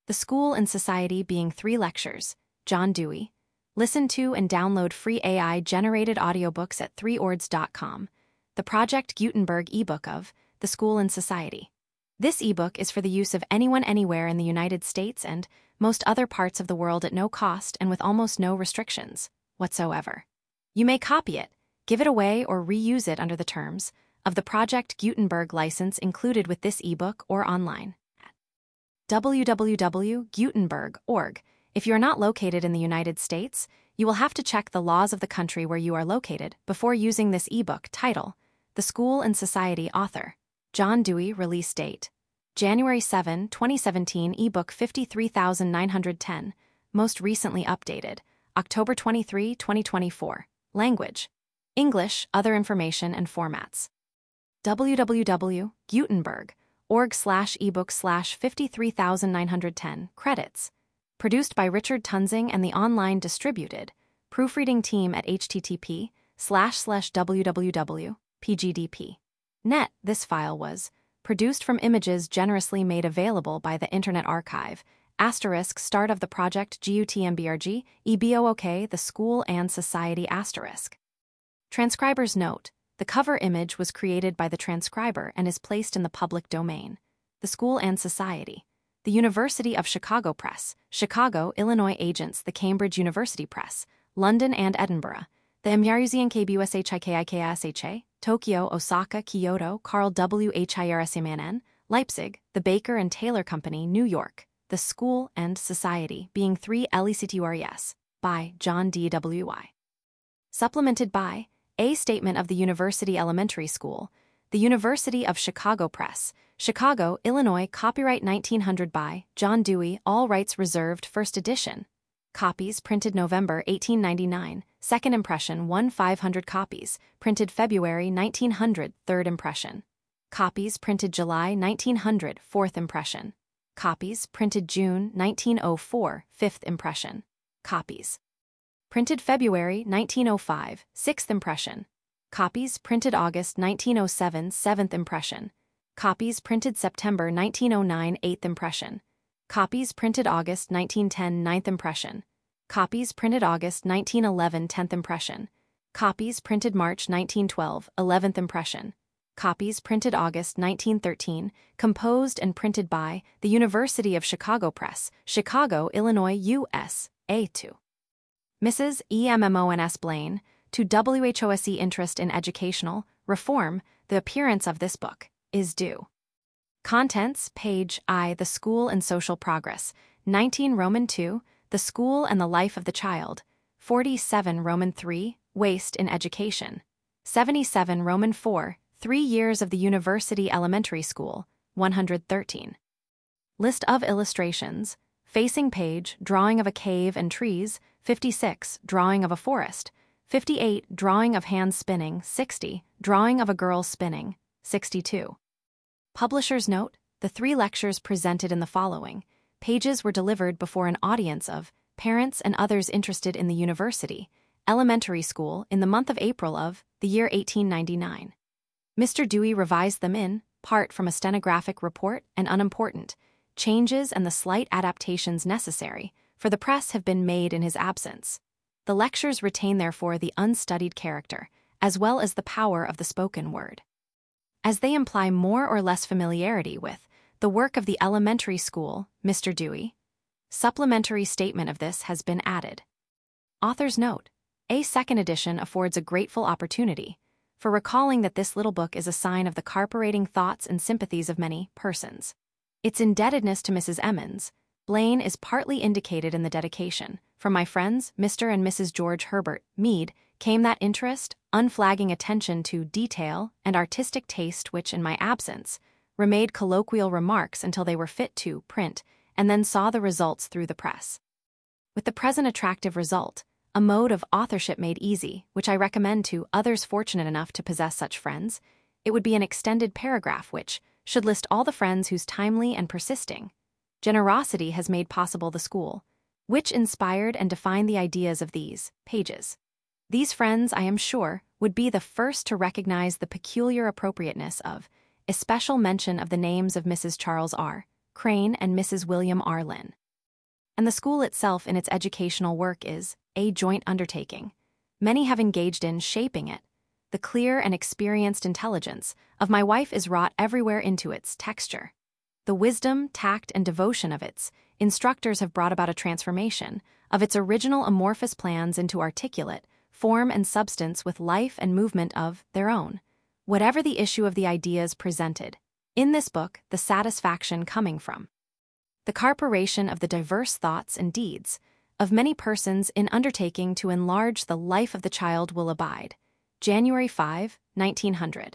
The School and Society being 3 lectures, John Dewey. Listen to and download free AI-generated audiobooks at 3ords.com. The Project Gutenberg ebook of The School and Society. This ebook is for the use of anyone anywhere in the United States and most other parts of the world at no cost and with almost no restrictions whatsoever. You may copy it, give it away, or reuse it under the terms of the Project Gutenberg license included with this ebook or online at www.gutenberg.org. If you are not located in the United States, you will have to check the laws of the country where you are located before using this ebook. Title: The School and Society. Author: John Dewey. Release date: January 7, 2017. Ebook 53910. Most recently updated: October 23, 2024. Language: English. Other information and formats: www.gutenberg.org/ebook/53910. Credits: produced by Richard Tunsing and the online distributed proofreading team at http://www.pgdp.net. This file was produced from images generously made available by the Internet Archive. Asterisk start of the project GUTMBRG EBOOK The School and Society asterisk. Transcriber's note: the cover image was created by the transcriber and is placed in the public domain. The School and Society. The University of Chicago Press, Chicago, Illinois. Agents: the Cambridge University Press, London and Edinburgh. The Imyaruzian KBUSHIKIKSHA, Tokyo, Osaka, Kyoto, Carl W. Hirasmann, Leipzig. The Baker and Taylor Company, New York. The School and Society being 3 LECTURES. By John D. W.Y. Supplemented by A Statement of the University Elementary School. The University of Chicago Press, Chicago, Illinois. Copyright 1900 by John Dewey. All rights reserved. First edition. Copies printed November 1899. Second impression 1/500 copies. Printed February 1900. Third impression. Copies printed July 1900. Fourth impression. Copies printed June 1904. Fifth impression. Copies printed February 1905. Sixth impression. Copies printed August 1907. Seventh impression. Copies printed September 1909. Eighth impression. Copies printed August 1910. Ninth impression. Copies printed August 1911. 10th impression. Copies printed March 1912. 11th impression. Copies printed August 1913. Composed and printed by the University of Chicago Press, Chicago, Illinois, USA. To Mrs. EMMONS Blaine, to WHOSE interest in educational reform, the appearance of this book is due. Contents: page I. The School and Social Progress. 19 Roman 2. The School and the Life of the Child. 47 Roman 3. Waste in Education. 77 Roman 4. 3 Years of the University Elementary School. 113. List of illustrations: facing page, drawing of a cave and trees. 56, drawing of a forest. 58, drawing of hands spinning. 60, drawing of a girl spinning. 62. Publisher's note: the 3 lectures presented in the following pages were delivered before an audience of parents and others interested in the university, elementary school in the month of April of the year 1899. Mr. Dewey revised them in part from a stenographic report, and unimportant changes and the slight adaptations necessary for the press have been made in his absence. The lectures retain therefore the unstudied character, as well as the power of the spoken word, as they imply more or less familiarity with the work of the elementary school. Mr. Dewey. Supplementary statement of this has been added. Author's note: a second edition affords a grateful opportunity for recalling that this little book is a sign of the carbureting thoughts and sympathies of many persons. Its indebtedness to Mrs. Emmons Blaine is partly indicated in the dedication. From my friends, Mr. and Mrs. George Herbert Mead, came that interest, unflagging attention to detail, and artistic taste which, in my absence, remade colloquial remarks until they were fit to print, and then saw the results through the press. With the present attractive result, a mode of authorship made easy, which I recommend to others fortunate enough to possess such friends, it would be an extended paragraph which should list all the friends whose timely and persisting generosity has made possible the school, which inspired and defined the ideas of these pages. These friends, I am sure, would be the first to recognize the peculiar appropriateness of especial mention of the names of Mrs. Charles R. Crane and Mrs. William R. Lynn. And the school itself in its educational work is a joint undertaking. Many have engaged in shaping it. The clear and experienced intelligence of my wife is wrought everywhere into its texture. The wisdom, tact, and devotion of its instructors have brought about a transformation of its original amorphous plans into articulate form and substance with life and movement of their own. Whatever the issue of the ideas presented, in this book, the satisfaction coming from the corporation of the diverse thoughts and deeds of many persons in undertaking to enlarge the life of the child will abide. January 5, 1900.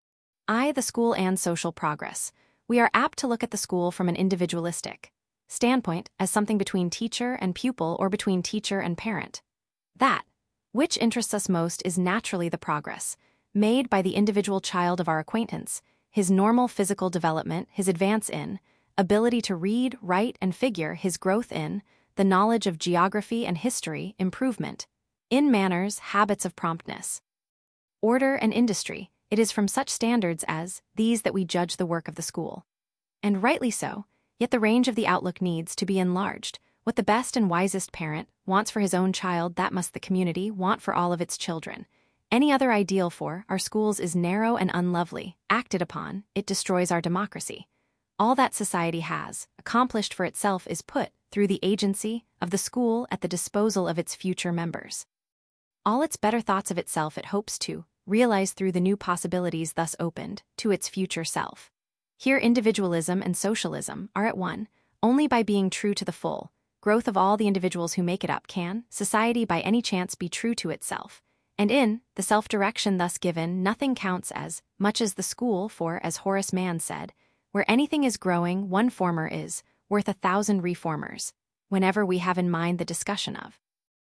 The school and social progress. We are apt to look at the school from an individualistic standpoint as something between teacher and pupil or between teacher and parent. That which interests us most is naturally the progress made by the individual child of our acquaintance, his normal physical development, his advance in ability to read, write, and figure, his growth in the knowledge of geography and history, improvement in manners, habits of promptness, order, and industry. It is from such standards as these that we judge the work of the school. And rightly so, yet the range of the outlook needs to be enlarged. What the best and wisest parent wants for his own child, that must the community want for all of its children. Any other ideal for our schools is narrow and unlovely. Acted upon, it destroys our democracy. All that society has accomplished for itself is put, through the agency of the school, at the disposal of its future members. All its better thoughts of itself it hopes to realize through the new possibilities thus opened to its future self. Here individualism and socialism are at one. Only by being true to the full growth of all the individuals who make it up can society by any chance be true to itself. And in the self-direction thus given, nothing counts as much as the school, for, as Horace Mann said, where anything is growing, one former is worth 1,000 reformers. Whenever we have in mind the discussion of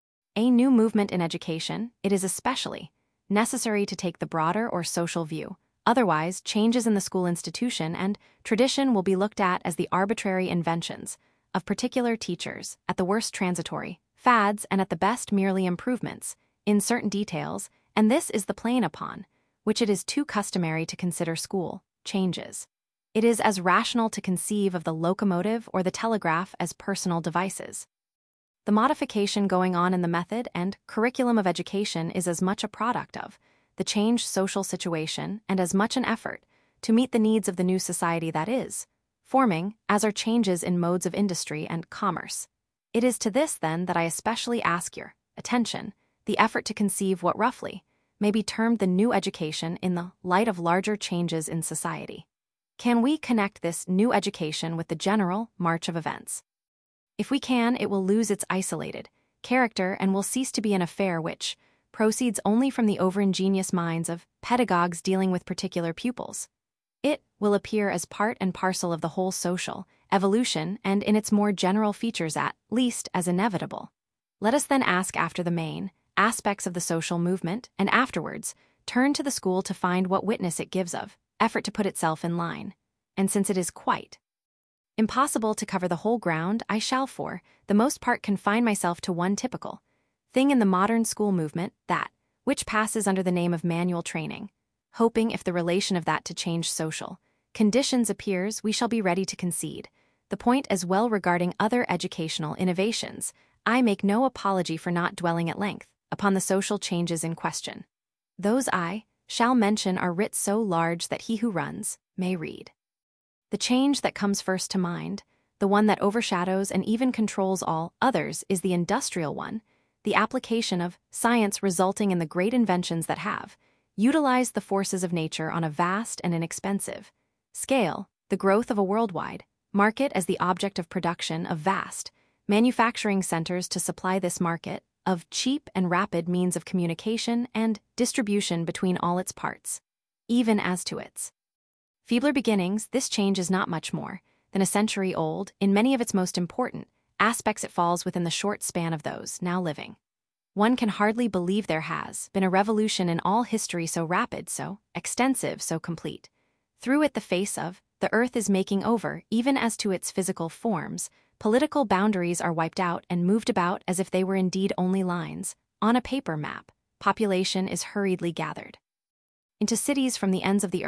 a new movement in education, it is especially necessary to take the broader or social view. Otherwise, changes in the school institution and tradition will be looked at as the arbitrary inventions of particular teachers, at the worst transitory fads, and at the best merely improvements in certain details, and this is the plane upon which it is too customary to consider school changes. It is as rational to conceive of the locomotive or the telegraph as personal devices. The modification going on in the method and curriculum of education is as much a product of the changed social situation and as much an effort to meet the needs of the new society that is forming, as are changes in modes of industry and commerce. It is to this, then, that I especially ask your attention, the effort to conceive what roughly may be termed the new education in the light of larger changes in society. Can we connect this new education with the general march of events? If we can, it will lose its isolated character and will cease to be an affair which proceeds only from the over-ingenious minds of pedagogues dealing with particular pupils. It will appear as part and parcel of the whole social evolution, and in its more general features at least as inevitable. Let us then ask after the main aspects of the social movement, and afterwards turn to the school to find what witness it gives of effort to put itself in line. And since it is quite impossible to cover the whole ground, I shall for the most part confine myself to one typical thing in the modern school movement, that which passes under the name of manual training. Hoping if the relation of that to changed social conditions appears, we shall be ready to concede the point as well regarding other educational innovations. I make no apology for not dwelling at length upon the social changes in question. Those I shall mention are writ so large that he who runs may read. The change that comes first to mind, the one that overshadows and even controls all others, is the industrial one, the application of science resulting in the great inventions that have utilized the forces of nature on a vast and inexpensive scale, the growth of a worldwide market as the object of production of vast manufacturing centers to supply this market of cheap and rapid means of communication and distribution between all its parts. Even as to its feebler beginnings, this change is not much more than a century old. In many of its most important aspects, it falls within the short span of those now living. One can hardly believe there has been a revolution in all history so rapid, so extensive, so complete. Through it the face of the earth is making over, even as to its physical forms. Political boundaries are wiped out and moved about as if they were indeed only lines on a paper map. Population is hurriedly gathered into cities from the ends of the earth.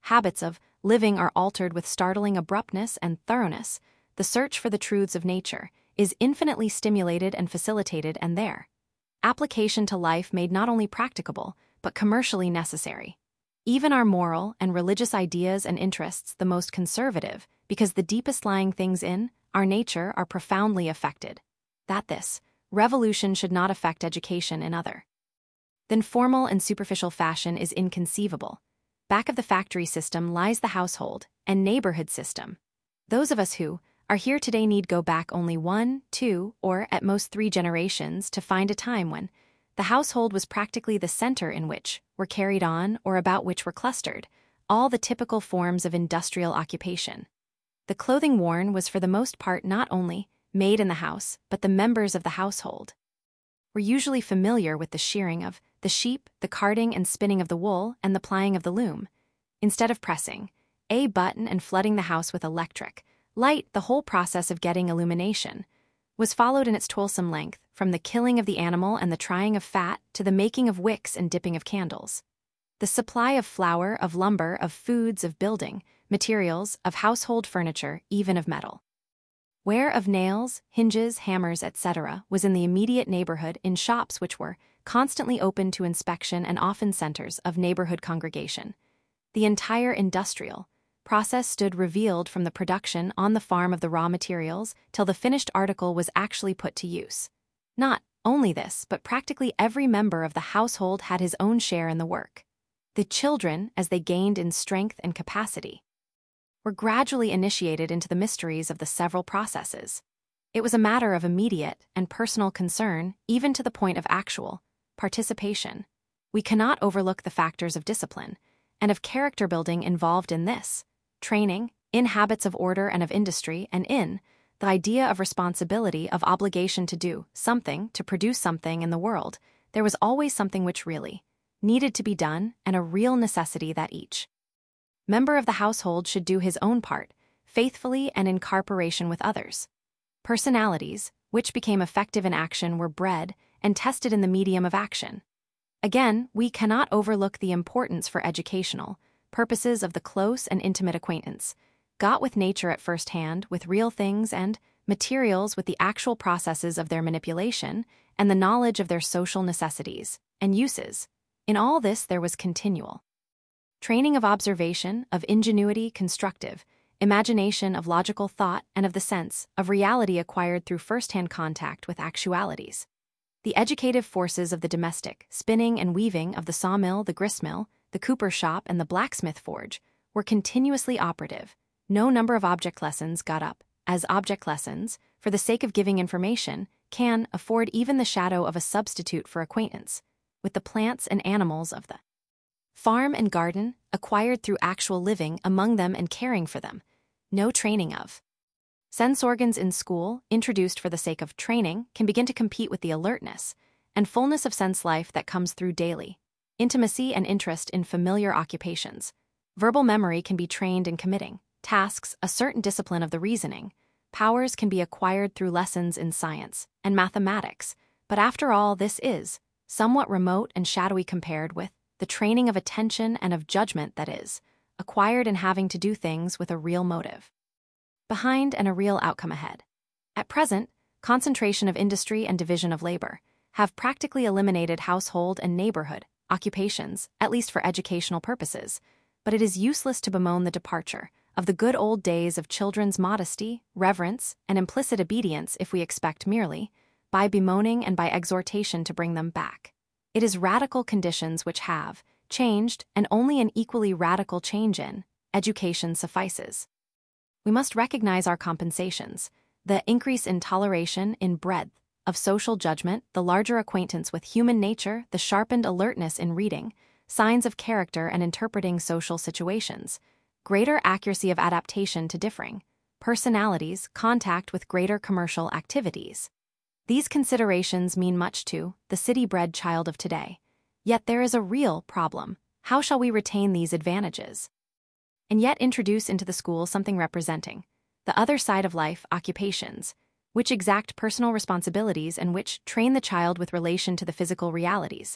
habits of living are altered with startling abruptness and thoroughness. The search for the truths of nature is infinitely stimulated and facilitated, and their application to life made not only practicable, but commercially necessary. Even our moral and religious ideas and interests, the most conservative, because the deepest lying things in our nature are profoundly affected. That this revolution should not affect education in other than formal and superficial fashion is inconceivable. Back of the factory system lies the household and neighborhood system. Those of us who are here today need go back only 1, 2, or at most 3 generations to find a time when the household was practically the center in which were carried on or about which were clustered all the typical forms of industrial occupation. The clothing worn was for the most part not only made in the house, but the members of the household were usually familiar with the shearing of the sheep, the carding and spinning of the wool, and the plying of the loom. Instead of pressing a button and flooding the house with electric light, the whole process of getting illumination was followed in its toilsome length, from the killing of the animal and the trying of fat to the making of wicks and dipping of candles. The supply of flour, of lumber, of foods, of building materials, of household furniture, even of metal ware, of nails, hinges, hammers, etc., was in the immediate neighborhood in shops which were constantly open to inspection and often centers of neighborhood congregation. The entire industrial process stood revealed from the production on the farm of the raw materials till the finished article was actually put to use. Not only this, but practically every member of the household had his own share in the work. The children, as they gained in strength and capacity, were gradually initiated into the mysteries of the several processes. It was a matter of immediate and personal concern, even to the point of actual participation. We cannot overlook the factors of discipline and of character building involved in this training, in habits of order and of industry, and in the idea of responsibility, of obligation to do something, to produce something in the world. There was always something which really needed to be done, and a real necessity that each member of the household should do his own part, faithfully and in cooperation with others. Personalities, which became effective in action, were bred and tested in the medium of action. Again, we cannot overlook the importance for educational purposes of the close and intimate acquaintance got with nature at first hand, with real things and materials, with the actual processes of their manipulation, and the knowledge of their social necessities and uses. In all this there was continual training of observation, of ingenuity, constructive imagination, of logical thought, and of the sense of reality acquired through first-hand contact with actualities. The educative forces of the domestic spinning and weaving, of the sawmill, the gristmill, the cooper shop, and the blacksmith forge were continuously operative. No number of object lessons got up as object lessons, for the sake of giving information, can afford even the shadow of a substitute for acquaintance with the plants and animals of the farm and garden, acquired through actual living among them and caring for them. No training of sense organs in school, introduced for the sake of training, can begin to compete with the alertness and fullness of sense life that comes through daily intimacy and interest in familiar occupations. Verbal memory can be trained in committing tasks, a certain discipline of the reasoning powers can be acquired through lessons in science and mathematics, but after all, this is somewhat remote and shadowy compared with the training of attention and of judgment that is acquired in having to do things with a real motive behind and a real outcome ahead. At present, concentration of industry and division of labor have practically eliminated household and neighborhood occupations, at least for educational purposes, but it is useless to bemoan the departure of the good old days of children's modesty, reverence, and implicit obedience if we expect merely, by bemoaning and by exhortation, to bring them back. It is radical conditions which have changed, and only an equally radical change in education suffices. We must recognize our compensations: the increase in toleration, in breadth of social judgment, the larger acquaintance with human nature, the sharpened alertness in reading signs of character and interpreting social situations, greater accuracy of adaptation to differing personalities, contact with greater commercial activities. These considerations mean much to the city-bred child of today. Yet there is a real problem. How shall we retain these advantages and yet introduce into the school something representing the other side of life, occupations, which exact personal responsibilities and which train the child with relation to the physical realities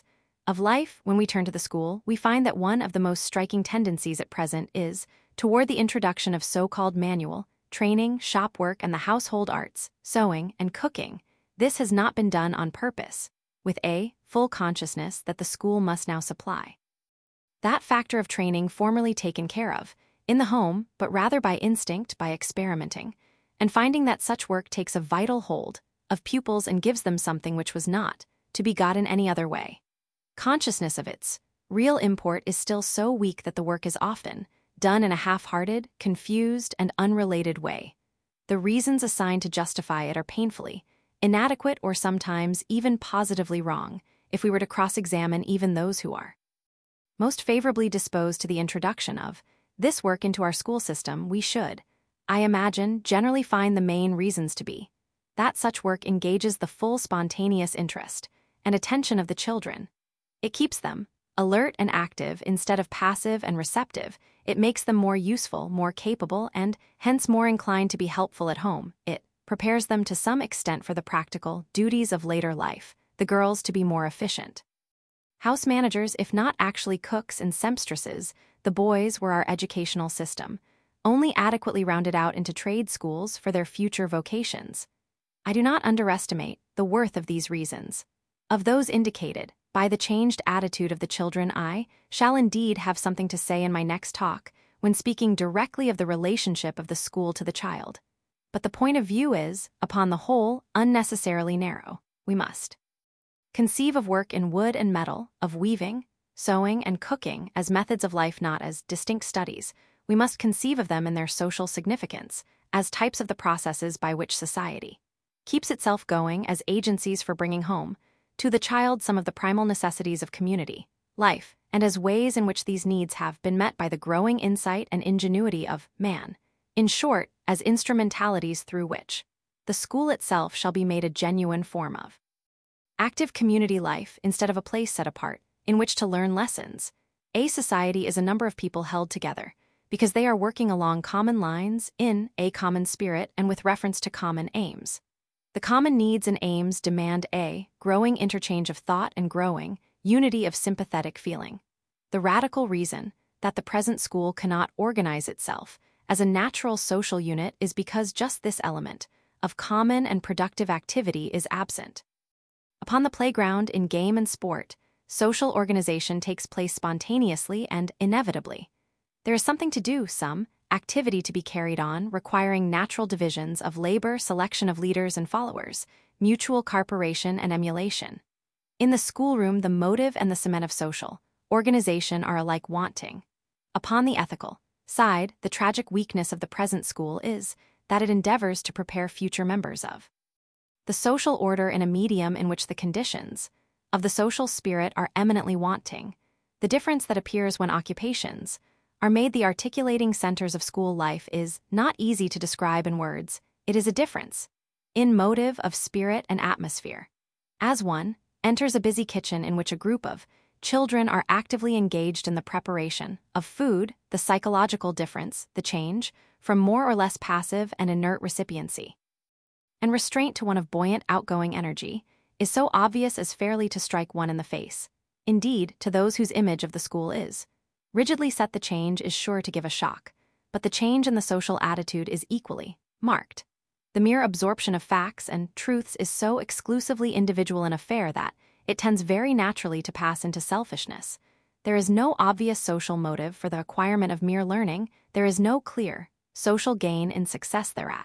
of life, when we turn to the school, we find that one of the most striking tendencies at present is toward the introduction of so-called manual, training, shop work, and the household arts, sewing, and cooking. This has not been done on purpose, with a full consciousness that the school must now supply. That factor of training formerly taken care of, in the home, but rather by instinct, by experimenting, and finding that such work takes a vital hold of pupils and gives them something which was not to be got in any other way. Consciousness of its real import is still so weak that the work is often done in a half-hearted, confused, and unrelated way. The reasons assigned to justify it are painfully inadequate or sometimes even positively wrong if we were to cross-examine even those who are most favorably disposed to the introduction of this work into our school system. We should, I imagine, generally find the main reasons to be that such work engages the full spontaneous interest and attention of the children. It keeps them alert and active instead of passive and receptive. It makes them more useful, more capable, and hence more inclined to be helpful at home. It prepares them to some extent for the practical duties of later life, the girls to be more efficient house managers, if not actually cooks and sempstresses. The boys were our educational system, only adequately rounded out into trade schools for their future vocations. I do not underestimate the worth of these reasons. Of those indicated by the changed attitude of the children, I shall indeed have something to say in my next talk when speaking directly of the relationship of the school to the child. But the point of view is, upon the whole, unnecessarily narrow. We must conceive of work in wood and metal, of weaving, sewing, and cooking as methods of life, not as distinct studies. We must conceive of them in their social significance, as types of the processes by which society keeps itself going, as agencies for bringing home to the child some of the primal necessities of community life, and as ways in which these needs have been met by the growing insight and ingenuity of man. In short, as instrumentalities through which the school itself shall be made a genuine form of active community life instead of a place set apart in which to learn lessons. A society is a number of people held together because they are working along common lines, in a common spirit, and with reference to common aims. The common needs and aims demand a growing interchange of thought and growing unity of sympathetic feeling. The radical reason that the present school cannot organize itself as a natural social unit is because just this element of common and productive activity is absent. Upon the playground, in game and sport, social organization takes place spontaneously and inevitably. There is something to do, some activity to be carried on, requiring natural divisions of labor, selection of leaders and followers, mutual cooperation and emulation. In the schoolroom, the motive and the cement of social organization are alike wanting. Upon the ethical side, the tragic weakness of the present school is that it endeavors to prepare future members of the social order in a medium in which the conditions of the social spirit are eminently wanting. The difference that appears when occupations are made the articulating centers of school life is not easy to describe in words. It is a difference in motive of spirit and atmosphere. As one enters a busy kitchen in which a group of children are actively engaged in the preparation of food, the psychological difference, the change from more or less passive and inert recipiency and restraint to one of buoyant, outgoing energy, is so obvious as fairly to strike one in the face. Indeed, to those whose image of the school is rigidly set, the change is sure to give a shock, but the change in the social attitude is equally marked. The mere absorption of facts and truths is so exclusively individual an affair that it tends very naturally to pass into selfishness. There is no obvious social motive for the acquirement of mere learning. There is no clear social gain in success thereat.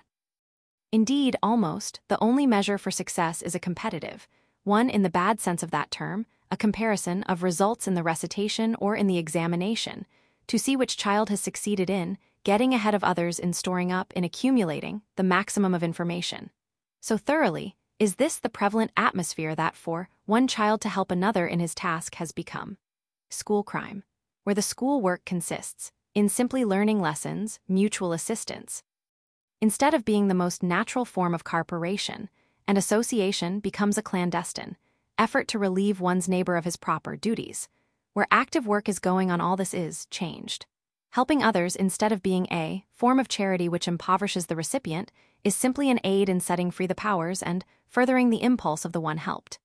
Indeed, almost the only measure for success is a competitive one, in the bad sense of that term, a comparison of results in the recitation or in the examination, to see which child has succeeded in getting ahead of others, in storing up, in accumulating the maximum of information. So thoroughly is this the prevalent atmosphere that for one child to help another in his task has become school crime, where the school work consists in simply learning lessons, mutual assistance. Instead of being the most natural form of cooperation and association, becomes a clandestine effort to relieve one's neighbor of his proper duties. Where active work is going on, all this is changed. Helping others, instead of being a form of charity which impoverishes the recipient, is simply an aid in setting free the powers and furthering the impulse of the one helped.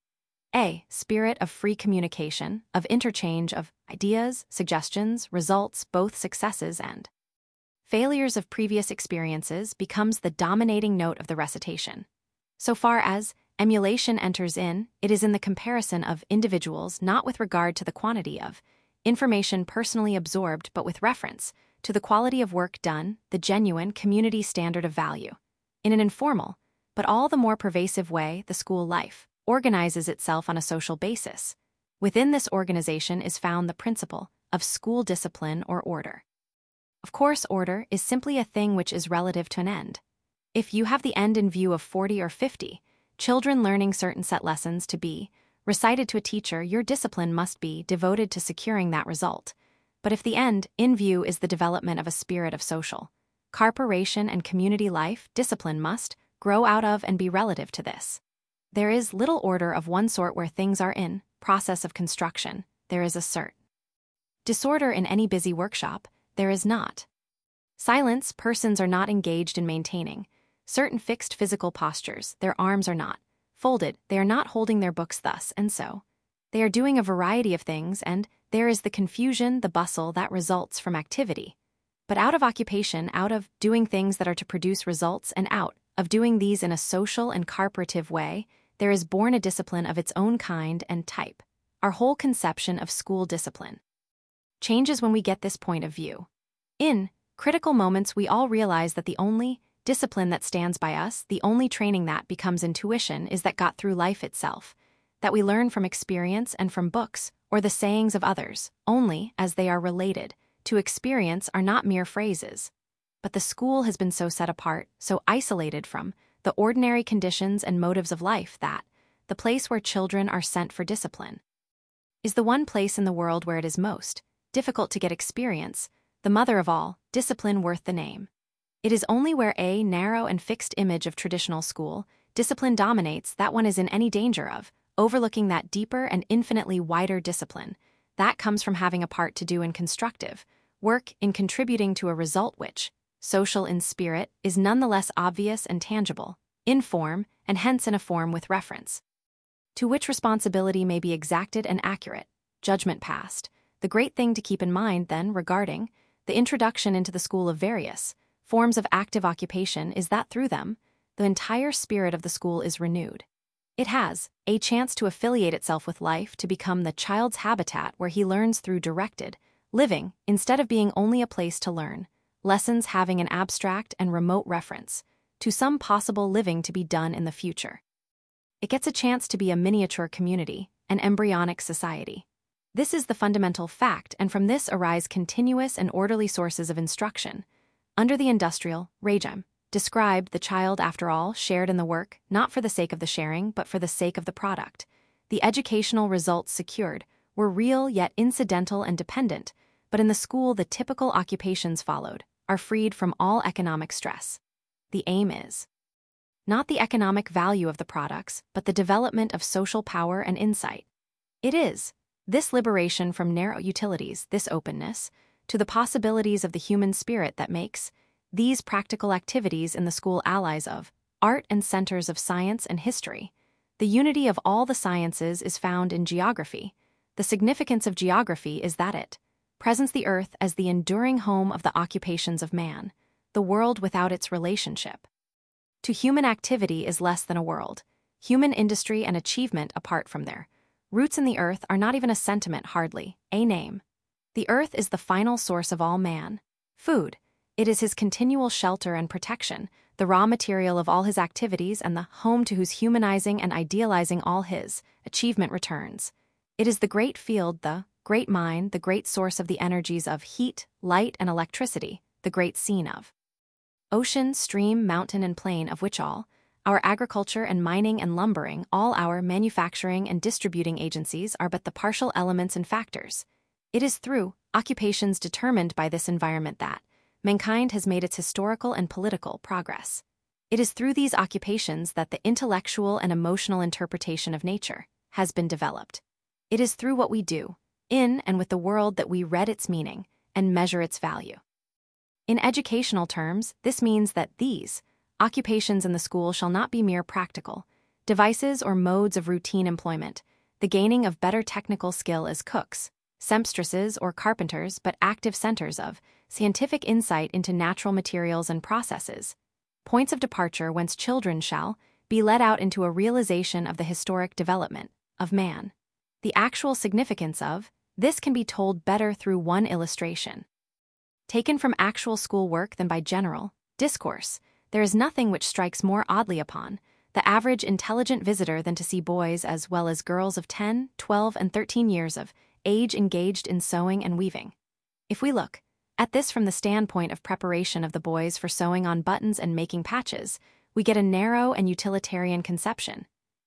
A. Spirit of free communication, of interchange of ideas, suggestions, results, both successes and failures of previous experiences becomes the dominating note of the recitation. So far as emulation enters in, it is in the comparison of individuals not with regard to the quantity of information personally absorbed but with reference to the quality of work done, the genuine community standard of value. In an informal, but all the more pervasive way, the school life organizes itself on a social basis. Within this organization is found the principle of school discipline or order. Of course, order is simply a thing which is relative to an end. If you have the end in view of 40 or 50 children learning certain set lessons to be recited to a teacher, your discipline must be devoted to securing that result. But if the end in view is the development of a spirit of social corporation and community life, discipline must grow out of and be relative to this. There is little order of one sort where things are in process of construction. There is a cert. Disorder in any busy workshop. There is not. Silence. Persons are not engaged in maintaining certain fixed physical postures. Their arms are not folded. They are not holding their books thus and so. They are doing a variety of things, and there is the confusion, the bustle that results from activity. But out of occupation, out of doing things that are to produce results, and out of doing these in a social and corporative way, there is born a discipline of its own kind and type. Our whole conception of school discipline changes when we get this point of view. In critical moments, we all realize that the only discipline that stands by us, the only training that becomes intuition, is that got through life itself, that we learn from experience and from books or the sayings of others, only as they are related to experience, are not mere phrases. But the school has been so set apart, so isolated from the ordinary conditions and motives of life that the place where children are sent for discipline is the one place in the world where it is most difficult to get experience, the mother of all discipline worth the name. It is only where a narrow and fixed image of traditional school discipline dominates that one is in any danger of overlooking that deeper and infinitely wider discipline that comes from having a part to do in constructive work, in contributing to a result which, social in spirit, is nonetheless obvious and tangible, in form, and hence in a form with reference to which responsibility may be exacted and accurate judgment passed. The great thing to keep in mind, then, regarding the introduction into the school of various forms of active occupation is that through them, the entire spirit of the school is renewed. It has a chance to affiliate itself with life, to become the child's habitat where he learns through directed living, instead of being only a place to learn lessons having an abstract and remote reference to some possible living to be done in the future. It gets a chance to be a miniature community, an embryonic society. This is the fundamental fact, and from this arise continuous and orderly sources of instruction. Under the industrial regime described, the child, after all, shared in the work, not for the sake of the sharing, but for the sake of the product. The educational results secured were real yet incidental and dependent, but in the school the typical occupations followed are freed from all economic stress. The aim is not the economic value of the products, but the development of social power and insight. It is this liberation from narrow utilities, this openness to the possibilities of the human spirit, that makes these practical activities in the school allies of art and centers of science and history. The unity of all the sciences is found in geography. The significance of geography is that it presents the earth as the enduring home of the occupations of man. The world without its relationship to human activity is less than a world. Human industry and achievement apart from their roots in the earth are not even a sentiment, hardly a name. The earth is the final source of all man. Food. It is his continual shelter and protection, the raw material of all his activities, and the home to whose humanizing and idealizing all his achievement returns. It is the great field, the great mine, the great source of the energies of heat, light, and electricity, the great scene of ocean, stream, mountain, and plain, of which all our agriculture and mining and lumbering, all our manufacturing and distributing agencies are but the partial elements and factors. It is through occupations determined by this environment that mankind has made its historical and political progress. It is through these occupations that the intellectual and emotional interpretation of nature has been developed. It is through what we do, in and with the world, that we read its meaning and measure its value. In educational terms, this means that these occupations in the school shall not be mere practical devices or modes of routine employment. the gaining of better technical skill as cooks, seamstresses or carpenters, but active centers of scientific insight into natural materials and processes. Points of departure whence children shall be led out into a realization of the historic development of man. The actual significance of this can be told better through one illustration. Taken from actual school work than by general discourse, there is nothing which strikes more oddly upon the average intelligent visitor than to see boys as well as girls of 10, 12, and 13 years of age engaged in sewing and weaving. If we look at this from the standpoint of preparation of the boys for sewing on buttons and making patches, we get a narrow and utilitarian conception,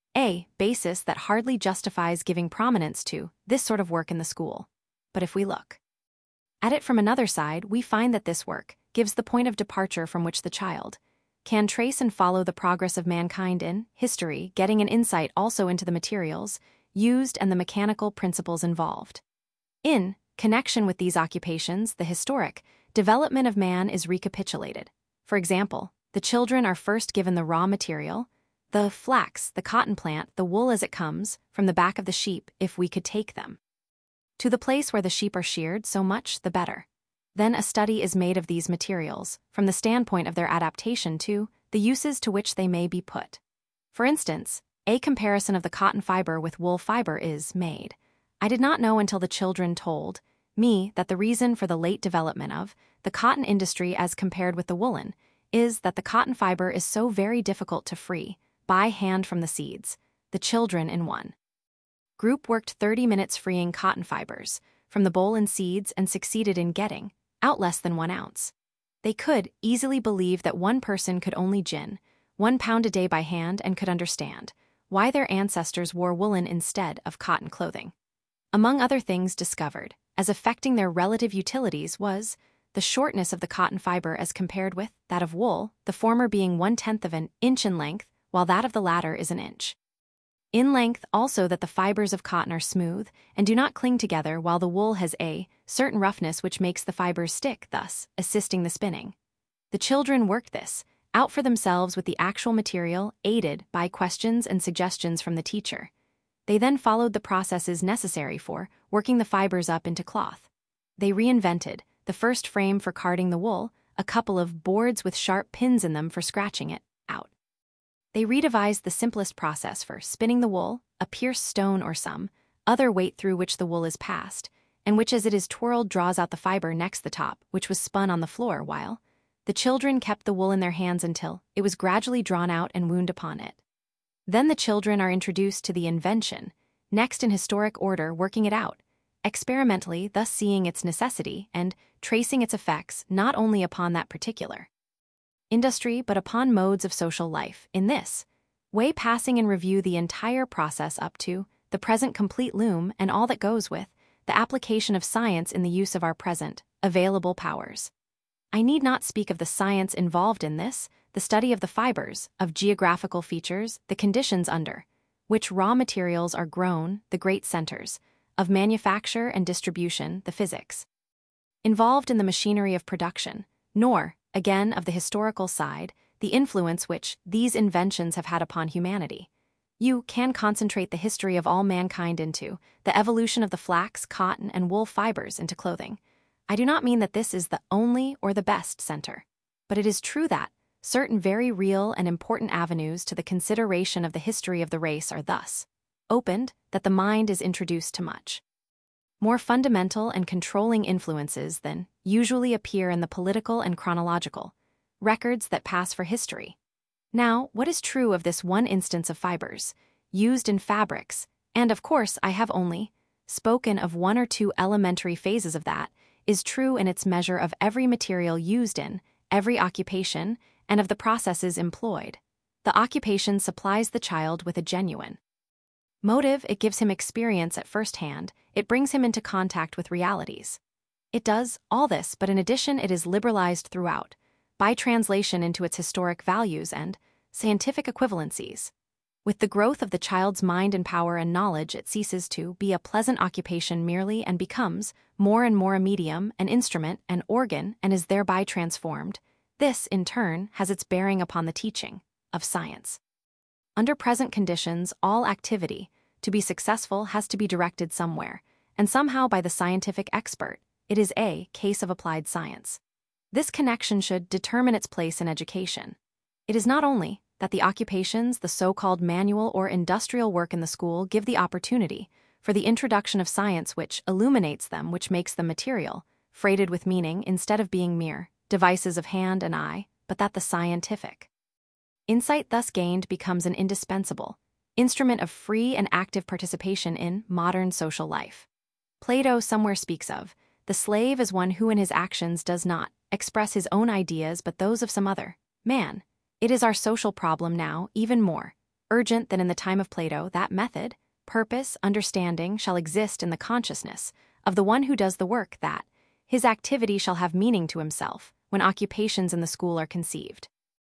a basis that hardly justifies giving prominence to this sort of work in the school. But if we look at it from another side, we find that this work gives the point of departure from which the child can trace and follow the progress of mankind in history, getting an insight also into the materials used and the mechanical principles involved. In connection with these occupations, the historic development of man is recapitulated. For example, the children are first given the raw material, the flax, the cotton plant, the wool as it comes from the back of the sheep, if we could take them to the place where the sheep are sheared, so much the better. Then a study is made of these materials from the standpoint of their adaptation to the uses to which they may be put. For instance, a comparison of the cotton fiber with wool fiber is made. I did not know until the children told me that the reason for the late development of the cotton industry as compared with the woolen is that the cotton fiber is so very difficult to free by hand from the seeds. The children in one group worked 30 minutes freeing cotton fibers from the boll and seeds and succeeded in getting out less than 1 ounce. They could easily believe that one person could only gin 1 pound a day by hand and could understand why their ancestors wore woolen instead of cotton clothing. Among other things discovered as affecting their relative utilities was the shortness of the cotton fiber as compared with that of wool, the former being 1/10 of an inch in length, while that of the latter is an inch in length. Also that the fibers of cotton are smooth and do not cling together, while the wool has a certain roughness which makes the fibers stick, thus assisting the spinning. The children worked this out for themselves with the actual material, aided by questions and suggestions from the teacher. They then followed the processes necessary for working the fibers up into cloth. They reinvented the first frame for carding the wool, a couple of boards with sharp pins in them for scratching it out. They redevised the simplest process for spinning the wool, a pierced stone or some other weight through which the wool is passed, and which as it is twirled draws out the fiber next the top, which was spun on the floor, while the children kept the wool in their hands until it was gradually drawn out and wound upon it. Then the children are introduced to the invention, next in historic order working it out, experimentally, thus seeing its necessity and tracing its effects not only upon that particular industry but upon modes of social life, in this way passing in review the entire process up to the present complete loom and all that goes with the application of science in the use of our present available powers. I need not speak of the science involved in this, the study of the fibers, of geographical features, the conditions under which raw materials are grown, the great centers of manufacture and distribution, the physics involved in the machinery of production, nor, again, of the historical side, the influence which these inventions have had upon humanity. You can concentrate the history of all mankind into the evolution of the flax, cotton, and wool fibers into clothing. I do not mean that this is the only or the best center, but it is true that certain very real and important avenues to the consideration of the history of the race are thus opened, that the mind is introduced to much more fundamental and controlling influences than usually appear in the political and chronological records that pass for history. Now, what is true of this one instance of fibers used in fabrics, and of course I have only spoken of 1 or 2 elementary phases of that, is true in its measure of every material used in every occupation and of the processes employed. The occupation supplies the child with a genuine motive, it gives him experience at first hand, it brings him into contact with realities. It does all this, but in addition it is liberalized throughout, by translation into its historic values and scientific equivalencies. With the growth of the child's mind and power and knowledge, it ceases to be a pleasant occupation merely and becomes more and more a medium, an instrument, an organ, and is thereby transformed. This, in turn, has its bearing upon the teaching of science. Under present conditions, all activity, to be successful has to be directed somewhere, and somehow by the scientific expert. It is a case of applied science. This connection should determine its place in education. It is not only that the occupations, the so-called manual or industrial work in the school, give the opportunity for the introduction of science which illuminates them, which makes them material, freighted with meaning instead of being mere devices of hand and eye, but that the scientific insight thus gained becomes an indispensable instrument of free and active participation in modern social life. Plato somewhere speaks of the slave as one who in his actions does not express his own ideas but those of some other man. It is our social problem now, even more urgent than in the time of Plato, that method, purpose, understanding shall exist in the consciousness of the one who does the work, that his activity shall have meaning to himself when occupations in the school are conceived.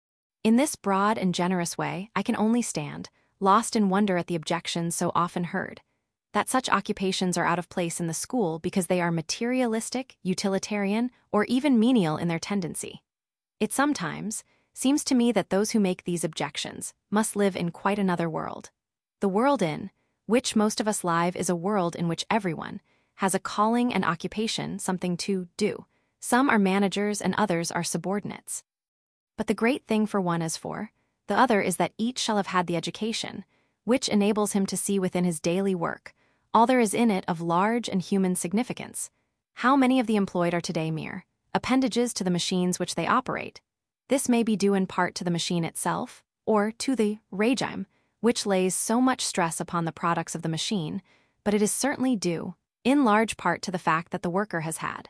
In this broad and generous way, I can only stand, lost in wonder at the objections so often heard, that such occupations are out of place in the school because they are materialistic, utilitarian, or even menial in their tendency. It sometimes seems to me that those who make these objections must live in quite another world. The world in which most of us live is a world in which everyone has a calling and occupation, something to do. Some are managers and others are subordinates. But the great thing for one as for the other is that each shall have had the education which enables him to see within his daily work all there is in it of large and human significance. How many of the employed are today mere appendages to the machines which they operate? This may be due in part to the machine itself, or to the regime, which lays so much stress upon the products of the machine, but it is certainly due, in large part, to the fact that the worker has had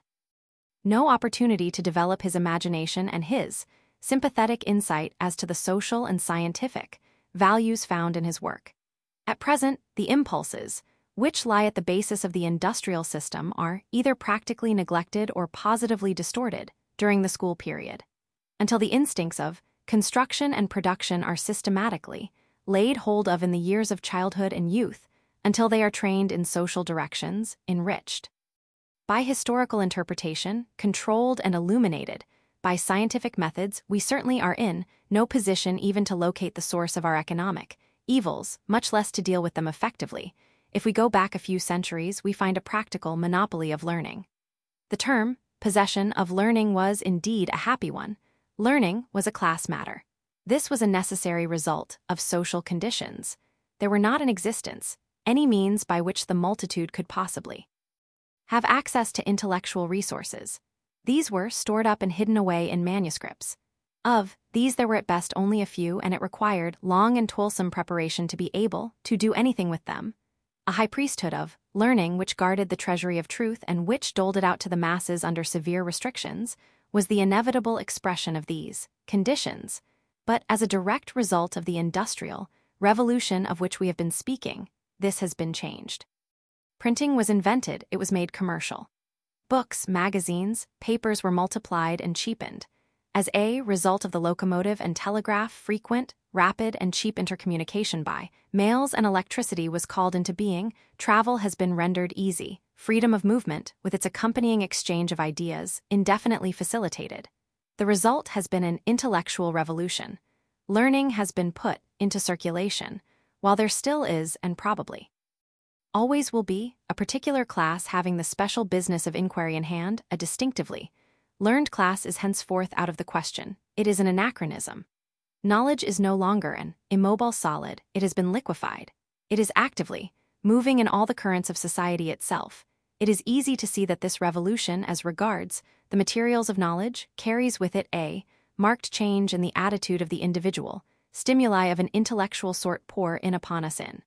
no opportunity to develop his imagination and his sympathetic insight as to the social and scientific values found in his work. At present, the impulses which lie at the basis of the industrial system are either practically neglected or positively distorted during the school period, until the instincts of construction and production are systematically laid hold of in the years of childhood and youth, until they are trained in social directions, enriched by historical interpretation, controlled and illuminated by scientific methods. We certainly are in no position even to locate the source of our economic evils, much less to deal with them effectively. If we go back a few centuries, we find a practical monopoly of learning. The term possession of learning was indeed a happy one. Learning was a class matter. This was a necessary result of social conditions. There were not in existence any means by which the multitude could possibly have access to intellectual resources. These were stored up and hidden away in manuscripts. Of these there were at best only a few, and it required long and toilsome preparation to be able to do anything with them. A high priesthood of learning which guarded the treasury of truth and which doled it out to the masses under severe restrictions was the inevitable expression of these conditions. But as a direct result of the industrial revolution of which we have been speaking, this has been changed. Printing was invented, it was made commercial. Books, magazines, papers were multiplied and cheapened. As a result of the locomotive and telegraph, frequent, rapid, and cheap intercommunication by mails and electricity was called into being, travel has been rendered easy, freedom of movement, with its accompanying exchange of ideas, indefinitely facilitated. The result has been an intellectual revolution. Learning has been put into circulation, while there still is, and probably always will be, a particular class having the special business of inquiry in hand, a distinctively learned class is henceforth out of the question. It is an anachronism. Knowledge is no longer an immobile solid, it has been liquefied. It is actively moving in all the currents of society itself. It is easy to see that this revolution, as regards the materials of knowledge, carries with it a marked change in the attitude of the individual. Stimuli of an intellectual sort pour in upon us in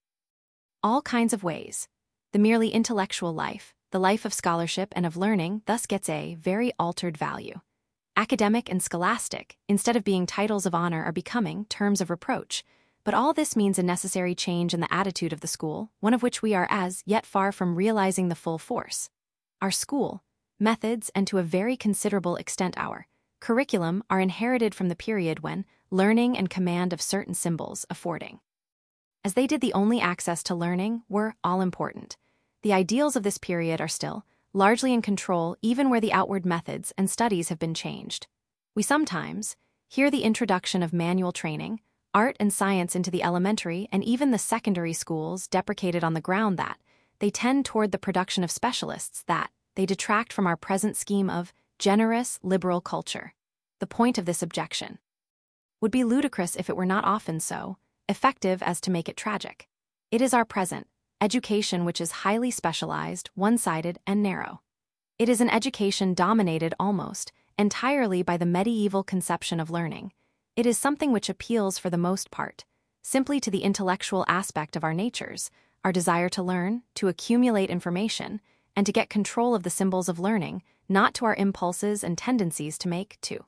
all kinds of ways. The merely intellectual life, the life of scholarship and of learning, thus gets a very altered value. Academic and scholastic, instead of being titles of honor, are becoming terms of reproach. But all this means a necessary change in the attitude of the school, one of which we are as yet far from realizing the full force. Our school methods, and to a very considerable extent our curriculum, are inherited from the period when learning and command of certain symbols affording, as they did the only access to learning, were all-important. The ideals of this period are still largely in control, even where the outward methods and studies have been changed. We sometimes hear the introduction of manual training, art and science into the elementary and even the secondary schools deprecated on the ground that they tend toward the production of specialists, that they detract from our present scheme of generous, liberal culture. The point of this objection would be ludicrous if it were not often so effective as to make it tragic. It is our present education which is highly specialized, one-sided, and narrow. It is an education dominated almost entirely by the medieval conception of learning. It is something which appeals for the most part simply to the intellectual aspect of our natures, our desire to learn, to accumulate information, and to get control of the symbols of learning, not to our impulses and tendencies to make, to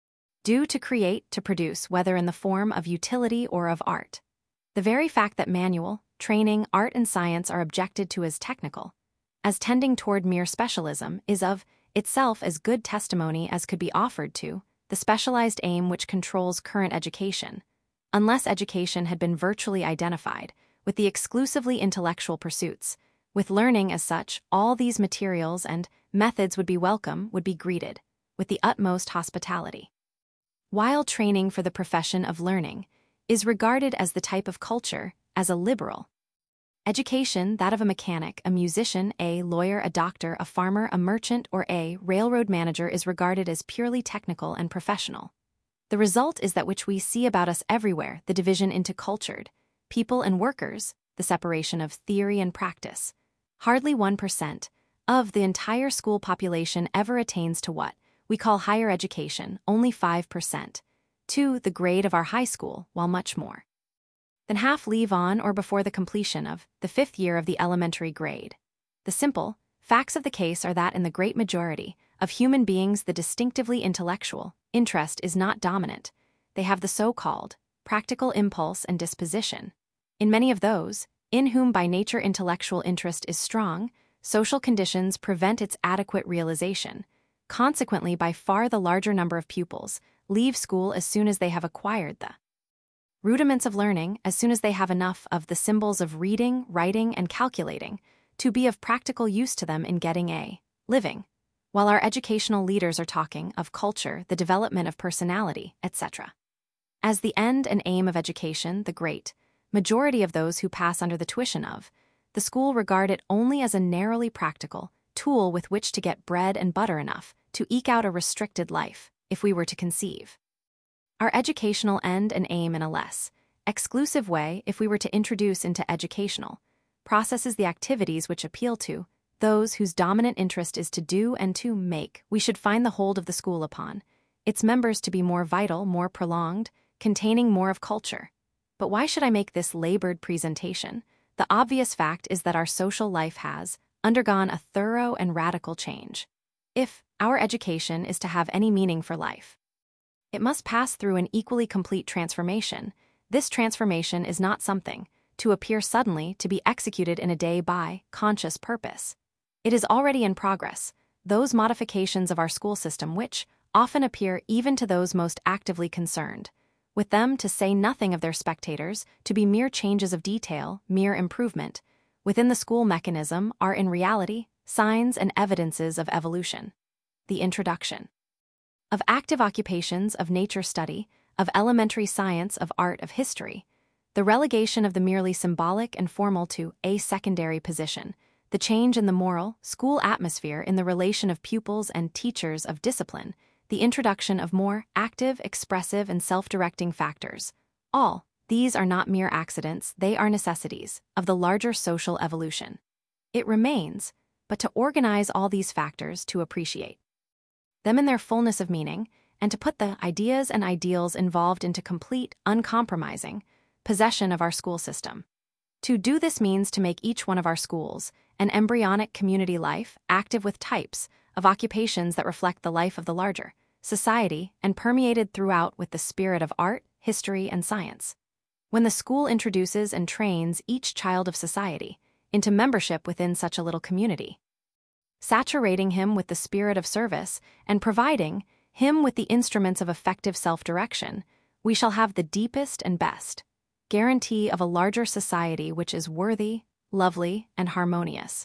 do, to create, to produce, whether in the form of utility or of art. The very fact that manual, training, art, and science are objected to as technical, as tending toward mere specialism, is of itself as good testimony as could be offered to the specialized aim which controls current education, unless education had been virtually identified with the exclusively intellectual pursuits. With learning as such, all these materials and methods would be welcome, would be greeted with the utmost hospitality. While training for the profession of learning is regarded as the type of culture, as a liberal education, that of a mechanic, a musician, a lawyer, a doctor, a farmer, a merchant, or a railroad manager is regarded as purely technical and professional. The result is that which we see about us everywhere, the division into cultured people and workers, the separation of theory and practice. Hardly 1% of the entire school population ever attains to what we call higher education, only 5%, to the grade of our high school, while much more than half leave on or before the completion of the 5th year of the elementary grade. The simple facts of the case are that in the great majority of human beings the distinctively intellectual interest is not dominant. They have the so-called practical impulse and disposition. In many of those, in whom by nature intellectual interest is strong, social conditions prevent its adequate realization. Consequently, by far the larger number of pupils leave school as soon as they have acquired the rudiments of learning, as soon as they have enough of the symbols of reading, writing, and calculating to be of practical use to them in getting a living, while our educational leaders are talking of culture, the development of personality, etc. As the end and aim of education, the great majority of those who pass under the tuition of the school regard it only as a narrowly practical tool with which to get bread and butter enough to eke out a restricted life, if we were to conceive our educational end and aim in a less exclusive way, if we were to introduce into educational processes the activities which appeal to those whose dominant interest is to do and to make, we should find the hold of the school upon its members to be more vital, more prolonged, containing more of culture. But why should I make this labored presentation? The obvious fact is that our social life has undergone a thorough and radical change. If our education is to have any meaning for life, it must pass through an equally complete transformation. This transformation is not something to appear suddenly, to be executed in a day by conscious purpose. It is already in progress. Those modifications of our school system which often appear even to those most actively concerned with them, to say nothing of their spectators, to be mere changes of detail, mere improvement within the school mechanism, are in reality signs and evidences of evolution. The introduction of active occupations, of nature study, of elementary science, of art, of history, the relegation of the merely symbolic and formal to a secondary position, the change in the moral, school atmosphere in the relation of pupils and teachers, of discipline, the introduction of more active, expressive, and self-directing factors. All these are not mere accidents, they are necessities of the larger social evolution. It remains but to organize all these factors, to appreciate them in their fullness of meaning, and to put the ideas and ideals involved into complete, uncompromising possession of our school system. To do this means to make each one of our schools an embryonic community life, active with types of occupations that reflect the life of the larger society and permeated throughout with the spirit of art, history, and science. When the school introduces and trains each child of society into membership within such a little community, saturating him with the spirit of service and providing him with the instruments of effective self-direction, we shall have the deepest and best guarantee of a larger society which is worthy, lovely, and harmonious.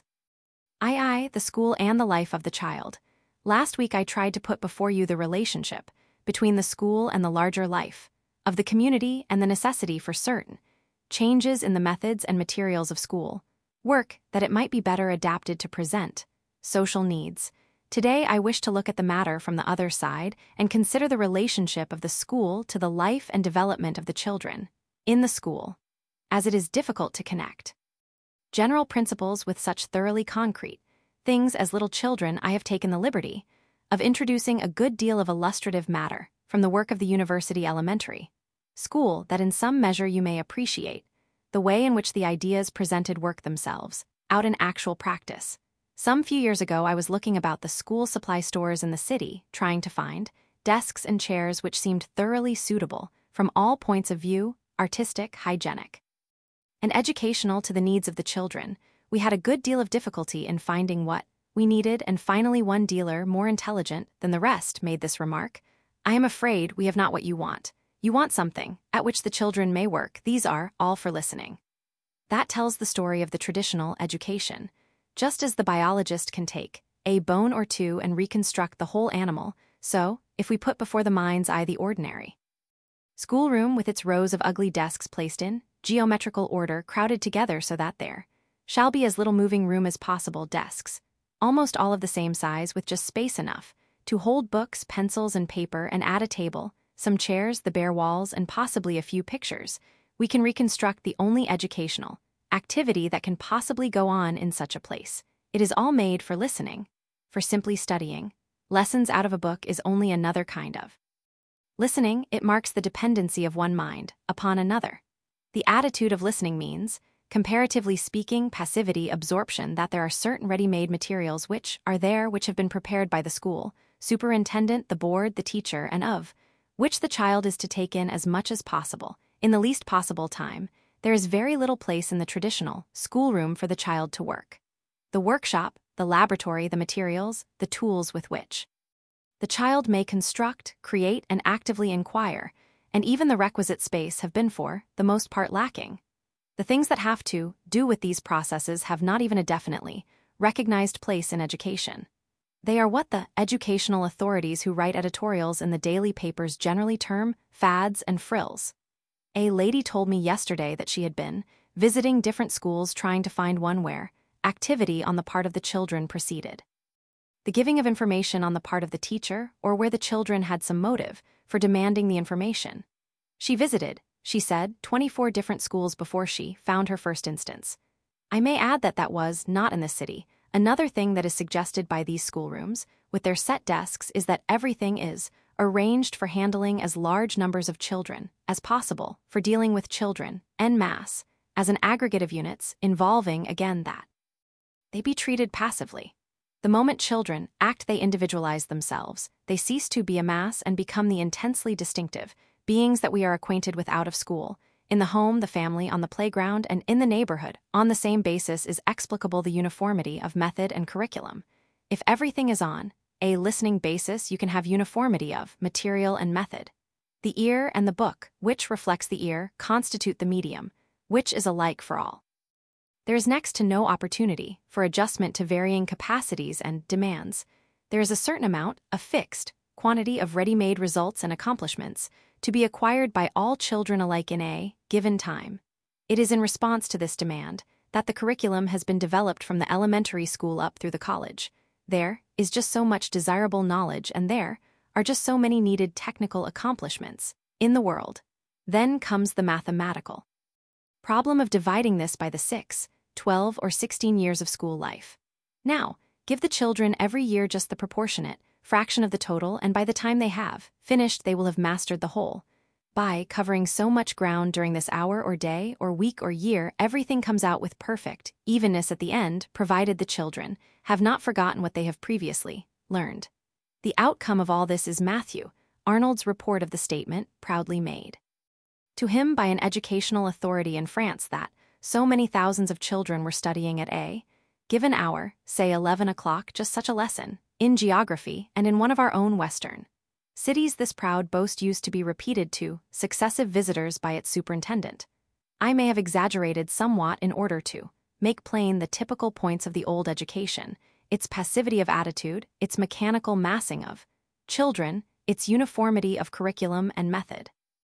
The school and the life of the child. Last week I tried to put before you the relationship between the school and the larger life. of the community and the necessity for certain changes in the methods and materials of school work that it might be better adapted to present social needs. Today, I wish to look at the matter from the other side and consider the relationship of the school to the life and development of the children in the school, as it is difficult to connect general principles with such thoroughly concrete things as little children. I have taken the liberty of introducing a good deal of illustrative matter from the work of the University Elementary School that in some measure you may appreciate the way in which the ideas presented work themselves out in actual practice. Some few years ago, I was looking about the school supply stores in the city, trying to find desks and chairs which seemed thoroughly suitable from all points of view, artistic, hygienic, and educational to the needs of the children. We had a good deal of difficulty in finding what we needed, and finally one dealer, more intelligent than the rest, made this remark: "I am afraid we have not what you want. You want something at which the children may work. These are all for listening." That tells the story of the traditional education. Just as the biologist can take a bone or two and reconstruct the whole animal, so, if we put before the mind's eye the ordinary schoolroom with its rows of ugly desks placed in geometrical order, crowded together so that there shall be as little moving room as possible, desks, almost all of the same size, with just space enough to hold books, pencils, and paper, and add a table, some chairs, the bare walls, and possibly a few pictures, we can reconstruct the only educational activity that can possibly go on in such a place. It is all made for listening, for simply studying. Lessons out of a book is only another kind of listening. It marks the dependency of one mind upon another. The attitude of listening means, comparatively speaking, passivity, absorption, that there are certain ready-made materials which are there, which have been prepared by the school superintendent, the board, the teacher, and of which the child is to take in as much as possible, in the least possible time. There is very little place in the traditional schoolroom for the child to work. The workshop, the laboratory, the materials, the tools with which the child may construct, create, and actively inquire, and even the requisite space have been for the most part lacking. The things that have to do with these processes have not even a definitely recognized place in education. They are what the educational authorities who write editorials in the daily papers generally term fads and frills. A lady told me yesterday that she had been visiting different schools trying to find one where activity on the part of the children preceded the giving of information on the part of the teacher, or where the children had some motive for demanding the information. She visited, she said, 24 different schools before she found her first instance. I may add that that was not in the city. Another thing that is suggested by these schoolrooms, with their set desks, is that everything is arranged for handling as large numbers of children as possible, for dealing with children en masse, as an aggregate of units, involving, again, that they be treated passively. The moment children act, they individualize themselves. They cease to be a mass and become the intensely distinctive beings that we are acquainted with out of school. In the home, the family, on the playground, and in the neighborhood, on the same basis is explicable the uniformity of method and curriculum. If everything is on a listening basis, you can have uniformity of material and method. The ear and the book, which reflects the ear, constitute the medium, which is alike for all. There is next to no opportunity for adjustment to varying capacities and demands. There is a certain amount, a fixed quantity of ready-made results and accomplishments to be acquired by all children alike in a given time. It is in response to this demand that the curriculum has been developed from the elementary school up through the college. There is just so much desirable knowledge, and there are just so many needed technical accomplishments in the world. Then comes the mathematical problem of dividing this by the 6, 12, or 16 years of school life. Now, give the children every year just the proportionate fraction of the total, and by the time they have finished, they will have mastered the whole. By covering so much ground during this hour or day or week or year, everything comes out with perfect evenness at the end, provided the children have not forgotten what they have previously learned. The outcome of all this is Matthew Arnold's report of the statement proudly made to him by an educational authority in France that so many thousands of children were studying at a given hour, say 11 o'clock, just such a lesson, in geography, and in one of our own Western cities this proud boast used to be repeated to successive visitors by its superintendent. I may have exaggerated somewhat in order to make plain the typical points of the old education, its passivity of attitude, its mechanical massing of children, its uniformity of curriculum and method.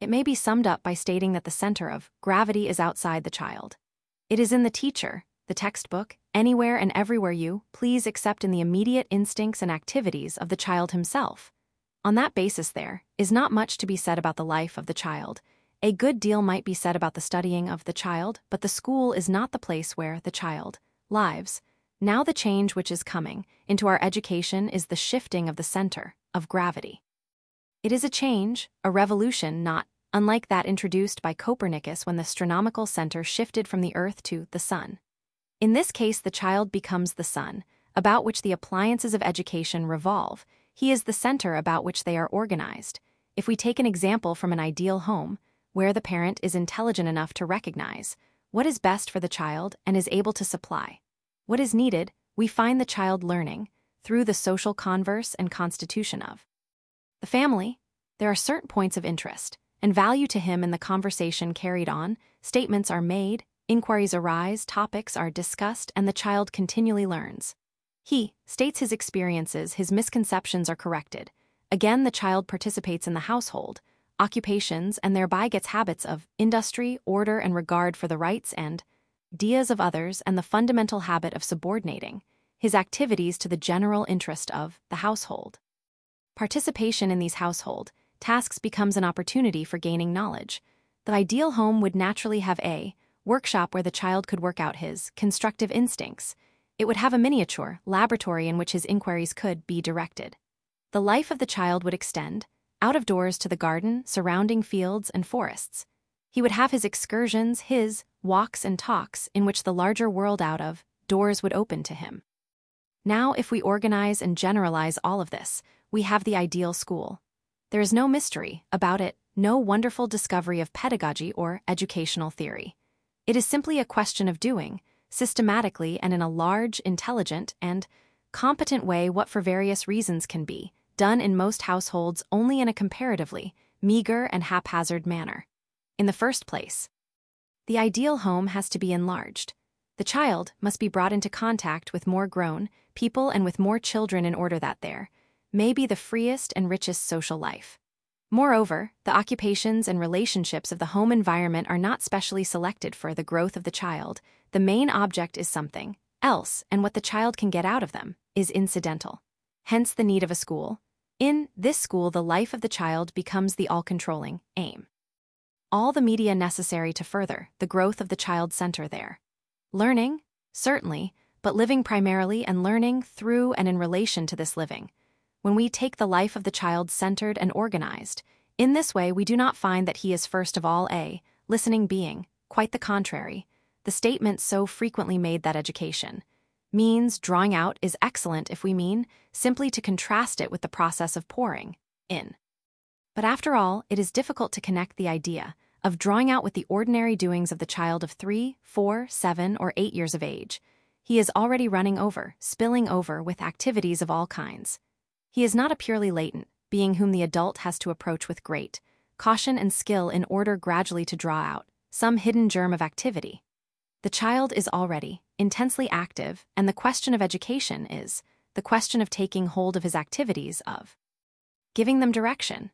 It may be summed up by stating that the center of gravity is outside the child. It is in the teacher, the textbook, anywhere and everywhere you, please, accept in the immediate instincts and activities of the child himself. On that basis, there is not much to be said about the life of the child. A good deal might be said about the studying of the child, but the school is not the place where the child lives. Now the change which is coming into our education is the shifting of the center of gravity. It is a change, a revolution, not unlike that introduced by Copernicus when the astronomical center shifted from the Earth to the Sun. In this case, the child becomes the sun, about which the appliances of education revolve. He is the center about which they are organized. If we take an example from an ideal home, where the parent is intelligent enough to recognize what is best for the child and is able to supply what is needed, we find the child learning through the social converse and constitution of the family. There are certain points of interest and value to him in the conversation carried on, statements are made, inquiries arise, topics are discussed, and the child continually learns. He states his experiences, his misconceptions are corrected. Again, the child participates in the household, occupations, and thereby gets habits of industry, order, and regard for the rights and ideas of others, and the fundamental habit of subordinating his activities to the general interest of the household. Participation in these household tasks becomes an opportunity for gaining knowledge. The ideal home would naturally have a workshop where the child could work out his constructive instincts. It would have a miniature laboratory in which his inquiries could be directed. The life of the child would extend out of doors to the garden, surrounding fields and forests. He would have his excursions, his walks and talks, in which the larger world out of doors would open to him. Now, if we organize and generalize all of this, we have the ideal school. There is no mystery about it, no wonderful discovery of pedagogy or educational theory. It is simply a question of doing, systematically and in a large, intelligent, and competent way what for various reasons can be done in most households only in a comparatively meager and haphazard manner. In the first place, the ideal home has to be enlarged. The child must be brought into contact with more grown people and with more children in order that there may be the freest and richest social life. Moreover, the occupations and relationships of the home environment are not specially selected for the growth of the child. The main object is something else, and what the child can get out of them is incidental. Hence the need of a school. In this school, the life of the child becomes the all-controlling aim. All the media necessary to further the growth of the child center there. Learning, certainly, but living primarily and learning through and in relation to this living. When we take the life of the child centered and organized, in this way we do not find that he is first of all a listening being, quite the contrary. The statement so frequently made that education means drawing out is excellent if we mean simply to contrast it with the process of pouring in. But after all, it is difficult to connect the idea of drawing out with the ordinary doings of the child of 3, 4, 7, or 8 years of age. He is already running over, spilling over with activities of all kinds. He is not a purely latent being whom the adult has to approach with great caution and skill in order gradually to draw out some hidden germ of activity. The child is already intensely active, and the question of education is the question of taking hold of his activities, of giving them direction.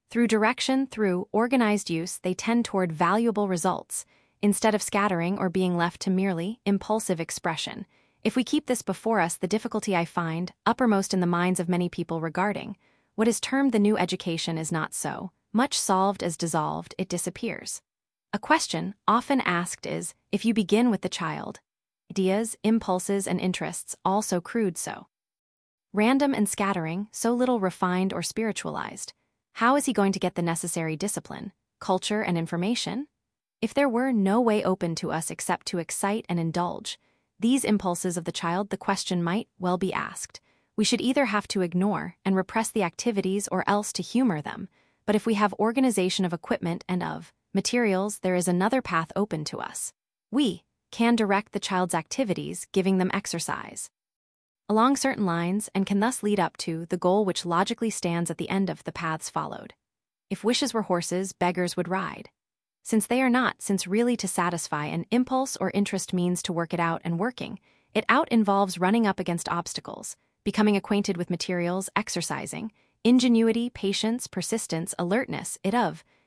Through organized use, they tend toward valuable results, instead of scattering or being left to merely impulsive expression. If we keep this before us, the difficulty I find uppermost in the minds of many people regarding what is termed the new education is not so much solved as dissolved, it disappears. A question often asked is, if you begin with the child, ideas, impulses, and interests all so crude, so random and scattering, so little refined or spiritualized, how is he going to get the necessary discipline, culture, and information? If there were no way open to us except to excite and indulge these impulses of the child, the question might well be asked. We should either have to ignore and repress the activities or else to humor them. But if we have organization of equipment and of materials, there is another path open to us. We can direct the child's activities, giving them exercise along certain lines, and can thus lead up to the goal which logically stands at the end of the paths followed. If wishes were horses, beggars would ride. Since they are not, since really to satisfy an impulse or interest means to work it out, and working it out involves running up against obstacles, becoming acquainted with materials, exercising ingenuity, patience, persistence, alertness, it of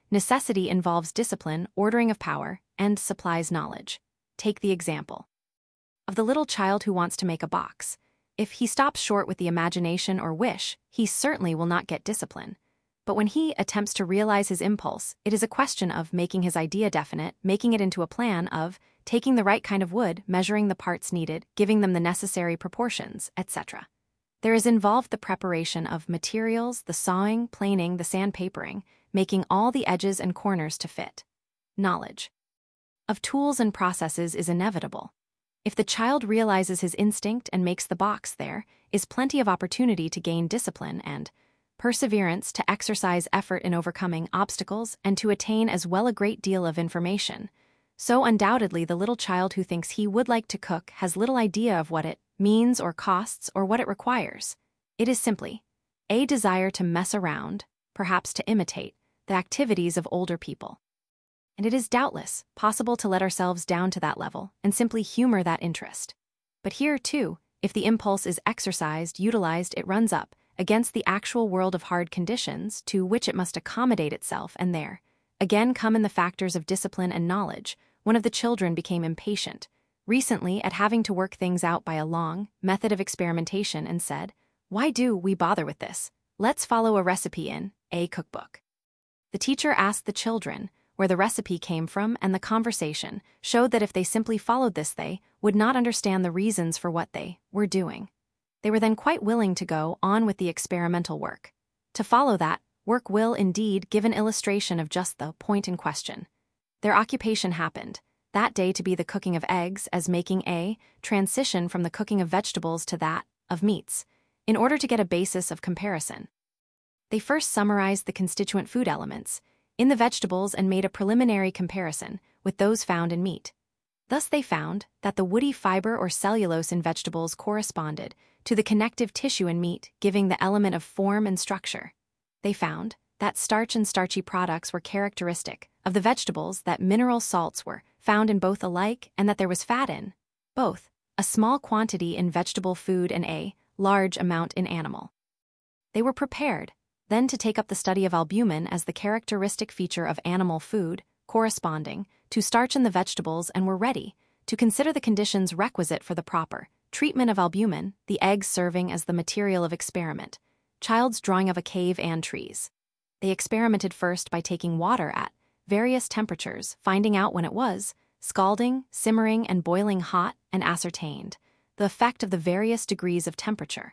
necessity involves discipline, ordering of power, and supplies knowledge. Take the example of the little child who wants to make a box. If he stops short with the imagination or wish, he certainly will not get discipline. But when he attempts to realize his impulse, it is a question of making his idea definite, making it into a plan, of taking the right kind of wood, measuring the parts needed, giving them the necessary proportions, etc. There is involved the preparation of materials, the sawing, planing, the sandpapering, making all the edges and corners to fit. Knowledge of tools and processes is inevitable. If the child realizes his instinct and makes the box, there is plenty of opportunity to gain discipline and perseverance, to exercise effort in overcoming obstacles, and to attain as well a great deal of information. So undoubtedly the little child who thinks he would like to cook has little idea of what it means or costs or what it requires. It is simply a desire to mess around, perhaps to imitate, the activities of older people. And it is doubtless possible to let ourselves down to that level and simply humor that interest. But here, too, if the impulse is exercised, utilized, it runs up against the actual world of hard conditions to which it must accommodate itself, and there again come in the factors of discipline and knowledge. One of the children became impatient recently at having to work things out by a long method of experimentation and said, "Why do we bother with this? Let's follow a recipe in a cookbook." The teacher asked the children where the recipe came from, and the conversation showed that if they simply followed this, they would not understand the reasons for what they were doing. They were then quite willing to go on with the experimental work. To follow that work will indeed give an illustration of just the point in question. Their occupation happened that day to be the cooking of eggs, as making a transition from the cooking of vegetables to that of meats, in order to get a basis of comparison. They first summarized the constituent food elements in the vegetables and made a preliminary comparison with those found in meat. Thus they found that the woody fiber or cellulose in vegetables corresponded to the connective tissue in meat, giving the element of form and structure. They found that starch and starchy products were characteristic of the vegetables, that mineral salts were found in both alike, and that there was fat in both, a small quantity in vegetable food and a large amount in animal. They were prepared then to take up the study of albumin as the characteristic feature of animal food, corresponding to starch in the vegetables, and were ready to consider the conditions requisite for the proper treatment of albumin, the eggs serving as the material of experiment. Child's drawing of a cave and trees. They experimented first by taking water at various temperatures, finding out when it was scalding, simmering, and boiling hot, and ascertained the effect of the various degrees of temperature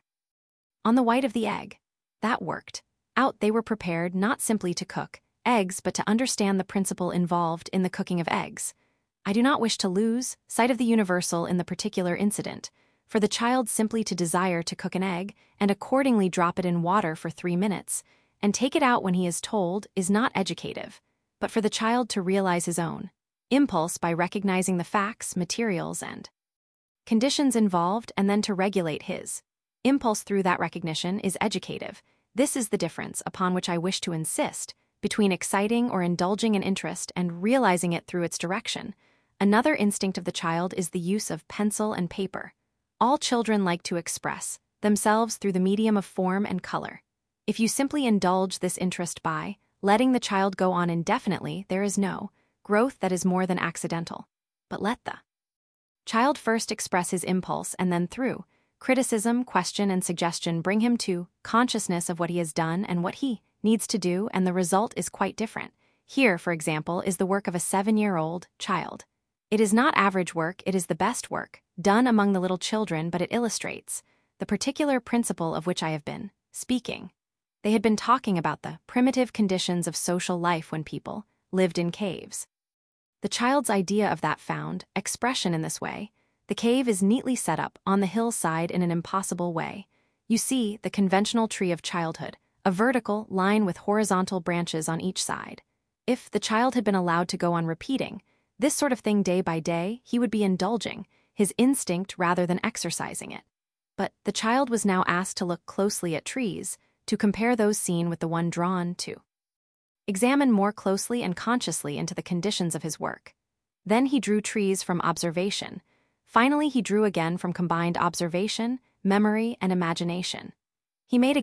on the white of the egg. That worked out, they were prepared not simply to cook eggs but to understand the principle involved in the cooking of eggs. I do not wish to lose sight of the universal in the particular incident. For the child simply to desire to cook an egg and accordingly drop it in water for 3 minutes and take it out when he is told is not educative, but for the child to realize his own impulse by recognizing the facts, materials, and conditions involved, and then to regulate his impulse through that recognition is educative. This is the difference upon which I wish to insist between exciting or indulging an interest and realizing it through its direction. Another instinct of the child is the use of pencil and paper. All children like to express themselves through the medium of form and color. If you simply indulge this interest by letting the child go on indefinitely, there is no growth that is more than accidental. But let the child first express his impulse, and then through criticism, question, and suggestion bring him to consciousness of what he has done and what he needs to do, and the result is quite different. Here, for example, is the work of a 7-year-old child. It is not average work, it is the best work done among the little children, but it illustrates the particular principle of which I have been speaking. They had been talking about the primitive conditions of social life when people lived in caves. The child's idea of that found expression in this way. The cave is neatly set up on the hillside in an impossible way. You see the conventional tree of childhood, a vertical line with horizontal branches on each side. If the child had been allowed to go on repeating this sort of thing day by day, he would be indulging his instinct rather than exercising it. But the child was now asked to look closely at trees, to compare those seen with the one drawn, to examine more closely and consciously into the conditions of his work. Then he drew trees from observation. Finally, he drew again from combined observation, memory, and imagination. He made again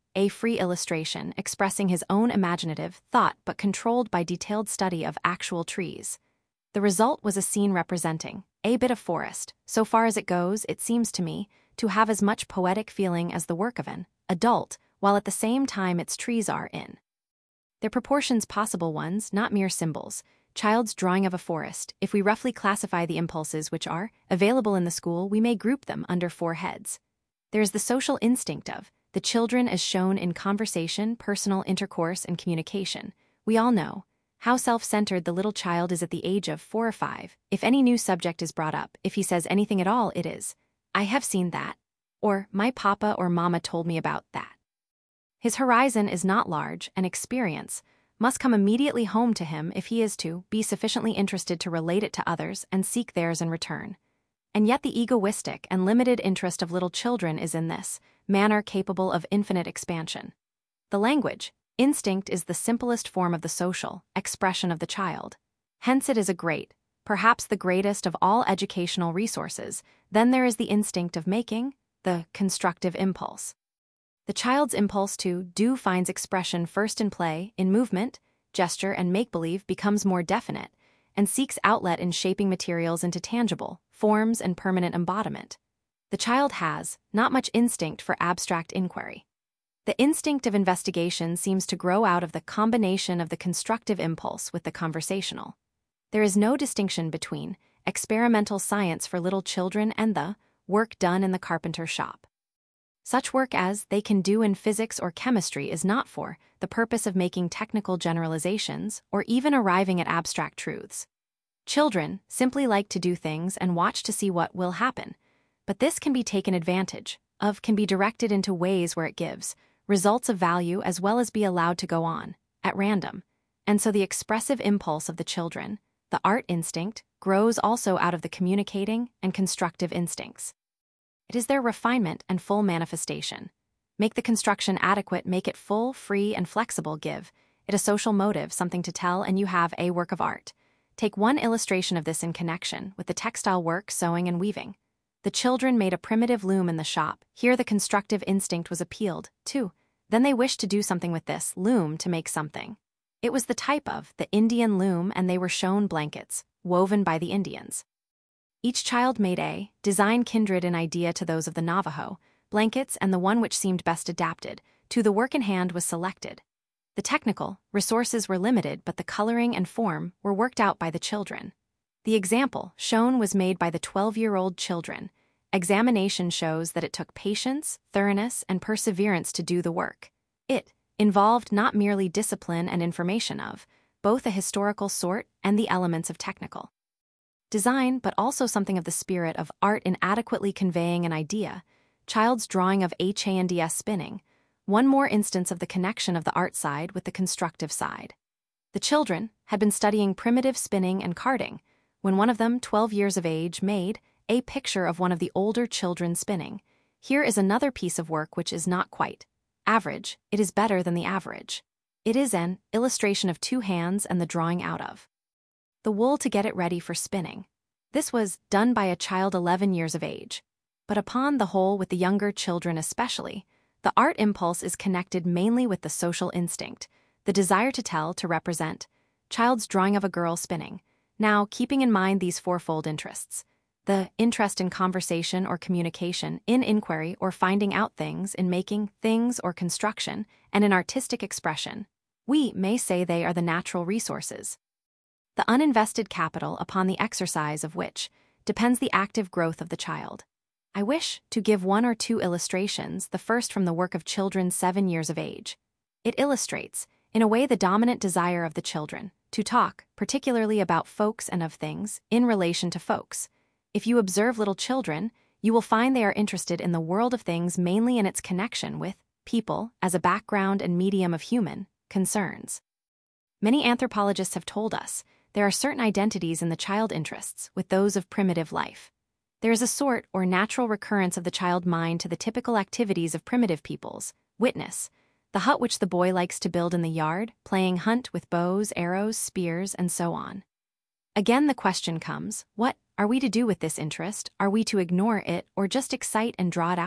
A free illustration expressing his own imaginative thought but controlled by detailed study of actual trees. The result was a scene representing a bit of forest. So far as it goes, it seems to me to have as much poetic feeling as the work of an adult, while at the same time its trees are in their proportions possible ones, not mere symbols. Child's drawing of a forest. If we roughly classify the impulses which are available in the school, we may group them under 4 heads. There is the social instinct of the children as shown in conversation, personal intercourse, and communication. We all know how self-centered the little child is at the age of 4 or 5. If any new subject is brought up, if he says anything at all, it is, "I have seen that," or "My papa or mama told me about that." His horizon is not large, and experience must come immediately home to him if he is to be sufficiently interested to relate it to others and seek theirs in return. And yet the egoistic and limited interest of little children is in this manner capable of infinite expansion. The language instinct is the simplest form of the social expression of the child. Hence it is a great, perhaps the greatest of all educational resources. Then there is the instinct of making, the constructive impulse. The child's impulse to do finds expression first in play, in movement, gesture, and make-believe becomes more definite, and seeks outlet in shaping materials into tangible forms and permanent embodiment. The child has not much instinct for abstract inquiry. The instinct of investigation seems to grow out of the combination of the constructive impulse with the conversational. There is no distinction between experimental science for little children and the work done in the carpenter shop. Such work as they can do in physics or chemistry is not for the purpose of making technical generalizations or even arriving at abstract truths. Children simply like to do things and watch to see what will happen, but this can be taken advantage of, can be directed into ways where it gives results of value as well as be allowed to go on at random. And so the expressive impulse of the children, the art instinct, grows also out of the communicating and constructive instincts. It is their refinement and full manifestation. Make the construction adequate, make it full, free, and flexible, give it a social motive, something to tell, and you have a work of art. Take one illustration of this in connection with the textile work, sewing and weaving. The children made a primitive loom in the shop. Here the constructive instinct was appealed to. Then they wished to do something with this loom to make something. It was the type of the Indian loom, and they were shown blankets, woven by the Indians. Each child made a design kindred in idea to those of the Navajo blankets, and the one which seemed best adapted to the work in hand was selected. The technical resources were limited, but the coloring and form were worked out by the children. The example shown was made by the 12-year-old children. Examination shows that it took patience, thoroughness, and perseverance to do the work. It involved not merely discipline and information of both a historical sort and the elements of technical design, but also something of the spirit of art in adequately conveying an idea. Child's drawing of H&S spinning, one more instance of the connection of the art side with the constructive side. The children had been studying primitive spinning and carding when one of them, 12 years of age, made a picture of one of the older children spinning. Here is another piece of work which is not quite average, it is better than the average. It is an illustration of 2 hands and the drawing out of the wool to get it ready for spinning. This was done by a child 11 years of age. But upon the whole, with the younger children especially, the art impulse is connected mainly with the social instinct, the desire to tell, to represent. Child's drawing of a girl spinning. Now, keeping in mind these fourfold interests, the interest in conversation or communication, in inquiry or finding out things, in making things or construction, and in artistic expression, we may say they are the natural resources. The uninvested capital upon the exercise of which depends the active growth of the child. I wish to give 1 or 2 illustrations, the first from the work of children 7 years of age. It illustrates, in a way, the dominant desire of the children to talk, particularly about folks and of things, in relation to folks. If you observe little children, you will find they are interested in the world of things mainly in its connection with people as a background and medium of human concerns. Many anthropologists have told us there are certain identities in the child interests with those of primitive life. There is a sort or natural recurrence of the child mind to the typical activities of primitive peoples. Witness the hut which the boy likes to build in the yard, playing hunt with bows, arrows, spears, and so on. Again the question comes, what are we to do with this interest? Are we to ignore it or just excite and draw it out?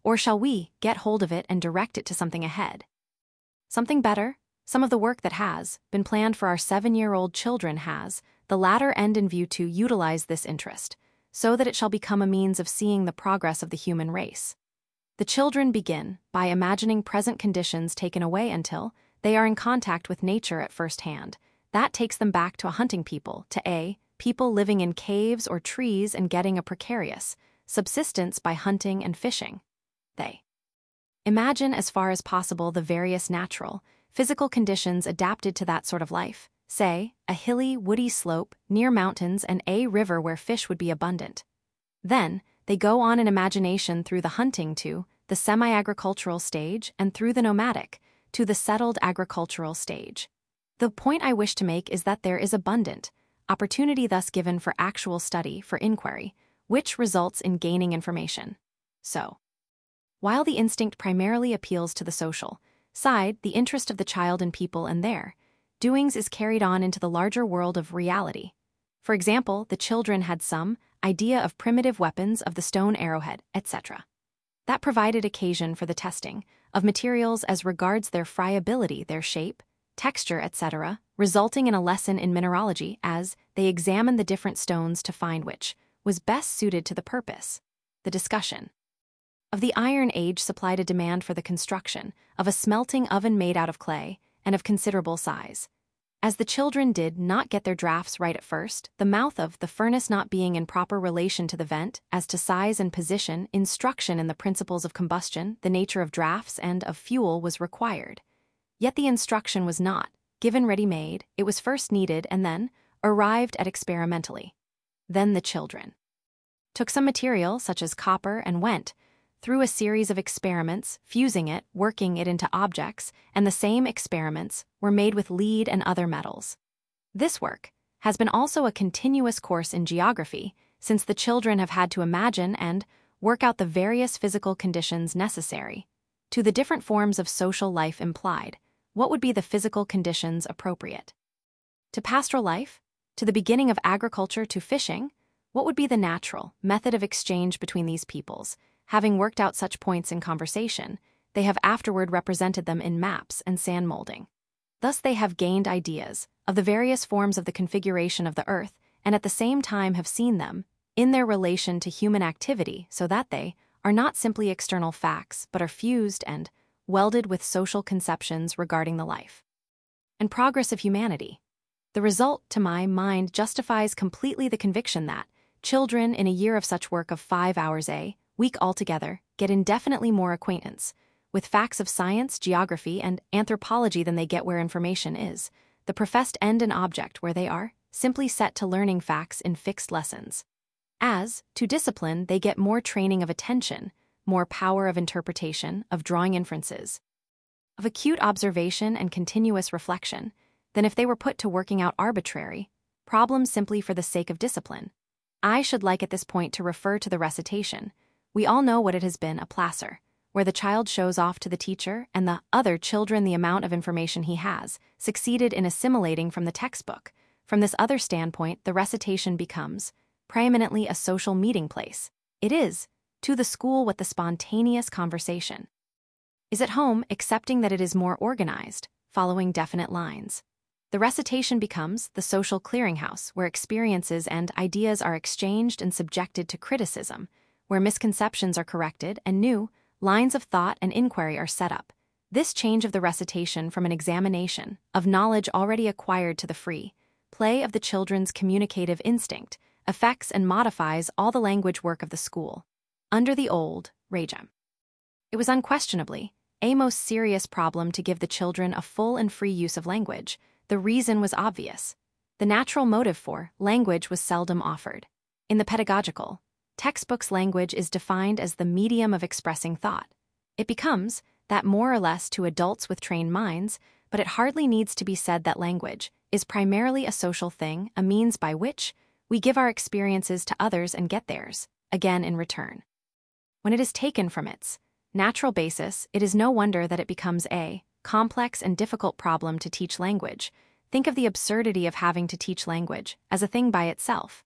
Or shall we get hold of it and direct it to something ahead? Something better? Some of the work that has been planned for our 7-year-old children has the latter end in view to utilize this interest, so that it shall become a means of seeing the progress of the human race. The children begin by imagining present conditions taken away until they are in contact with nature at first hand. That takes them back to a hunting people, to people living in caves or trees and getting a precarious subsistence by hunting and fishing. They imagine as far as possible the various natural, physical conditions adapted to that sort of life, say, a hilly, woody slope near mountains and a river where fish would be abundant. Then, they go on in imagination through the hunting to the semi-agricultural stage and through the nomadic to the settled agricultural stage. The point I wish to make is that there is abundant opportunity thus given for actual study, for inquiry, which results in gaining information. So, while the instinct primarily appeals to the social side, the interest of the child in people and their doings is carried on into the larger world of reality. For example, the children had some idea of primitive weapons, of the stone arrowhead, etc. That provided occasion for the testing of materials as regards their friability, their shape, texture, etc., resulting in a lesson in mineralogy as they examined the different stones to find which was best suited to the purpose. The discussion of the Iron Age supplied a demand for the construction of a smelting oven made out of clay and of considerable size. As the children did not get their drafts right at first, the mouth of the furnace not being in proper relation to the vent, as to size and position, instruction in the principles of combustion, the nature of drafts and of fuel was required. Yet the instruction was not given ready-made, it was first needed and then arrived at experimentally. Then the children took some material, such as copper, and went through a series of experiments, fusing it, working it into objects, and the same experiments were made with lead and other metals. This work has been also a continuous course in geography, since the children have had to imagine and work out the various physical conditions necessary to the different forms of social life implied. What would be the physical conditions appropriate to pastoral life, to the beginning of agriculture, to fishing? What would be the natural method of exchange between these peoples? Having worked out such points in conversation, they have afterward represented them in maps and sand molding. Thus they have gained ideas of the various forms of the configuration of the earth and at the same time have seen them in their relation to human activity, so that they are not simply external facts but are fused and welded with social conceptions regarding the life and progress of humanity. The result, to my mind, justifies completely the conviction that children in a year of such work of 5 hours a week altogether get indefinitely more acquaintance with facts of science, geography, and anthropology than they get where information is the professed end and object, where they are simply set to learning facts in fixed lessons. As, to discipline, they get more training of attention, more power of interpretation, of drawing inferences, of acute observation and continuous reflection, than if they were put to working out arbitrary problems simply for the sake of discipline. I should like at this point to refer to the recitation. We all know what it has been, a placer, where the child shows off to the teacher and the other children the amount of information he has succeeded in assimilating from the textbook. From this other standpoint, the recitation becomes preeminently a social meeting place. It is, to the school, what the spontaneous conversation is at home, excepting that it is more organized, following definite lines. The recitation becomes the social clearinghouse, where experiences and ideas are exchanged and subjected to criticism, where misconceptions are corrected and new lines of thought and inquiry are set up. This change of the recitation from an examination of knowledge already acquired to the free play of the children's communicative instinct affects and modifies all the language work of the school. Under the old regime, it was unquestionably a most serious problem to give the children a full and free use of language. The reason was obvious. The natural motive for language was seldom offered. In the pedagogical textbooks, language is defined as the medium of expressing thought. It becomes that more or less to adults with trained minds, but it hardly needs to be said that language is primarily a social thing, a means by which we give our experiences to others and get theirs, again in return. When it is taken from its natural basis, it is no wonder that it becomes a complex and difficult problem to teach language. Think of the absurdity of having to teach language as a thing by itself.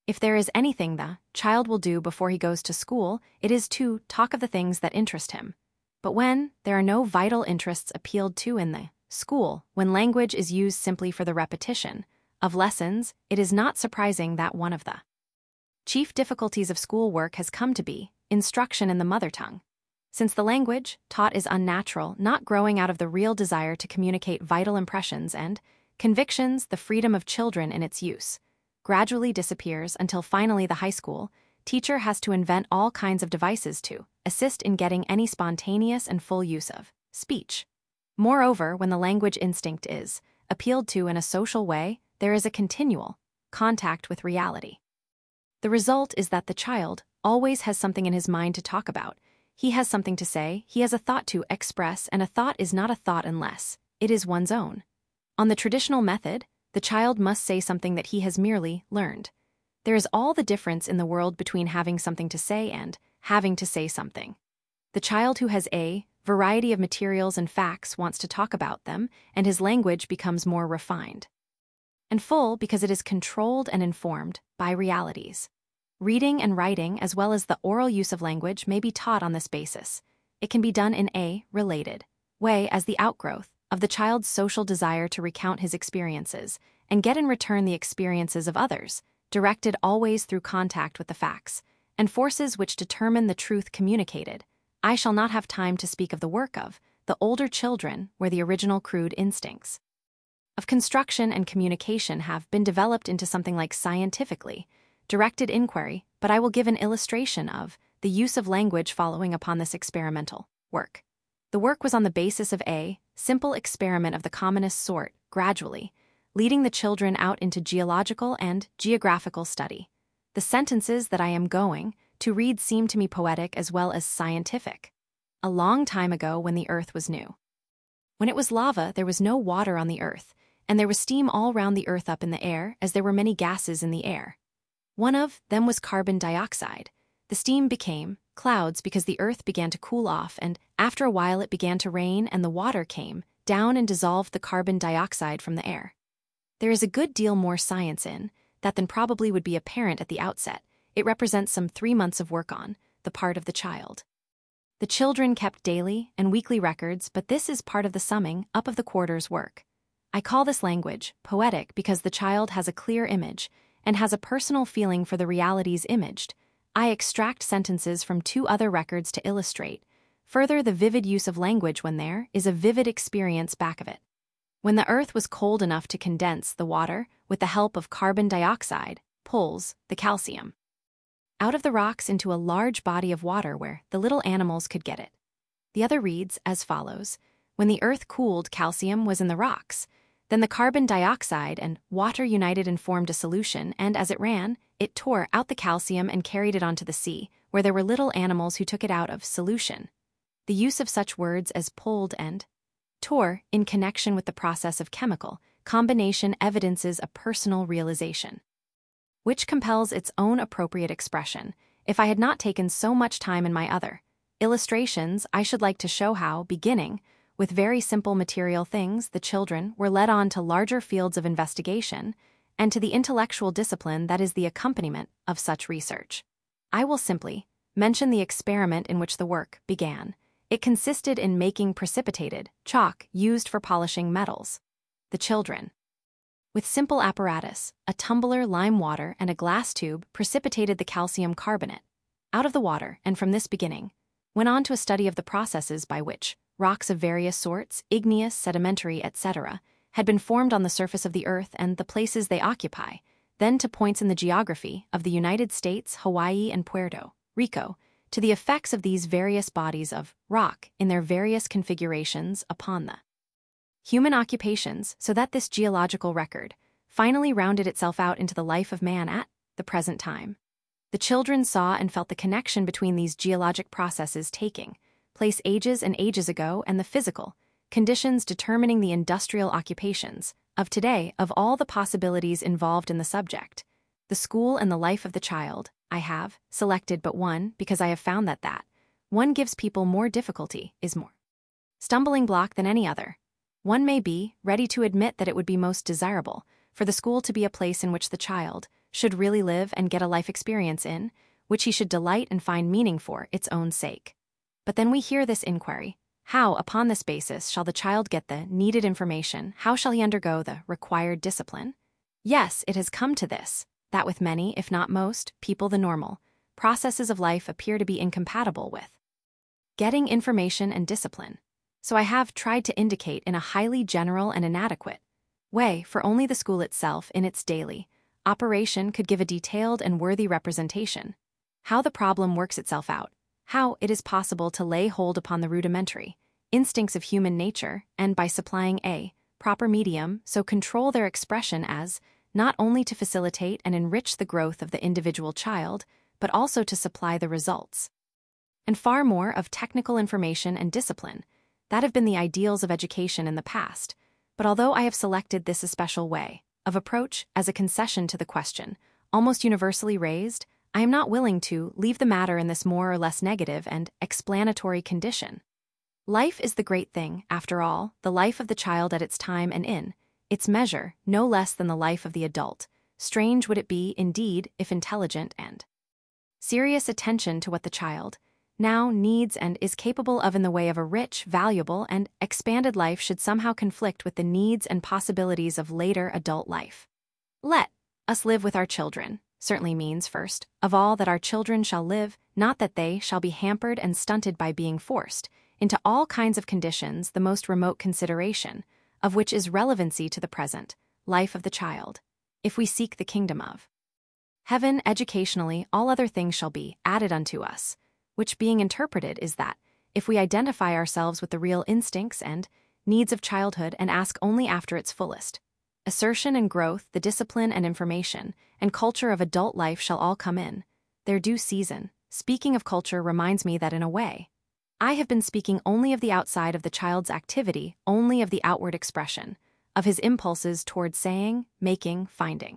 If there is anything the child will do before he goes to school, it is to talk of the things that interest him. But when there are no vital interests appealed to in the school, when language is used simply for the repetition of lessons, it is not surprising that one of the chief difficulties of schoolwork has come to be instruction in the mother tongue. Since the language taught is unnatural, not growing out of the real desire to communicate vital impressions and convictions, the freedom of children in its use gradually disappears until finally the high school teacher has to invent all kinds of devices to assist in getting any spontaneous and full use of speech. Moreover, when the language instinct is appealed to in a social way, there is a continual contact with reality. The result is that the child always has something in his mind to talk about. He has something to say, he has a thought to express, and a thought is not a thought unless it is one's own. On the traditional method, the child must say something that he has merely learned. There is all the difference in the world between having something to say and having to say something. The child who has a variety of materials and facts wants to talk about them, and his language becomes more refined and full because it is controlled and informed by realities. Reading and writing, as well as the oral use of language, may be taught on this basis. It can be done in a related way as the outgrowth of the child's social desire to recount his experiences and get in return the experiences of others, directed always through contact with the facts and forces which determine the truth communicated. I shall not have time to speak of the work of the older children where the original crude instincts of construction and communication have been developed into something like scientifically directed inquiry, but I will give an illustration of the use of language following upon this experimental work. The work was on the basis of a simple experiment of the commonest sort, gradually leading the children out into geological and geographical study. The sentences that I am going to read seem to me poetic as well as scientific. A long time ago, when the earth was new. When it was lava, there was no water on the earth, and there was steam all round the earth up in the air, as there were many gases in the air. One of them was carbon dioxide. The steam became clouds because the earth began to cool off, and after a while it began to rain, and the water came down and dissolved the carbon dioxide from the air. There is a good deal more science in that than probably would be apparent at the outset. It represents some 3 months of work on the part of the child. The children kept daily and weekly records, but this is part of the summing up of the quarter's work. I call this language poetic because the child has a clear image and has a personal feeling for the realities imaged. I extract sentences from 2 other records to illustrate further the vivid use of language when there is a vivid experience back of it. When the earth was cold enough to condense the water with the help of carbon dioxide, pulls the calcium out of the rocks into a large body of water where the little animals could get it. The other reads as follows: when the earth cooled, calcium was in the rocks. Then the carbon dioxide and water united and formed a solution, and as it ran, it tore out the calcium and carried it onto the sea, where there were little animals who took it out of solution. The use of such words as pulled and tore in connection with the process of chemical combination evidences a personal realization, which compels its own appropriate expression. If I had not taken so much time in my other illustrations, I should like to show how, beginning with very simple material things, the children were led on to larger fields of investigation and to the intellectual discipline that is the accompaniment of such research. I will simply mention the experiment in which the work began. It consisted in making precipitated chalk used for polishing metals. The children, with simple apparatus, a tumbler, lime water, and a glass tube, precipitated the calcium carbonate out of the water, and from this beginning went on to a study of the processes by which rocks of various sorts, igneous, sedimentary, etc., had been formed on the surface of the earth and the places they occupy, then to points in the geography of the United States, Hawaii, and Puerto Rico, to the effects of these various bodies of rock in their various configurations upon the human occupations, so that this geological record finally rounded itself out into the life of man at the present time. The children saw and felt the connection between these geologic processes taking place ages and ages ago and the physical conditions determining the industrial occupations of today. Of all the possibilities involved in the subject, the school and the life of the child, I have selected but one because I have found that one gives people more difficulty, is more stumbling block than any other. One may be ready to admit that it would be most desirable for the school to be a place in which the child should really live and get a life experience in, which he should delight and find meaning for its own sake. But then we hear this inquiry: how, upon this basis, shall the child get the needed information? How shall he undergo the required discipline? Yes, it has come to this, that with many, if not most, people the normal processes of life appear to be incompatible with getting information and discipline. So I have tried to indicate in a highly general and inadequate way, for only the school itself in its daily operation could give a detailed and worthy representation, how the problem works itself out, how it is possible to lay hold upon the rudimentary instincts of human nature and, by supplying a proper medium, so control their expression as not only to facilitate and enrich the growth of the individual child, but also to supply the results. And far more of technical information and discipline, that have been the ideals of education in the past. But although I have selected this especial way of approach as a concession to the question, almost universally raised, I am not willing to leave the matter in this more or less negative and explanatory condition. Life is the great thing, after all, the life of the child at its time and in its measure, no less than the life of the adult. Strange would it be, indeed, if intelligent and serious attention to what the child now needs and is capable of in the way of a rich, valuable, and expanded life should somehow conflict with the needs and possibilities of later adult life. Let us live with our children certainly means, first of all, that our children shall live, not that they shall be hampered and stunted by being forced into all kinds of conditions, the most remote consideration of which is relevancy to the present life of the child. If we seek the kingdom of heaven educationally, all other things shall be added unto us, which being interpreted is that, if we identify ourselves with the real instincts and needs of childhood and ask only after its fullest assertion and growth, the discipline and information and culture of adult life shall all come in their due season. Speaking of culture reminds me that in a way, I have been speaking only of the outside of the child's activity, only of the outward expression of his impulses toward saying, making, finding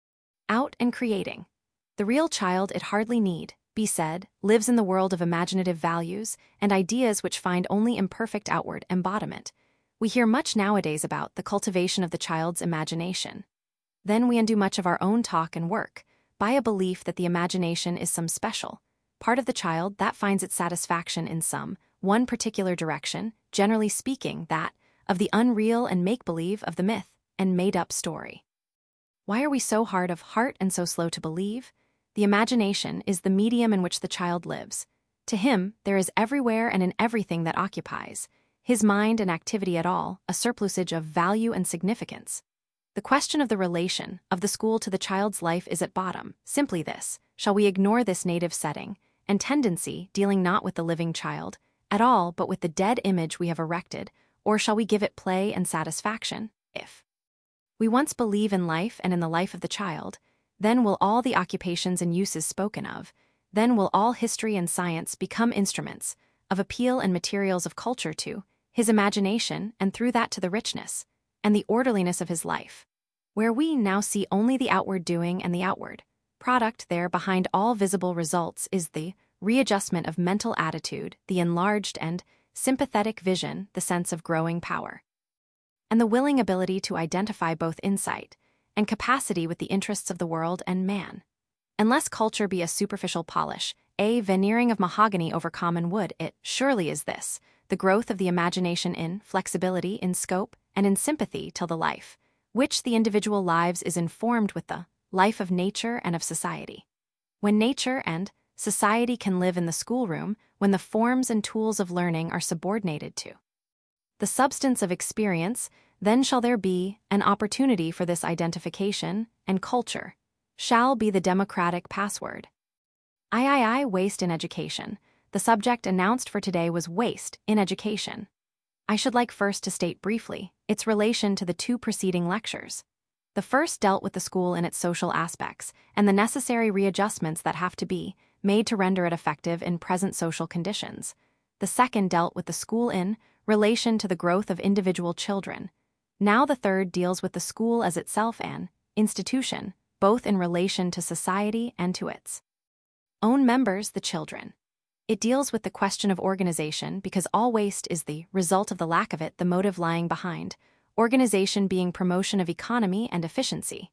out and creating. The real child, it hardly need be said, lives in the world of imaginative values and ideas which find only imperfect outward embodiment. We hear much nowadays about the cultivation of the child's imagination. Then we undo much of our own talk and work by a belief that the imagination is some special part of the child that finds its satisfaction in some one particular direction, generally speaking, that of the unreal and make-believe of the myth and made-up story. Why are we so hard of heart and so slow to believe? The imagination is the medium in which the child lives. To him, there is everywhere and in everything that occupies his mind and activity at all a surplusage of value and significance. The question of the relation of the school to the child's life is at bottom simply this: shall we ignore this native setting and tendency, dealing not with the living child at all but with the dead image we have erected, or shall we give it play and satisfaction? If we once believe in life and in the life of the child, then will all the occupations and uses spoken of, then will all history and science become instruments of appeal and materials of culture to his imagination, and through that to the richness and the orderliness of his life. Where we now see only the outward doing and the outward product, there behind all visible results is the readjustment of mental attitude, the enlarged and sympathetic vision, the sense of growing power, and the willing ability to identify both insight and capacity with the interests of the world and man. Unless culture be a superficial polish, a veneering of mahogany over common wood, it surely is this, the growth of the imagination in flexibility, in scope, and in sympathy till the life which the individual lives is informed with the life of nature and of society. When nature and society can live in the schoolroom, when the forms and tools of learning are subordinated to the substance of experience, then shall there be an opportunity for this identification, and culture shall be the democratic password. Waste in education. The subject announced for today was waste in education. I should like first to state briefly its relation to the two preceding lectures. The first dealt with the school in its social aspects and the necessary readjustments that have to be made to render it effective in present social conditions. The second dealt with the school in relation to the growth of individual children. Now the third deals with the school as itself an institution, both in relation to society and to its own members, the children. It deals with the question of organization because all waste is the result of the lack of it, the motive lying behind organization being promotion of economy and efficiency.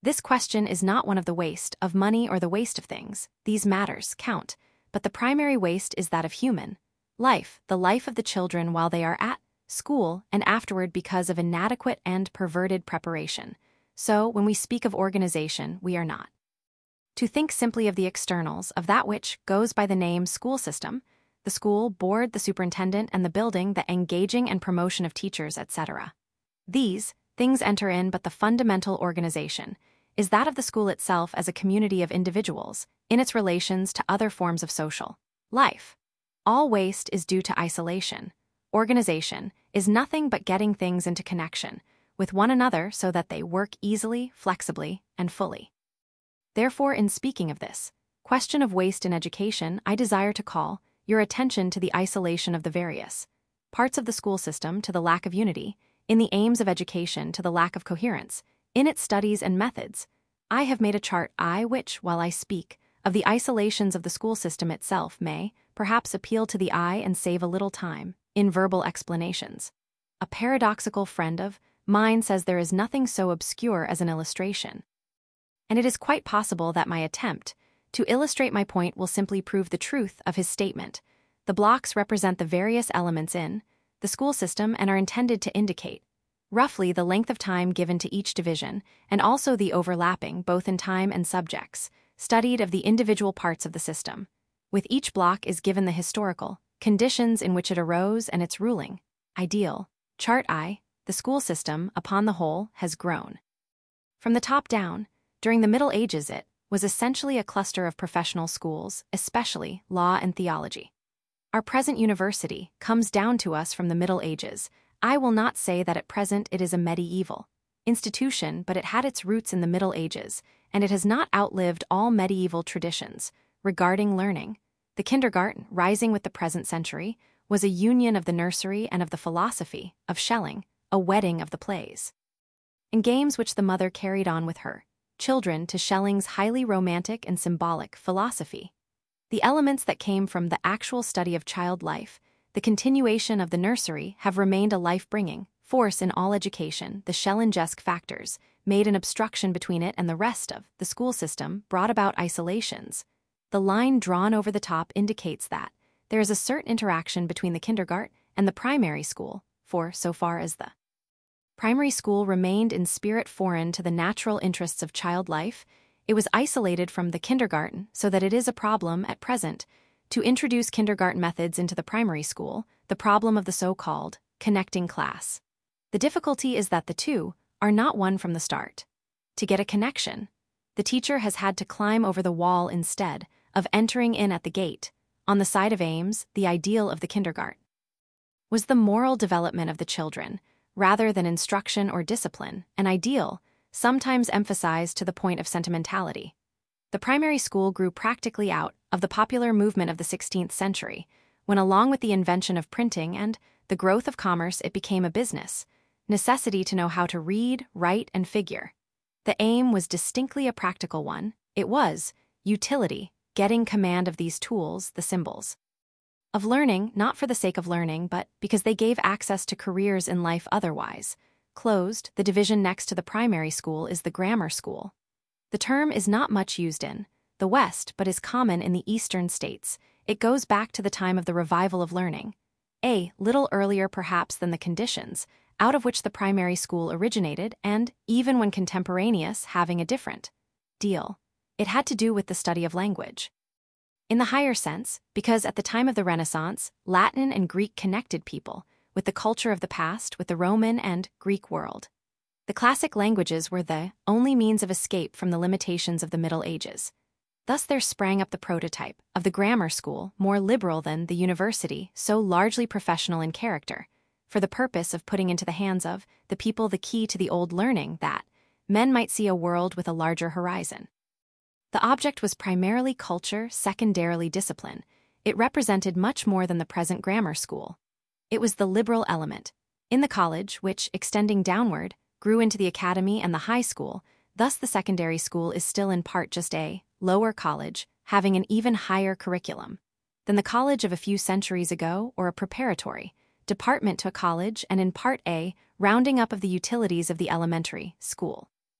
This question is not one of the waste of money or the waste of things. These matters count, but the primary waste is that of human life, the life of the children while they are at school and afterward because of inadequate and perverted preparation. So, when we speak of organization, we are not to think simply of the externals of that which goes by the name school system, the school, board, the superintendent, and the building, the engaging and promotion of teachers, etc. These things enter in, but the fundamental organization is that of the school itself as a community of individuals in its relations to other forms of social life. All waste is due to isolation. Organization is nothing but getting things into connection with one another so that they work easily, flexibly, and fully. Therefore, in speaking of this question of waste in education, I desire to call your attention to the isolation of the various parts of the school system, to the lack of unity in the aims of education, to the lack of coherence in its studies and methods. I have made a chart which, while I speak of the isolations of the school system itself, may perhaps appeal to the eye and save a little time in verbal explanations. A paradoxical friend of mine says there is nothing so obscure as an illustration. And it is quite possible that my attempt to illustrate my point will simply prove the truth of his statement. The blocks represent the various elements in the school system and are intended to indicate roughly the length of time given to each division, and also the overlapping, both in time and subjects, studied of the individual parts of the system. With each block is given the historical conditions in which it arose and its ruling ideal. Chart I. The school system, upon the whole, has grown from the top down. During the Middle Ages it was essentially a cluster of professional schools, especially law and theology. Our present university comes down to us from the Middle Ages. I will not say that at present it is a medieval institution, but it had its roots in the Middle Ages, and it has not outlived all medieval traditions regarding learning. The kindergarten, rising with the present century, was a union of the nursery and of the philosophy of Schelling, a wedding of the plays and games which the mother carried on with her children to Schelling's highly romantic and symbolic philosophy. The elements that came from the actual study of child life, the continuation of the nursery, have remained a life-bringing force in all education. The Schellingesque factors made an obstruction between it and the rest of the school system, brought about isolations. The line drawn over the top indicates that there is a certain interaction between the kindergarten and the primary school, for so far as the primary school remained in spirit foreign to the natural interests of child life, it was isolated from the kindergarten, so that it is a problem at present to introduce kindergarten methods into the primary school, the problem of the so-called connecting class. The difficulty is that the two are not one from the start. To get a connection, the teacher has had to climb over the wall instead of entering in at the gate. On the side of aims, the ideal of the kindergarten was the moral development of the children, rather than instruction or discipline, an ideal sometimes emphasized to the point of sentimentality. The primary school grew practically out of the popular movement of the 16th century, when along with the invention of printing and the growth of commerce it became a business, necessity to know how to read, write, and figure. The aim was distinctly a practical one. It was utility, getting command of these tools, the symbols of learning, not for the sake of learning, but because they gave access to careers in life otherwise closed. The division next to the primary school is the grammar school. The term is not much used in the West, but is common in the Eastern states. It goes back to the time of the revival of learning, a little earlier perhaps than the conditions out of which the primary school originated, and, even when contemporaneous, having a different deal. It had to do with the study of language. In the higher sense, because at the time of the Renaissance, Latin and Greek connected people with the culture of the past, with the Roman and Greek world. The classic languages were the only means of escape from the limitations of the Middle Ages. Thus there sprang up the prototype of the grammar school, more liberal than the university, so largely professional in character, for the purpose of putting into the hands of the people the key to the old learning, that men might see a world with a larger horizon. The object was primarily culture, secondarily discipline. It represented much more than the present grammar school. It was the liberal element in the college, which, extending downward, grew into the academy and the high school. Thus the secondary school is still in part just a lower college, having an even higher curriculum than the college of a few centuries ago, or a preparatory department to a college, and in part a rounding up of the utilities of the elementary school.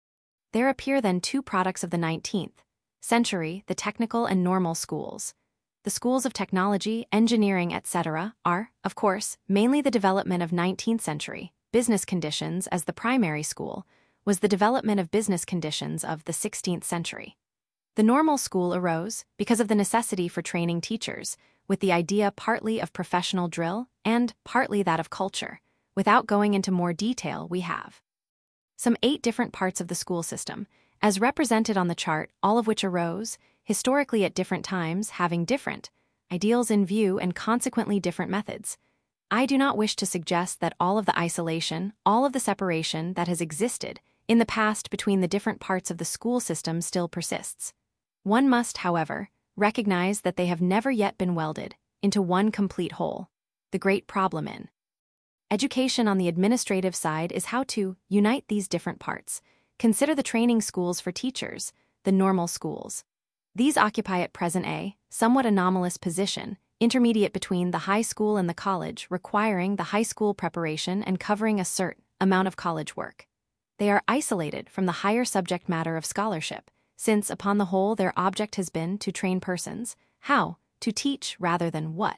There appear then two products of the 19th century, the technical and normal schools. The schools of technology, engineering, etc. are, of course, mainly the development of 19th century. Business conditions as the primary school was the development of business conditions of the 16th century. The normal school arose because of the necessity for training teachers, with the idea partly of professional drill and partly that of culture. Without going into more detail, we have some 8 different parts of the school system, as represented on the chart, all of which arose, historically at different times, having different ideals in view and consequently different methods. I do not wish to suggest that all of the isolation, all of the separation that has existed in the past between the different parts of the school system still persists. One must, however, recognize that they have never yet been welded into one complete whole. The great problem in education on the administrative side is how to unite these different parts. Consider the training schools for teachers, the normal schools. These occupy at present a somewhat anomalous position, intermediate between the high school and the college, requiring the high school preparation and covering a certain amount of college work. They are isolated from the higher subject matter of scholarship, since upon the whole their object has been to train persons, how to teach rather than what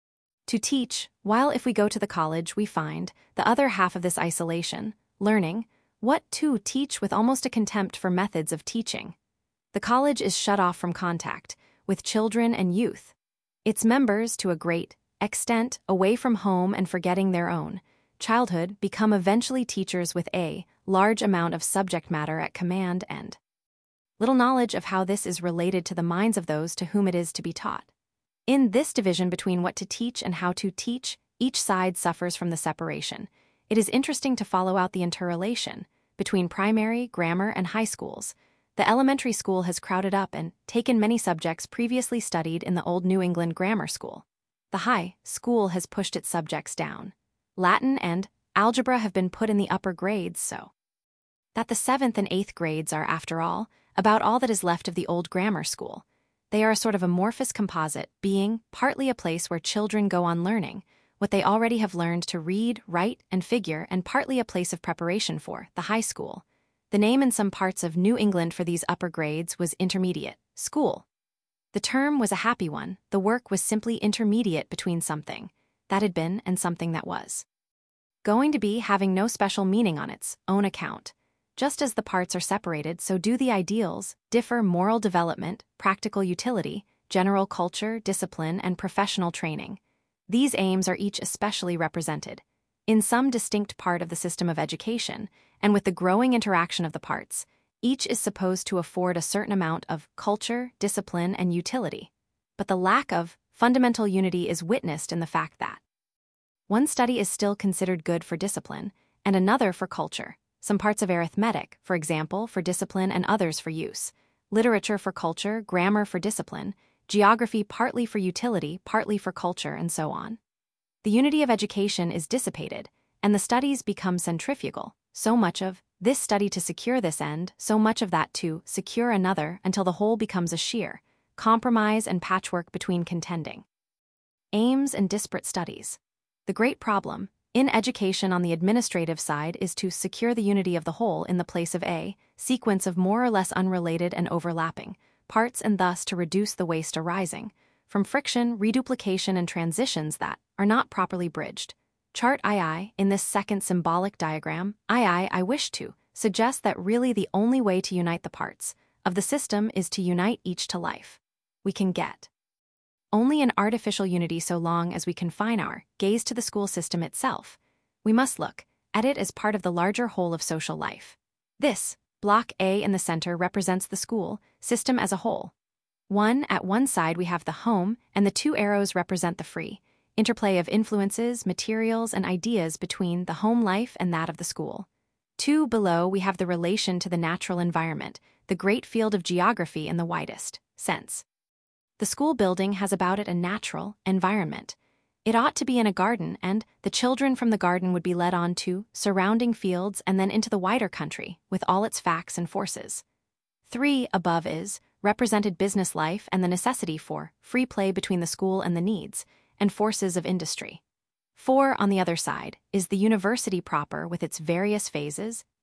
to teach, while if we go to the college we find the other half of this isolation, learning what to teach with almost a contempt for methods of teaching. The college is shut off from contact with children and youth, its members to a great extent away from home and forgetting their own childhood become eventually teachers with a large amount of subject matter at command and little knowledge of how this is related to the minds of those to whom it is to be taught. In this division between what to teach and how to teach, each side suffers from the separation. It is interesting to follow out the interrelation between primary, grammar, and high schools. The elementary school has crowded up and taken many subjects previously studied in the old New England grammar school. The high school has pushed its subjects down. Latin and algebra have been put in the upper grades so that the 7th and 8th grades are, after all, about all that is left of the old grammar school. They are a sort of amorphous composite, being partly a place where children go on learning what they already have learned to read, write, and figure, and partly a place of preparation for the high school. The name in some parts of New England for these upper grades was intermediate school. The term was a happy one. The work was simply intermediate between something that had been and something that was going to be, having no special meaning on its own account. Just as the parts are separated, so do the ideals differ: moral development, practical utility, general culture, discipline, and professional training. These aims are each especially represented in some distinct part of the system of education, and with the growing interaction of the parts, each is supposed to afford a certain amount of culture, discipline, and utility. But the lack of fundamental unity is witnessed in the fact that one study is still considered good for discipline, and another for culture. Some parts of arithmetic, for example, for discipline and others for use. Literature for culture, grammar for discipline, geography partly for utility, partly for culture, and so on. The unity of education is dissipated, and the studies become centrifugal. So much of this study to secure this end, so much of that to secure another, until the whole becomes a sheer compromise and patchwork between contending aims and disparate studies. The great problem in education on the administrative side is to secure the unity of the whole in the place of a sequence of more or less unrelated and overlapping parts, and thus to reduce the waste arising from friction, reduplication, and transitions that are not properly bridged. Chart II. In this second symbolic diagram, I wish to suggest that really the only way to unite the parts of the system is to unite each to life. We can get only an artificial unity so long as we confine our gaze to the school system itself. We must look at it as part of the larger whole of social life. This block A in the center represents the school system as a whole. At one side we have the home, and the 2 arrows represent the free interplay of influences, materials, and ideas between the home life and that of the school. 2 below we have the relation to the natural environment, the great field of geography in the widest sense. The school building has about it a natural environment. It ought to be in a garden, and the children from the garden would be led on to surrounding fields and then into the wider country with all its facts and forces. 3 above is represented business life and the necessity for free play between the school and the needs and forces of industry. 4 on the other side is the university proper with its various phases,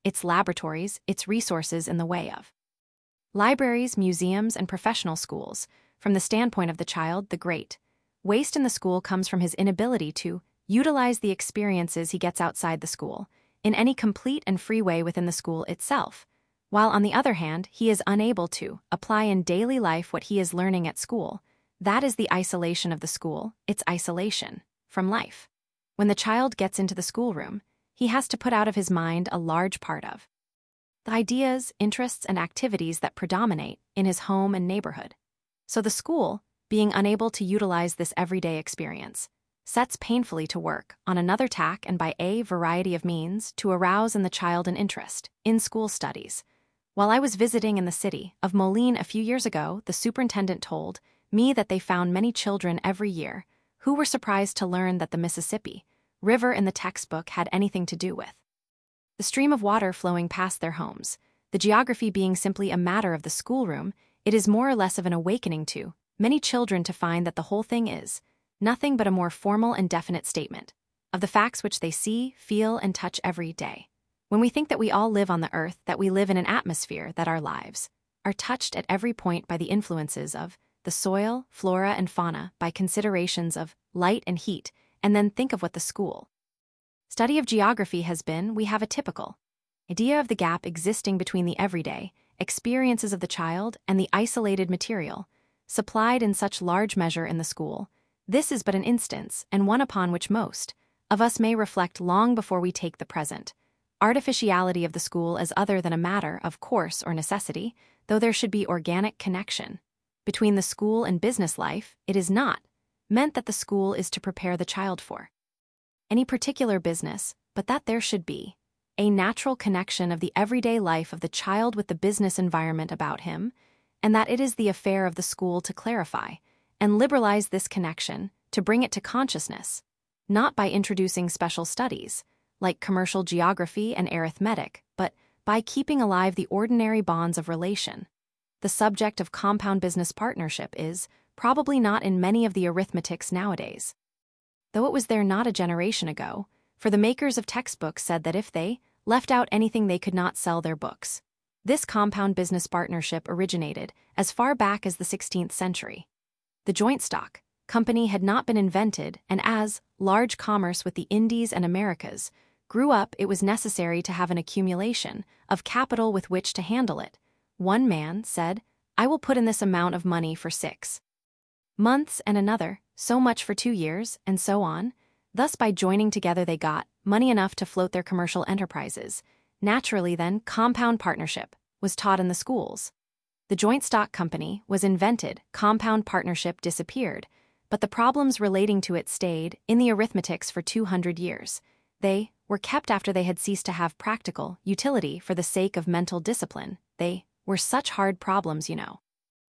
its laboratories, its resources in the way of libraries, museums, and professional schools. From the standpoint of the child, the great waste in the school comes from his inability to utilize the experiences he gets outside the school in any complete and free way within the school itself, while on the other hand, he is unable to apply in daily life what he is learning at school. That is the isolation of the school, its isolation from life. When the child gets into the schoolroom, he has to put out of his mind a large part of the ideas, interests, and activities that predominate in his home and neighborhood. So the school, being unable to utilize this everyday experience, sets painfully to work on another tack and by a variety of means to arouse in the child an interest in school studies. While I was visiting in the city of Moline a few years ago, the superintendent told me that they found many children every year who were surprised to learn that the Mississippi River in the textbook had anything to do with the stream of water flowing past their homes. The geography being simply a matter of the schoolroom, it is more or less of an awakening to many children to find that the whole thing is nothing but a more formal and definite statement of the facts which they see, feel, and touch every day. When we think that we all live on the earth, that we live in an atmosphere, that our lives are touched at every point by the influences of the soil, flora, and fauna, by considerations of light and heat, and then think of what the school study of geography has been, we have a typical idea of the gap existing between the everyday experiences of the child and the isolated material supplied in such large measure in the school. This is but an instance, and one upon which most of us may reflect long before we take the present artificiality of the school as other than a matter of course or necessity. Though there should be organic connection between the school and business life, it is not meant that the school is to prepare the child for any particular business, but that there should be a natural connection of the everyday life of the child with the business environment about him, and that it is the affair of the school to clarify and liberalize this connection, to bring it to consciousness, not by introducing special studies, like commercial geography and arithmetic, but by keeping alive the ordinary bonds of relation. The subject of compound business partnership is probably not in many of the arithmetics nowadays, though it was there not a generation ago, for the makers of textbooks said that if they left out anything they could not sell their books. This compound business partnership originated as far back as the 16th century. The joint stock company had not been invented, and as large commerce with the Indies and Americas grew up, it was necessary to have an accumulation of capital with which to handle it. One man said, "I will put in this amount of money for 6 months," and another, "so much for 2 years," and so on. Thus, by joining together, they got money enough to float their commercial enterprises. Naturally, then, compound partnership was taught in the schools. The joint stock company was invented, compound partnership disappeared, but the problems relating to it stayed in the arithmetics for 200 years. They were kept after they had ceased to have practical utility for the sake of mental discipline. They were such hard problems, you know.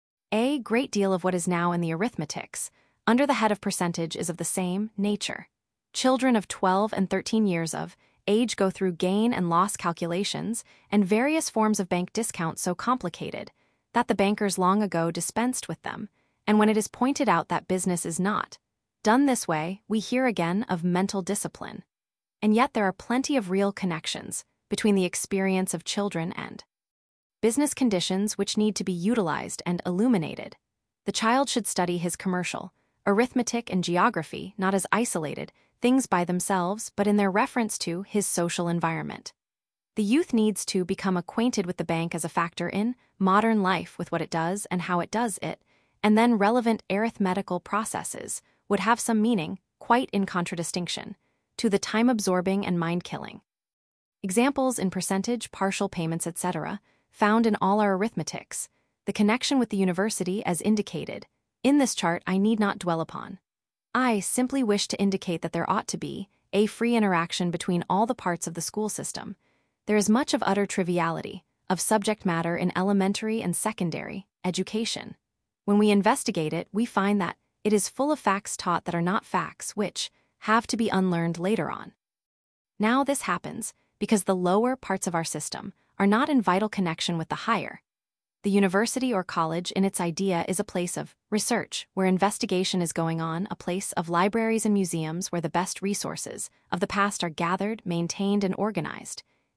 A great deal of what is now in the arithmetics, under the head of percentage, is of the same nature. Children of 12 and 13 years of age go through gain and loss calculations and various forms of bank discount so complicated that the bankers long ago dispensed with them, and when it is pointed out that business is not done this way, we hear again of mental discipline. And yet there are plenty of real connections between the experience of children and business conditions which need to be utilized and illuminated. The child should study his commercial, arithmetic, and geography not as isolated things by themselves, but in their reference to his social environment. The youth needs to become acquainted with the bank as a factor in modern life, with what it does and how it does it, and then relevant arithmetical processes would have some meaning, quite in contradistinction to the time-absorbing and mind-killing examples in percentage, partial payments, etc., found in all our arithmetics. The connection with the university, as indicated in this chart, I need not dwell upon. I simply wish to indicate that there ought to be a free interaction between all the parts of the school system. There is much of utter triviality of subject matter in elementary and secondary education. When we investigate it, we find that it is full of facts taught that are not facts, which have to be unlearned later on. Now this happens because the lower parts of our system are not in vital connection with the higher. The university or college in its idea is a place of research where investigation is going on, a place of libraries and museums where the best resources of the past are gathered, maintained, and organized.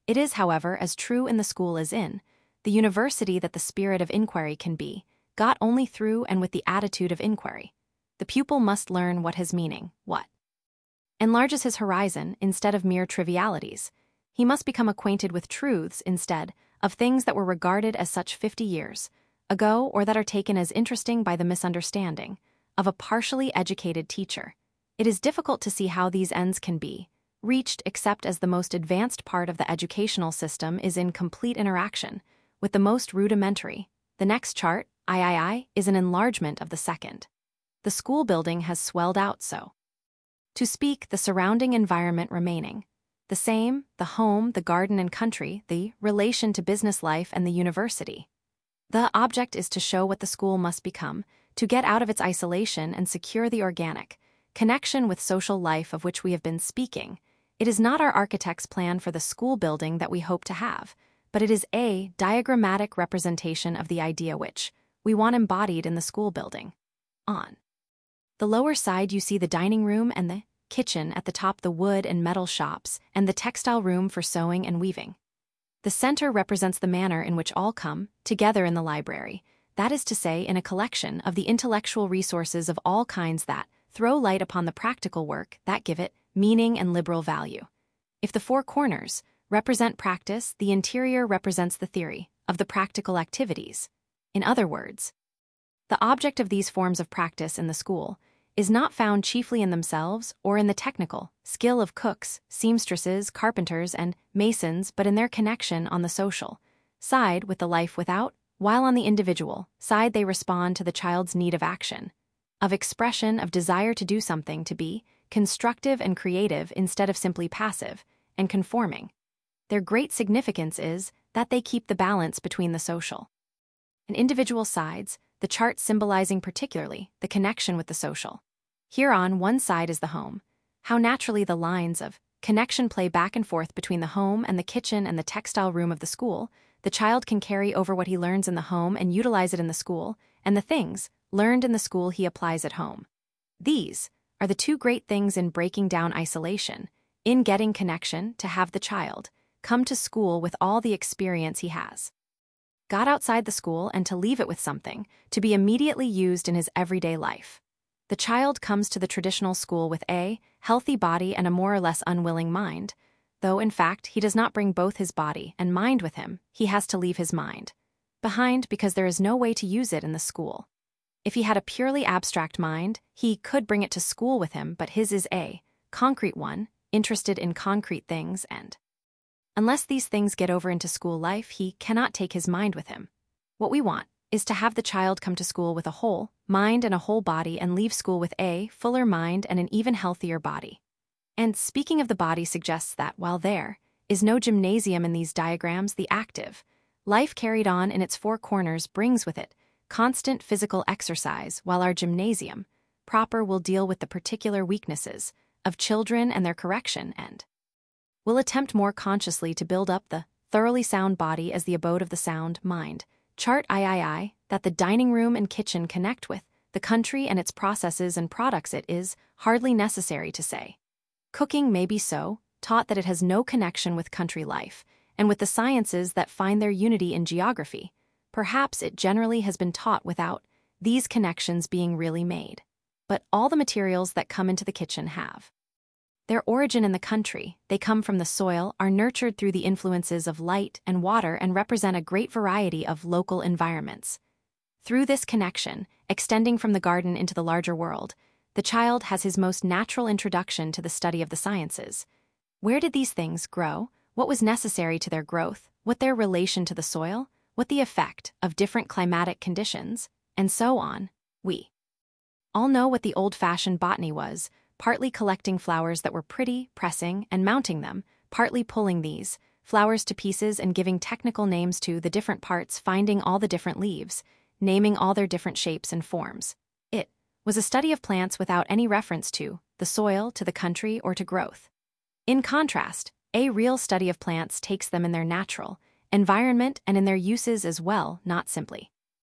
It is, however, as true in the school as in the university that the spirit of inquiry can be got only through and with the attitude of inquiry. The pupil must learn what his meaning, what enlarges his horizon instead of mere trivialities. He must become acquainted with truths instead of things that were regarded as such 50 years ago or that are taken as interesting by the misunderstanding of a partially educated teacher. It is difficult to see how these ends can be reached except as the most advanced part of the educational system is in complete interaction with the most rudimentary. The next chart, III, is an enlargement of the second. The school building has swelled out so to speak, the surrounding environment remaining the same, the home, the garden and country, the relation to business life and the university. The object is to show what the school must become, to get out of its isolation and secure the organic connection with social life of which we have been speaking. It is not our architect's plan for the school building that we hope to have, but it is a diagrammatic representation of the idea which we want embodied in the school building. On the lower side you see the dining room and the kitchen, at the top the wood and metal shops, and the textile room for sewing and weaving. The center represents the manner in which all come together in the library, that is to say, in a collection of the intellectual resources of all kinds that throw light upon the practical work that give it meaning and liberal value. If the four corners represent practice, the interior represents the theory of the practical activities. In other words, the object of these forms of practice in the school is not found chiefly in themselves or in the technical skill of cooks, seamstresses, carpenters, and masons, but in their connection on the social side with the life without, while on the individual side they respond to the child's need of action, of expression, of desire to do something, to be constructive and creative instead of simply passive and conforming. Their great significance is that they keep the balance between the social and individual sides, the chart symbolizing particularly the connection with the social. Here on one side is the home. How naturally the lines of connection play back and forth between the home and the kitchen and the textile room of the school. The child can carry over what he learns in the home and utilize it in the school, and the things learned in the school he applies at home. These are the two great things in breaking down isolation, in getting connection, to have the child come to school with all the experience he has got outside the school and to leave it with something to be immediately used in his everyday life. The child comes to the traditional school with a healthy body and a more or less unwilling mind, though in fact he does not bring both his body and mind with him. He has to leave his mind behind because there is no way to use it in the school. If he had a purely abstract mind, he could bring it to school with him, but his is a concrete one, interested in concrete things, and unless these things get over into school life, he cannot take his mind with him. What we want is to have the child come to school with a whole mind and a whole body and leave school with a fuller mind and an even healthier body. And speaking of the body suggests that while there is no gymnasium in these diagrams, the active life carried on in its four corners brings with it constant physical exercise, while our gymnasium proper will deal with the particular weaknesses of children and their correction, and will attempt more consciously to build up the thoroughly sound body as the abode of the sound mind. Chart III, that the dining room and kitchen connect with the country and its processes and products. It is hardly necessary to say cooking may be so taught that it has no connection with country life and with the sciences that find their unity in geography. Perhaps it generally has been taught without these connections being really made. But all the materials that come into the kitchen have their origin in the country. They come from the soil, are nurtured through the influences of light and water, and represent a great variety of local environments. Through this connection, extending from the garden into the larger world, the child has his most natural introduction to the study of the sciences. Where did these things grow? What was necessary to their growth? What their relation to the soil? What the effect of different climatic conditions? And so on. We all know what the old-fashioned botany was, partly collecting flowers that were pretty, pressing, and mounting them, partly pulling these flowers to pieces and giving technical names to the different parts, finding all the different leaves, naming all their different shapes and forms. It was a study of plants without any reference to the soil, to the country, or to growth. In contrast, a real study of plants takes them in their natural environment and in their uses as well, not simply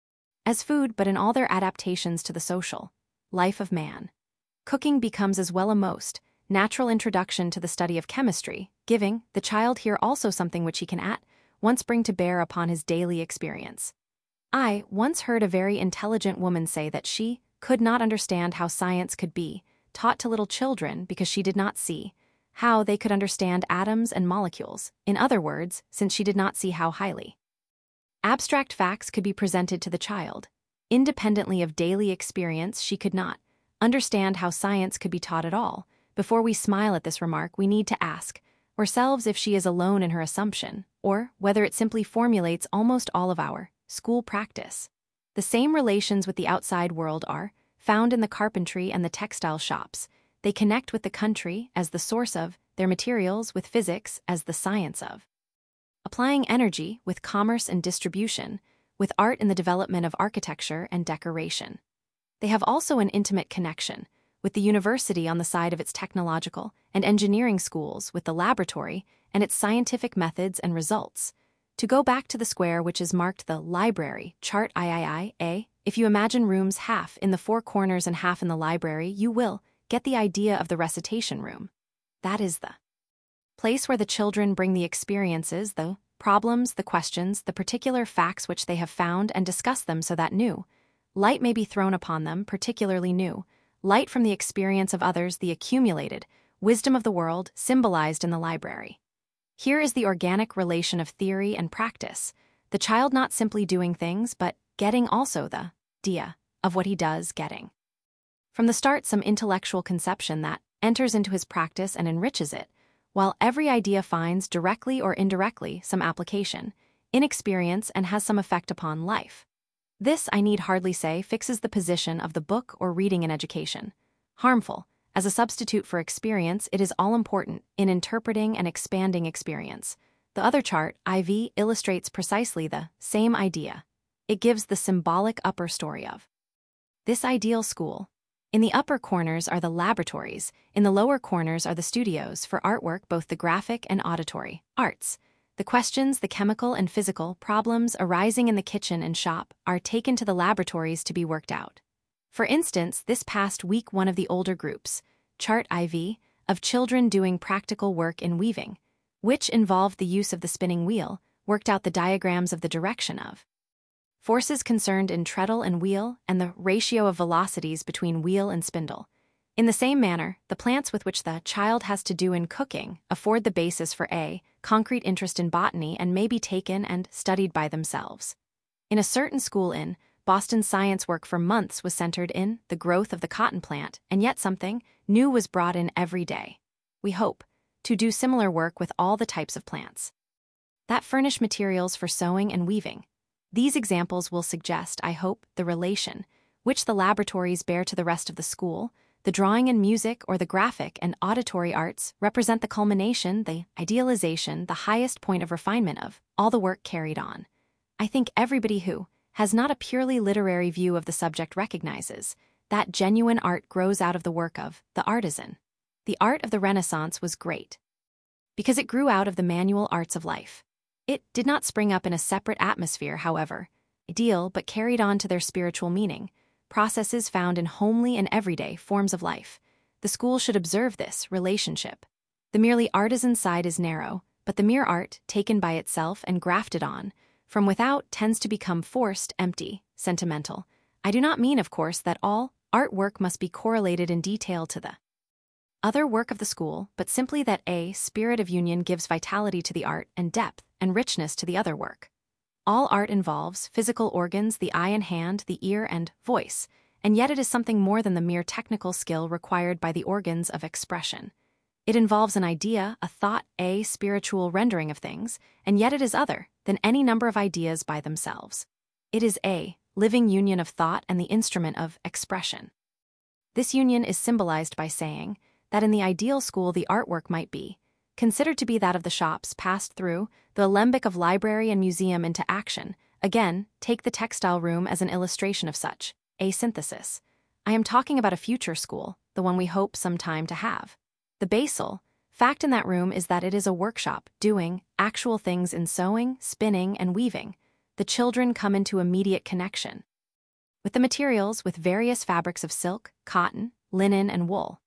as food, but in all their adaptations to the social life of man. Cooking becomes as well a most natural introduction to the study of chemistry, giving the child here also something which he can at once bring to bear upon his daily experience. I once heard a very intelligent woman say that she could not understand how science could be taught to little children because she did not see how they could understand atoms and molecules. In other words, since she did not see how highly abstract facts could be presented to the child, independently of daily experience, she could not understand how science could be taught at all. Before we smile at this remark, we need to ask ourselves if she is alone in her assumption, or whether it simply formulates almost all of our school practice. The same relations with the outside world are found in the carpentry and the textile shops. They connect with the country as the source of their materials, with physics as the science of applying energy, with commerce and distribution, with art in the development of architecture and decoration. They have also an intimate connection with the university on the side of its technological and engineering schools, with the laboratory and its scientific methods and results. To go back to the square which is marked the library, chart III, if you imagine rooms half in the four corners and half in the library, you will get the idea of the recitation room. That is the place where the children bring the experiences, the problems, the questions, the particular facts which they have found, and discuss them so that new light may be thrown upon them, particularly new light from the experience of others, the accumulated wisdom of the world symbolized in the library. Here is the organic relation of theory and practice, the child not simply doing things, but getting also the idea of what he does, getting from the start some intellectual conception that enters into his practice and enriches it, while every idea finds, directly or indirectly, some application in experience and has some effect upon life. This, I need hardly say, fixes the position of the book or reading in education. Harmful. As a substitute for experience, it is all-important in interpreting and expanding experience. The other chart, IV, illustrates precisely the same idea. It gives the symbolic upper story of this ideal school. In the upper corners are the laboratories, in the lower corners are the studios for artwork, both the graphic and auditory arts. The questions, the chemical and physical problems arising in the kitchen and shop, are taken to the laboratories to be worked out. For instance, this past week one of the older groups, chart IV, of children doing practical work in weaving, which involved the use of the spinning wheel, worked out the diagrams of the direction of forces concerned in treadle and wheel and the ratio of velocities between wheel and spindle. In the same manner, the plants with which the child has to do in cooking afford the basis for a concrete interest in botany and may be taken and studied by themselves. In a certain school in Boston, science work for months was centered in the growth of the cotton plant, and yet something new was brought in every day. We hope to do similar work with all the types of plants that furnish materials for sewing and weaving. These examples will suggest, I hope, the relation which the laboratories bear to the rest of the school. The drawing and music or the graphic and auditory arts represent the culmination, the idealization, the highest point of refinement of all the work carried on. I think everybody who has not a purely literary view of the subject recognizes that genuine art grows out of the work of the artisan. The art of the Renaissance was great because it grew out of the manual arts of life. It did not spring up in a separate atmosphere, however ideal, but carried on to their spiritual meaning, processes found in homely and everyday forms of life. The school should observe this relationship. The merely artisan side is narrow, but the mere art, taken by itself and grafted on from without, tends to become forced, empty, sentimental. I do not mean, of course, that all artwork must be correlated in detail to the other work of the school, but simply that a spirit of union gives vitality to the art and depth and richness to the other work. All art involves physical organs, the eye and hand, the ear and voice, and yet it is something more than the mere technical skill required by the organs of expression. It involves an idea, a thought, a spiritual rendering of things, and yet it is other than any number of ideas by themselves. It is a living union of thought and the instrument of expression. This union is symbolized by saying that in the ideal school the artwork might be considered to be that of the shops passed through the alembic of library and museum into action. Again, take the textile room as an illustration of such a synthesis. I am talking about a future school, the one we hope sometime to have. The basal fact in that room is that it is a workshop doing actual things in sewing, spinning, and weaving. The children come into immediate connection with the materials, with various fabrics of silk, cotton, linen, and wool.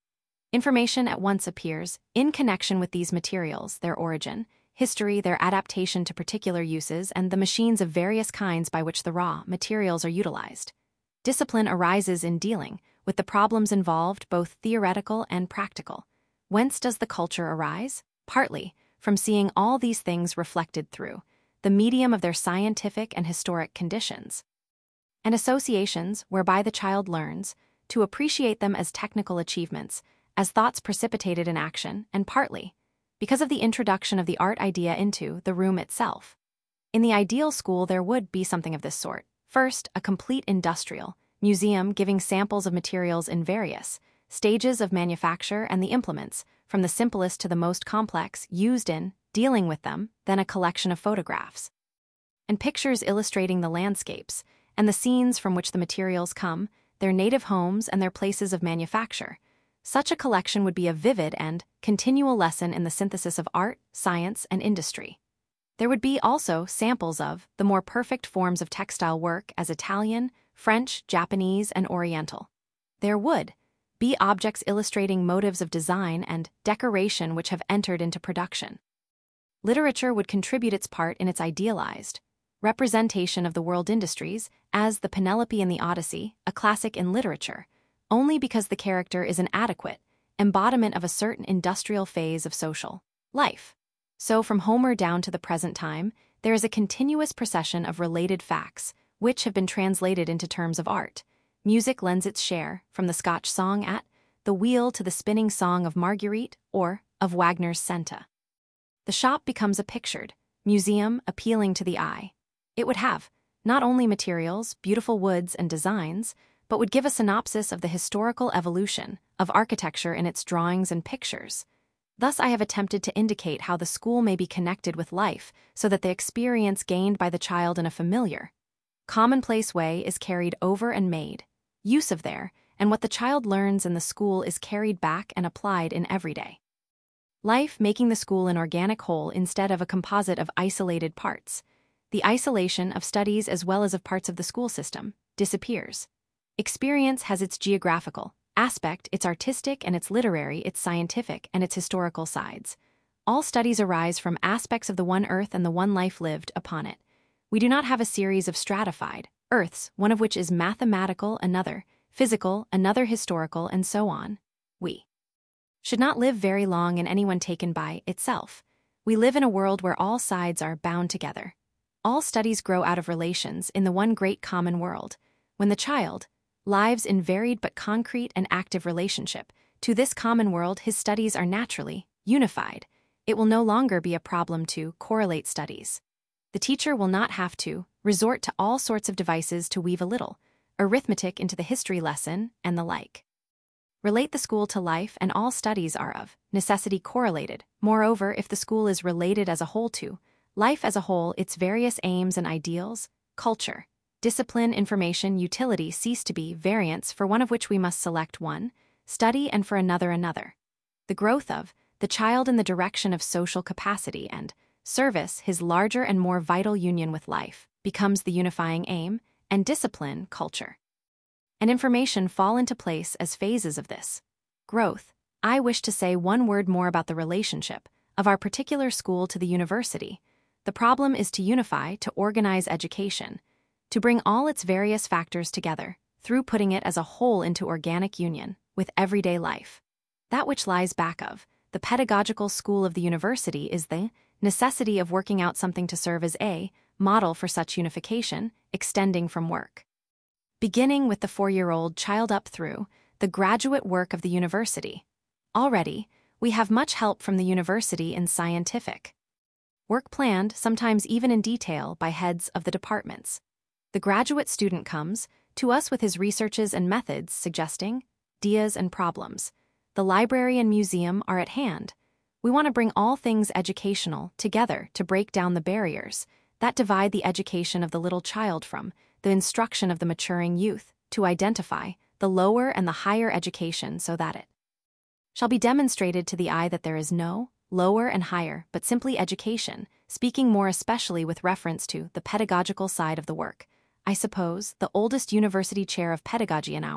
Information at once appears in connection with these materials, their origin, history, their adaptation to particular uses, and the machines of various kinds by which the raw materials are utilized. Discipline arises in dealing with the problems involved, both theoretical and practical. Whence does the culture arise? Partly from seeing all these things reflected through the medium of their scientific and historic conditions, and associations whereby the child learns to appreciate them as technical achievements, as thoughts precipitated in action, and partly because of the introduction of the art idea into the room itself. In the ideal school, there would be something of this sort. First, a complete industrial museum giving samples of materials in various stages of manufacture and the implements, from the simplest to the most complex, used in dealing with them, then a collection of photographs and pictures illustrating the landscapes and the scenes from which the materials come, their native homes and their places of manufacture. Such a collection would be a vivid and continual lesson in the synthesis of art, science, and industry. There would be also samples of the more perfect forms of textile work as Italian, French, Japanese, and Oriental. There would be objects illustrating motives of design and decoration which have entered into production. Literature would contribute its part in its idealized representation of the world industries, as the Penelope in the Odyssey, a classic in literature, only because the character is an adequate embodiment of a certain industrial phase of social life. So from Homer down to the present time, there is a continuous procession of related facts, which have been translated into terms of art. Music lends its share, from the Scotch song at the wheel to the spinning song of Marguerite or of Wagner's Senta. The shop becomes a pictured museum appealing to the eye. It would have not only materials, beautiful woods, and designs, but would give a synopsis of the historical evolution of architecture in its drawings and pictures. Thus I have attempted to indicate how the school may be connected with life so that the experience gained by the child in a familiar, commonplace way is carried over and made use of there, and what the child learns in the school is carried back and applied in everyday life, making the school an organic whole instead of a composite of isolated parts. The isolation of studies as well as of parts of the school system disappears. Experience has its geographical aspect, its artistic and its literary, its scientific and its historical sides. All studies arise from aspects of the one earth and the one life lived upon it. We do not have a series of stratified earths, one of which is mathematical, another physical, another historical, and so on. We should not live very long in any one taken by itself. We live in a world where all sides are bound together. All studies grow out of relations in the one great common world. When the child lives in varied but concrete and active relationship to this common world, his studies are naturally unified. It will no longer be a problem to correlate studies. The teacher will not have to resort to all sorts of devices to weave a little arithmetic into the history lesson and the like. Relate the school to life, and all studies are of necessity correlated. Moreover, if the school is related as a whole to life as a whole, its various aims and ideals, culture, discipline, information, utility cease to be variants, for one of which we must select one study and for another. The growth of the child in the direction of social capacity and service, his larger and more vital union with life, becomes the unifying aim, and discipline, culture, and information fall into place as phases of this growth. I wish to say one word more about the relationship of our particular school to the university. The problem is to unify, to organize education, to bring all its various factors together, through putting it as a whole into organic union with everyday life. That which lies back of the pedagogical school of the university is the necessity of working out something to serve as a model for such unification, extending from work, beginning with the 4-year-old child up through the graduate work of the university. Already, we have much help from the university in scientific work planned, sometimes even in detail, by heads of the departments. The graduate student comes to us with his researches and methods, suggesting ideas and problems. The library and museum are at hand. We want to bring all things educational together to break down the barriers that divide the education of the little child from the instruction of the maturing youth, to identify the lower and the higher education so that it shall be demonstrated to the eye that there is no lower and higher, but simply education, speaking more especially with reference to the pedagogical side of the work. I suppose the oldest university chair of pedagogy in our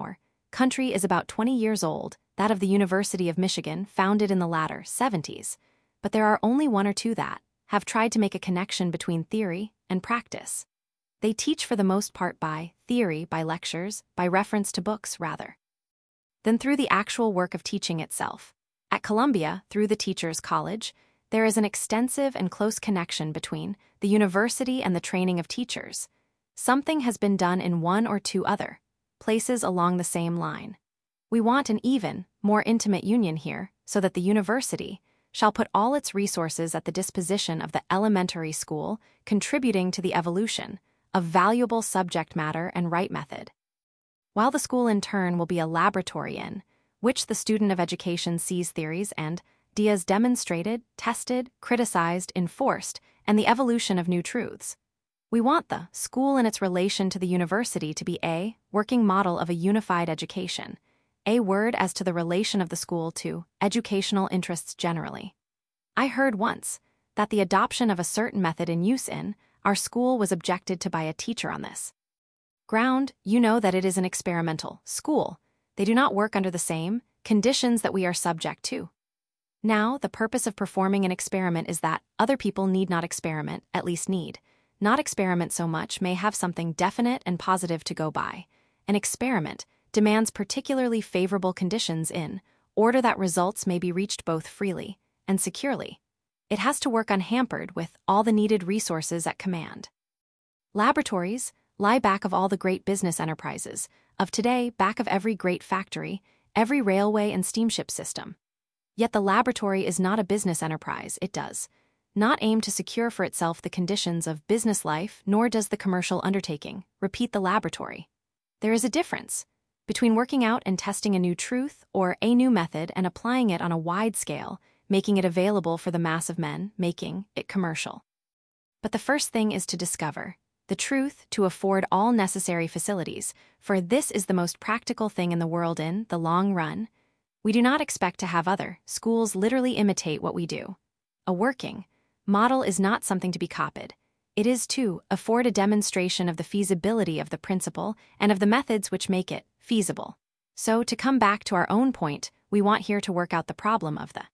country is about 20 years old, that of the University of Michigan, founded in the latter 70s. But there are only one or two that have tried to make a connection between theory and practice. They teach for the most part by theory, by lectures, by reference to books, rather, than through the actual work of teaching itself. At Columbia, through the Teachers College, there is an extensive and close connection between the university and the training of teachers. Something has been done in one or two other places along the same line. We want an even, more intimate union here, so that the university shall put all its resources at the disposition of the elementary school, contributing to the evolution of valuable subject matter and right method, while the school in turn will be a laboratory in which the student of education sees theories and ideas demonstrated, tested, criticized, enforced, and the evolution of new truths. We want the school and its relation to the university to be a working model of a unified education, a word as to the relation of the school to educational interests generally. I heard once that the adoption of a certain method in use in our school was objected to by a teacher on this ground. You know that it is an experimental school. They do not work under the same conditions that we are subject to. Now, the purpose of performing an experiment is that other people need not experiment, at least need not experiment so much, may have something definite and positive to go by. An experiment demands particularly favorable conditions in order that results may be reached both freely and securely. It has to work unhampered with all the needed resources at command. Laboratories lie back of all the great business enterprises of today, back of every great factory, every railway and steamship system. Yet the laboratory is not a business enterprise. It does not aim to secure for itself the conditions of business life, nor does the commercial undertaking repeat the laboratory. There is a difference between working out and testing a new truth or a new method and applying it on a wide scale, making it available for the mass of men, making it commercial. But the first thing is to discover the truth, to afford all necessary facilities, for this is the most practical thing in the world in the long run. We do not expect to have other schools literally imitate what we do. A working model is not something to be copied. It is to afford a demonstration of the feasibility of the principle and of the methods which make it feasible. So, to come back to our own point, we want here to work out the problem of the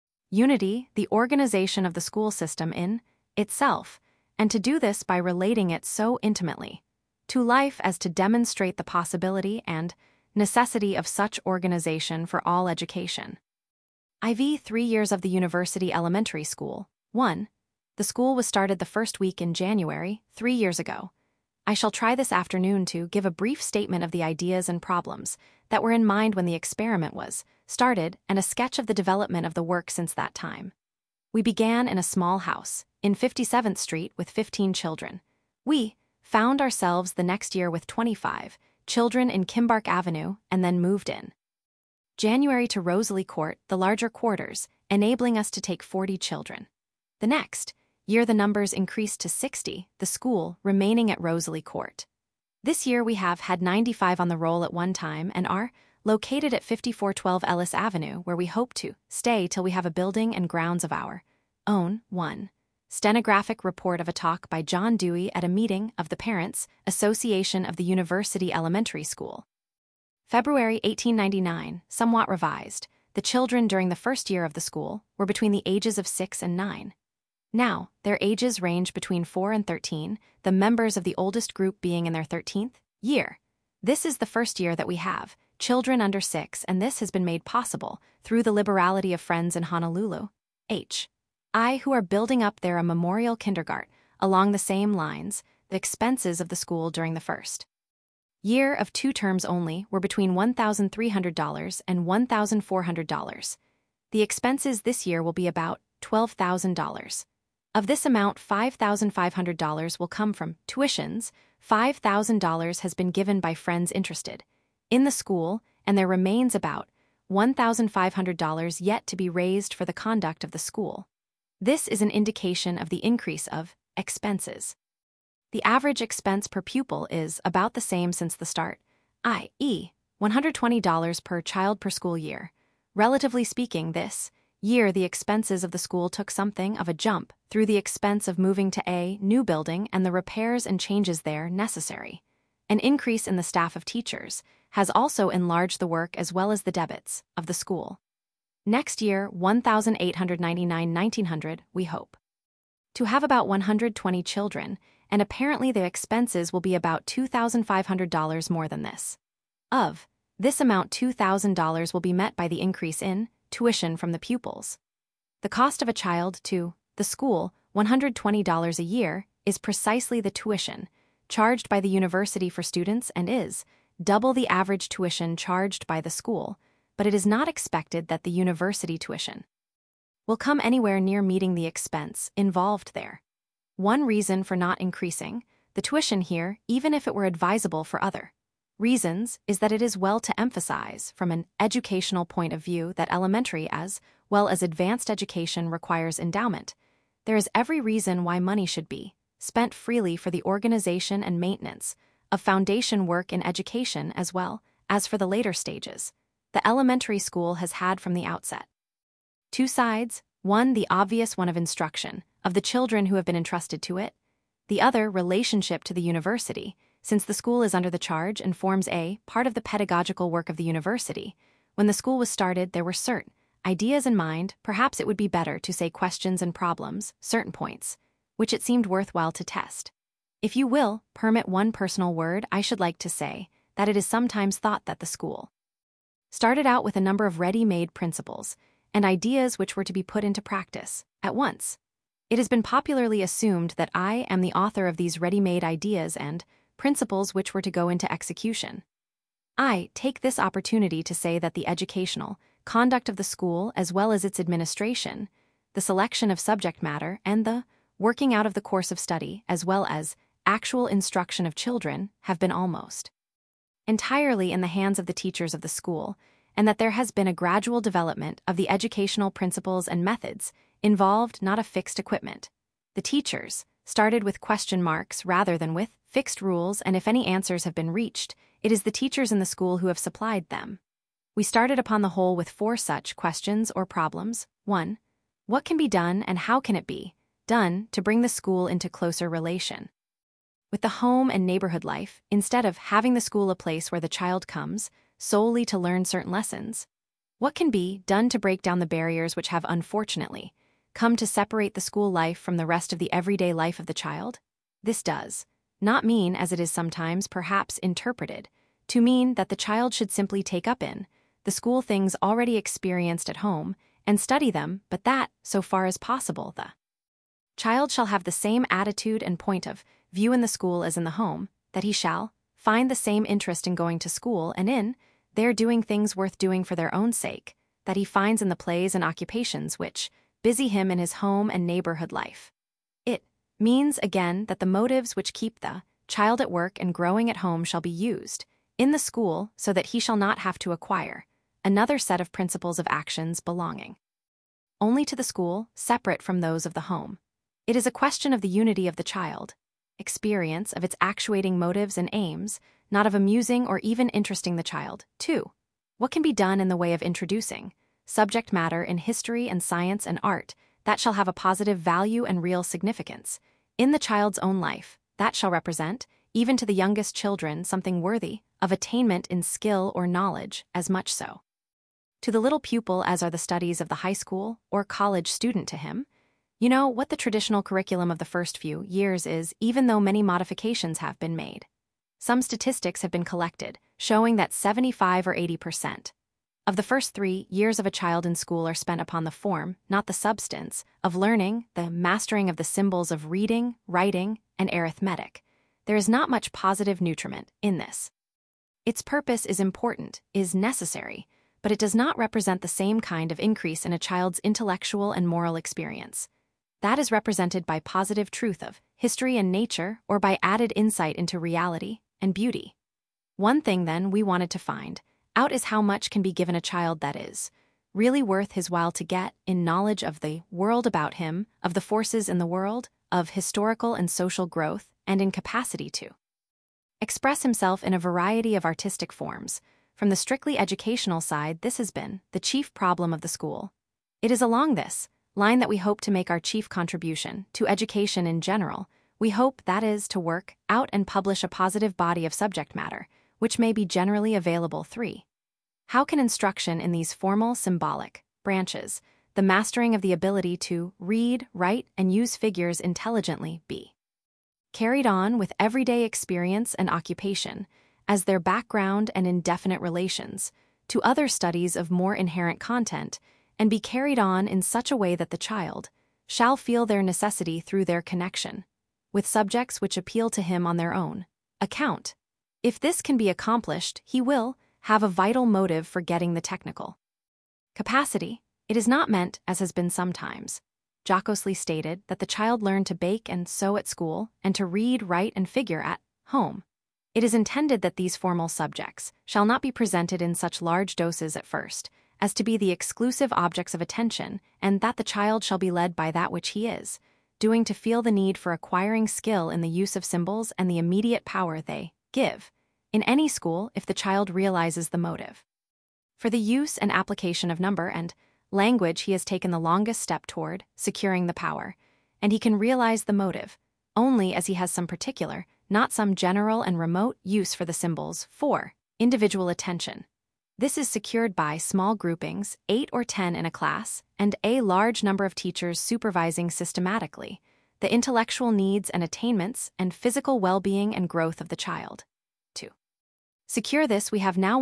unity, the organization of the school system in itself, and to do this by relating it so intimately to life as to demonstrate the possibility and necessity of such organization for all education. IV 3 years of the University Elementary School. 1. The school was started the first week in January, 3 years ago. I shall try this afternoon to give a brief statement of the ideas and problems that were in mind when the experiment was started and a sketch of the development of the work since that time. We began in a small house in 57th Street with 15 children. We found ourselves the next year with 25 children in Kimbark Avenue and then moved in January to Rosalie Court, the larger quarters, enabling us to take 40 children. The next year the numbers increased to 60, the school remaining at Rosalie Court. This year we have had 95 on the roll at one time and are located at 5412 Ellis Avenue, where we hope to stay till we have a building and grounds of our own. 1. Stenographic report of a talk by John Dewey at a meeting of the Parents' Association of the University Elementary School. February 1899, somewhat revised. The children during the first year of the school were between the ages of 6 and 9. Now, their ages range between 4 and 13, the members of the oldest group being in their 13th year. This is the first year that we have children under 6, and this has been made possible through the liberality of friends in Honolulu, who are building up there a memorial kindergarten along the same lines. The expenses of the school during the first year of 2 terms only were between $1,300 and $1,400. The expenses this year will be about $12,000. Of this amount, $5,500 will come from tuitions. $5,000 has been given by friends interested in the school, and there remains about $1,500 yet to be raised for the conduct of the school. This is an indication of the increase of expenses. The average expense per pupil is about the same since the start, i.e., $120 per child per school year. Relatively speaking, this year the expenses of the school took something of a jump through the expense of moving to a new building and the repairs and changes there necessary. An increase in the staff of teachers has also enlarged the work as well as the debits of the school. Next year, 1899-1900, we hope to have about 120 children, and apparently the expenses will be about $2,500 more than this. Of this amount, $2,000 will be met by the increase in tuition from the pupils. The cost of a child to the school, $120 a year, is precisely the tuition charged by the university for students and is double the average tuition charged by the school, but it is not expected that the university tuition will come anywhere near meeting the expense involved there. One reason for not increasing the tuition here, even if it were advisable for other reasons, is that it is well to emphasize from an educational point of view that elementary as well as advanced education requires endowment. There is every reason why money should be spent freely for the organization and maintenance of foundation work in education as well as for the later stages the elementary school has had from the outset. Two sides: one, the obvious one of instruction of the children who have been entrusted to it; the other, relationship to the university, since the school is under the charge and forms a part of the pedagogical work of the university. When the school was started, there were certain ideas in mind. Perhaps it would be better to say questions and problems, certain points, which it seemed worthwhile to test. If you will permit one personal word, I should like to say that it is sometimes thought that the school started out with a number of ready-made principles and ideas which were to be put into practice at once. It has been popularly assumed that I am the author of these ready-made ideas and principles which were to go into execution. I take this opportunity to say that the educational conduct of the school, as well as its administration, the selection of subject matter, and the working out of the course of study, as well as actual instruction of children, have been almost entirely in the hands of the teachers of the school, and that there has been a gradual development of the educational principles and methods involved, not a fixed equipment. The teachers started with question marks rather than with fixed rules, and if any answers have been reached, it is the teachers in the school who have supplied them. We started upon the whole with 4 such questions or problems. 1. What can be done and how can it be done to bring the school into closer relation with the home and neighborhood life, instead of having the school a place where the child comes solely to learn certain lessons? What can be done to break down the barriers which have unfortunately come to separate the school life from the rest of the everyday life of the child? This does not mean, as it is sometimes perhaps interpreted, to mean that the child should simply take up in the school things already experienced at home and study them, but that, so far as possible, the child shall have the same attitude and point of view in the school as in the home, that he shall find the same interest in going to school and in their doing things worth doing for their own sake, that he finds in the plays and occupations which busy him in his home and neighborhood life. It means, again, that the motives which keep the child at work and growing at home shall be used in the school so that he shall not have to acquire another set of principles of actions belonging only to the school, separate from those of the home. It is a question of the unity of the child experience, of its actuating motives and aims, not of amusing or even interesting the child. 2. What can be done in the way of introducing subject matter in history and science and art that shall have a positive value and real significance in the child's own life, that shall represent, even to the youngest children, something worthy of attainment in skill or knowledge, as much so to the little pupil as are the studies of the high school or college student to him? You know what the traditional curriculum of the first few years is, even though many modifications have been made. Some statistics have been collected, showing that 75 or 80% of the first 3 years of a child in school are spent upon the form, not the substance, of learning, the mastering of the symbols of reading, writing, and arithmetic. There is not much positive nutriment in this. Its purpose is important, is necessary, but it does not represent the same kind of increase in a child's intellectual and moral experience. That is represented by positive truth of history and nature, or by added insight into reality and beauty. One thing, then, we wanted to find out is how much can be given a child that is really worth his while to get in knowledge of the world about him, of the forces in the world, of historical and social growth, and in capacity to express himself in a variety of artistic forms. From the strictly educational side, this has been the chief problem of the school. It is along this line that we hope to make our chief contribution to education in general. We hope, that is, to work out and publish a positive body of subject matter, which may be generally available. 3. How can instruction in these formal, symbolic branches, the mastering of the ability to read, write, and use figures intelligently, be carried on with everyday experience and occupation as their background and indefinite relations to other studies of more inherent content, and be carried on in such a way that the child shall feel their necessity through their connection with subjects which appeal to him on their own account. If this can be accomplished, he will have a vital motive for getting the technical capacity. It is not meant, as has been sometimes jocosely stated, that the child learn to bake and sew at school and to read, write, and figure at home. It is intended that these formal subjects shall not be presented in such large doses at first as to be the exclusive objects of attention, and that the child shall be led by that which he is doing to feel the need for acquiring skill in the use of symbols and the immediate power they give in any school if the child realizes the motive for the use and application of number and language. He has taken the longest step toward securing the power, and he can realize the motive only as he has some particular, not some general and remote, use for the symbols. 4. Individual attention. This is secured by small groupings, 8 or 10 in a class, and a large number of teachers supervising systematically the intellectual needs and attainments and physical well-being and growth of the child. 2. Secure this, we have now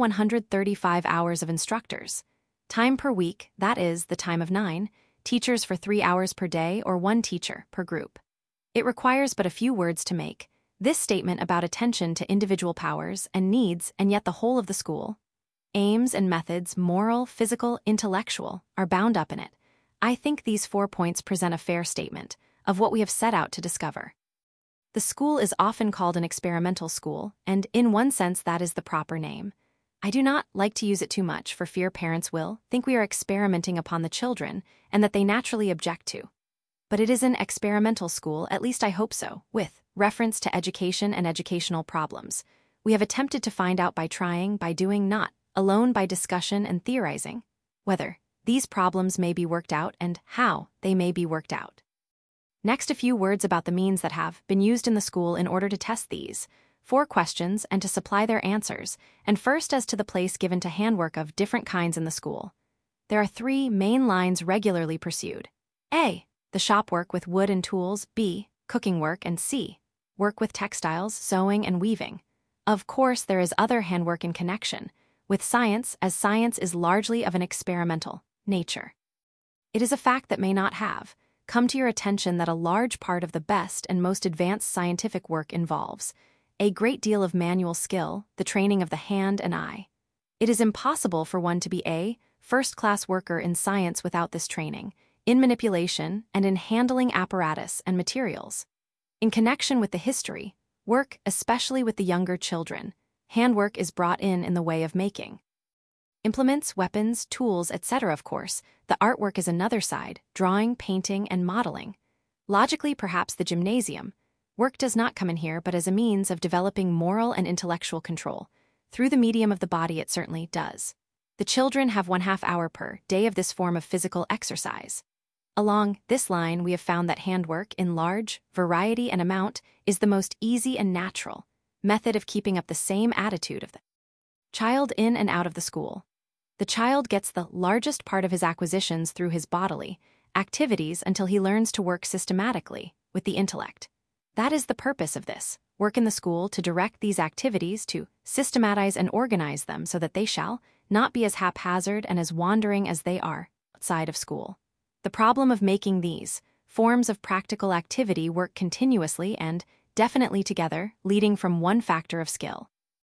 135 hours of instructors. Time per week, that is, the time of 9 teachers for 3 hours per day or 1 teacher per group. It requires but a few words to make this statement about attention to individual powers and needs, and yet the whole of the school, aims and methods, moral, physical, intellectual, are bound up in it. I think these 4 points present a fair statement of what we have set out to discover. The school is often called an experimental school, and in one sense that is the proper name. I do not like to use it too much for fear parents will think we are experimenting upon the children and that they naturally object to. But it is an experimental school, at least I hope so, with reference to education and educational problems. We have attempted to find out by trying, by doing, not alone by discussion and theorizing, whether these problems may be worked out and how they may be worked out. Next, a few words about the means that have been used in the school in order to test these 4 questions and to supply their answers, and first as to the place given to handwork of different kinds in the school. There are 3 main lines regularly pursued. A. The shop work with wood and tools. B. Cooking work. And C. Work with textiles, sewing, and weaving. Of course, there is other handwork in connection with science, as science is largely of an experimental nature. It is a fact that may not have come to your attention that a large part of the best and most advanced scientific work involves a great deal of manual skill, the training of the hand and eye. It is impossible for one to be a first-class worker in science without this training, in manipulation, and in handling apparatus and materials. In connection with the history, work, especially with the younger children, handwork is brought in the way of making implements, weapons, tools, etc. Of course, the artwork is another side, drawing, painting, and modeling. Logically, perhaps the gymnasium. Work does not come in here, but as a means of developing moral and intellectual control. Through the medium of the body it certainly does. The children have 1/2 hour per day of this form of physical exercise. Along this line we have found that handwork, in large variety and amount, is the most easy and natural method of keeping up the same attitude of the child in and out of the school. The child gets the largest part of his acquisitions through his bodily activities until he learns to work systematically with the intellect. That is the purpose of this work in the school, to direct these activities, to systematize and organize them so that they shall not be as haphazard and as wandering as they are outside of school. The problem of making these forms of practical activity work continuously and definitely together, leading from one factor of skill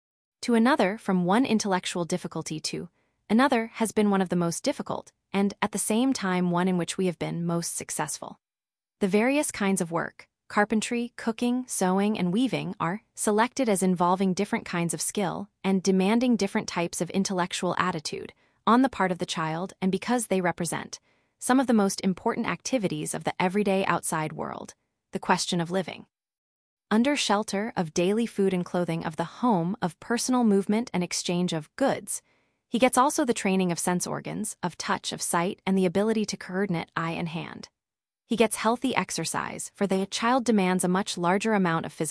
to another, from one intellectual difficulty to another, has been one of the most difficult, and at the same time one in which we have been most successful. The various kinds of work, carpentry, cooking, sewing, and weaving, are selected as involving different kinds of skill and demanding different types of intellectual attitude on the part of the child, and because they represent some of the most important activities of the everyday outside world, the question of living under shelter, of daily food and clothing, of the home, of personal movement and exchange of goods. He gets also the training of sense organs, of touch, of sight, and the ability to coordinate eye and hand. He gets healthy exercise, for the child demands a much larger amount of physical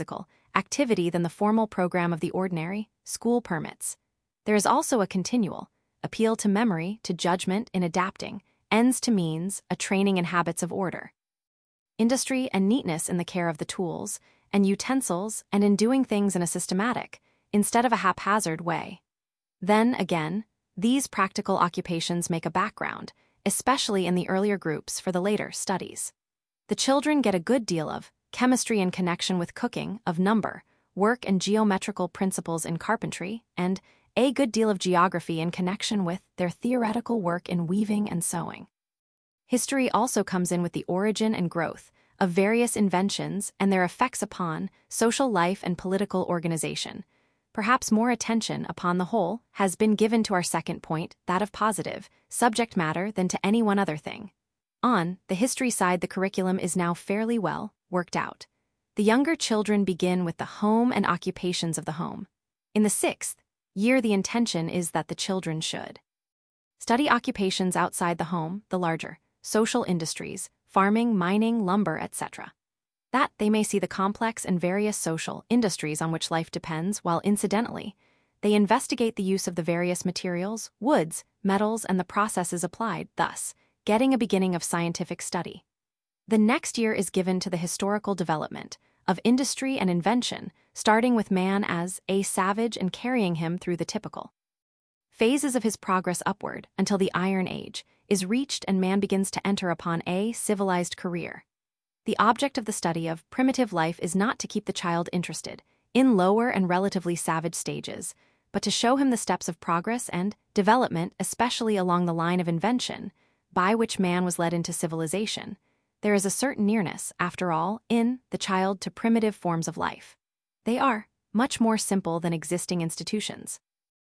activity than the formal program of the ordinary school permits. There is also a continual appeal to memory, to judgment in adapting, ends to means, a training in habits of order, industry and neatness in the care of the tools and utensils and in doing things in a systematic, instead of a haphazard way. Then, again, these practical occupations make a background, especially in the earlier groups for the later studies. The children get a good deal of chemistry in connection with cooking, of number, work and geometrical principles in carpentry, and a good deal of geography in connection with their theoretical work in weaving and sewing. History also comes in with the origin and growth of various inventions and their effects upon social life and political organization. Perhaps more attention, upon the whole, has been given to our second point, that of positive subject matter, than to any one other thing. On the history side, the curriculum is now fairly well worked out. The younger children begin with the home and occupations of the home. In the 6th year, the intention is that the children should study occupations outside the home, the larger social industries, farming, mining, lumber, etc. That they may see the complex and various social industries on which life depends, while incidentally, they investigate the use of the various materials, woods, metals, and the processes applied, thus getting a beginning of scientific study. The next year is given to the historical development of industry and invention, starting with man as a savage and carrying him through the typical phases of his progress upward until the Iron Age is reached and man begins to enter upon a civilized career. The object of the study of primitive life is not to keep the child interested in lower and relatively savage stages, but to show him the steps of progress and development, especially along the line of invention, by which man was led into civilization. There is a certain nearness, after all, in the child to primitive forms of life. They are much more simple than existing institutions.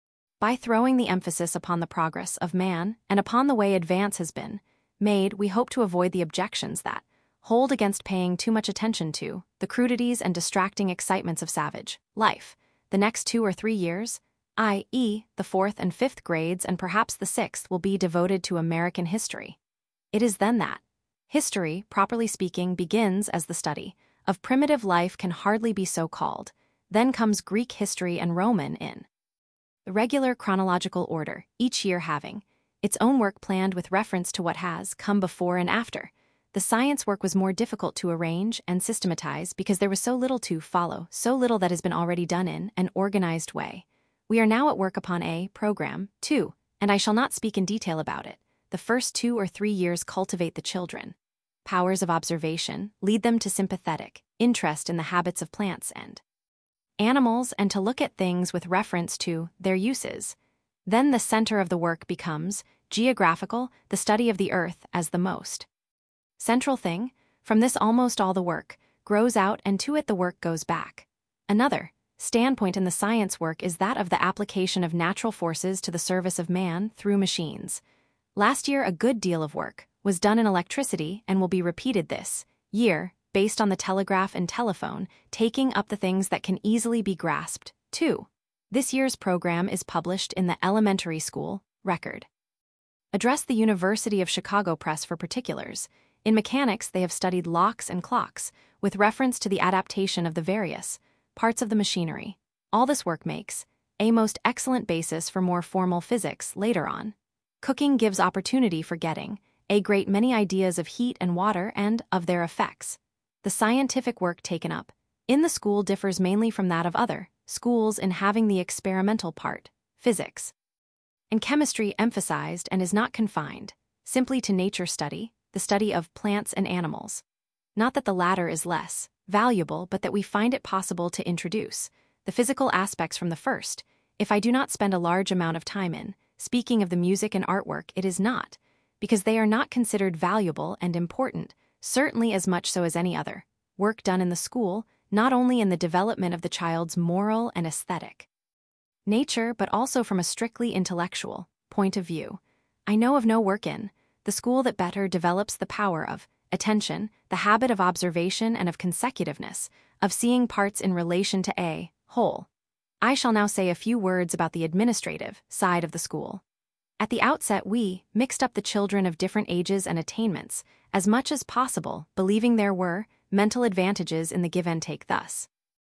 By throwing the emphasis upon the progress of man and upon the way advance has been made, we hope to avoid the objections that hold against paying too much attention to the crudities and distracting excitements of savage life. The next 2 or 3 years, i.e., the 4th and 5th grades and perhaps the 6th, will be devoted to American history. It is then that history, properly speaking, begins, as the study of primitive life can hardly be so called. Then comes Greek history and Roman in the regular chronological order, each year having its own work planned with reference to what has come before and after. The science work was more difficult to arrange and systematize because there was so little to follow, so little that has been already done in an organized way. We are now at work upon a program, too, and I shall not speak in detail about it. The first 2 or 3 years cultivate the children powers of observation, lead them to sympathetic interest in the habits of plants and animals, and to look at things with reference to their uses. Then the center of the work becomes geographical, the study of the earth as the most central thing. From this almost all the work grows out, and to it the work goes back. Another standpoint in the science work is that of the application of natural forces to the service of man through machines. Last year a good deal of work was done in electricity and will be repeated this year, based on the telegraph and telephone, taking up the things that can easily be grasped, too. This year's program is published in the Elementary School Record. Address the University of Chicago Press for particulars. In mechanics they have studied locks and clocks, with reference to the adaptation of the various parts of the machinery. All this work makes a most excellent basis for more formal physics later on. Cooking gives opportunity for getting a great many ideas of heat and water and of their effects. The scientific work taken up in the school differs mainly from that of other schools in having the experimental part, physics and chemistry, emphasized, and is not confined simply to nature study, the study of plants and animals. Not that the latter is less valuable, but that we find it possible to introduce the physical aspects from the first. If I do not spend a large amount of time in speaking of the music and artwork, it is not because they are not considered valuable and important, certainly as much so as any other work done in the school, not only in the development of the child's moral and aesthetic nature, but also from a strictly intellectual point of view. I know of no work in the school that better develops the power of attention, the habit of observation and of consecutiveness, of seeing parts in relation to a whole. I shall now say a few words about the administrative side of the school. At the outset we mixed up the children of different ages and attainments, as much as possible, believing there were mental advantages in the give and take thus.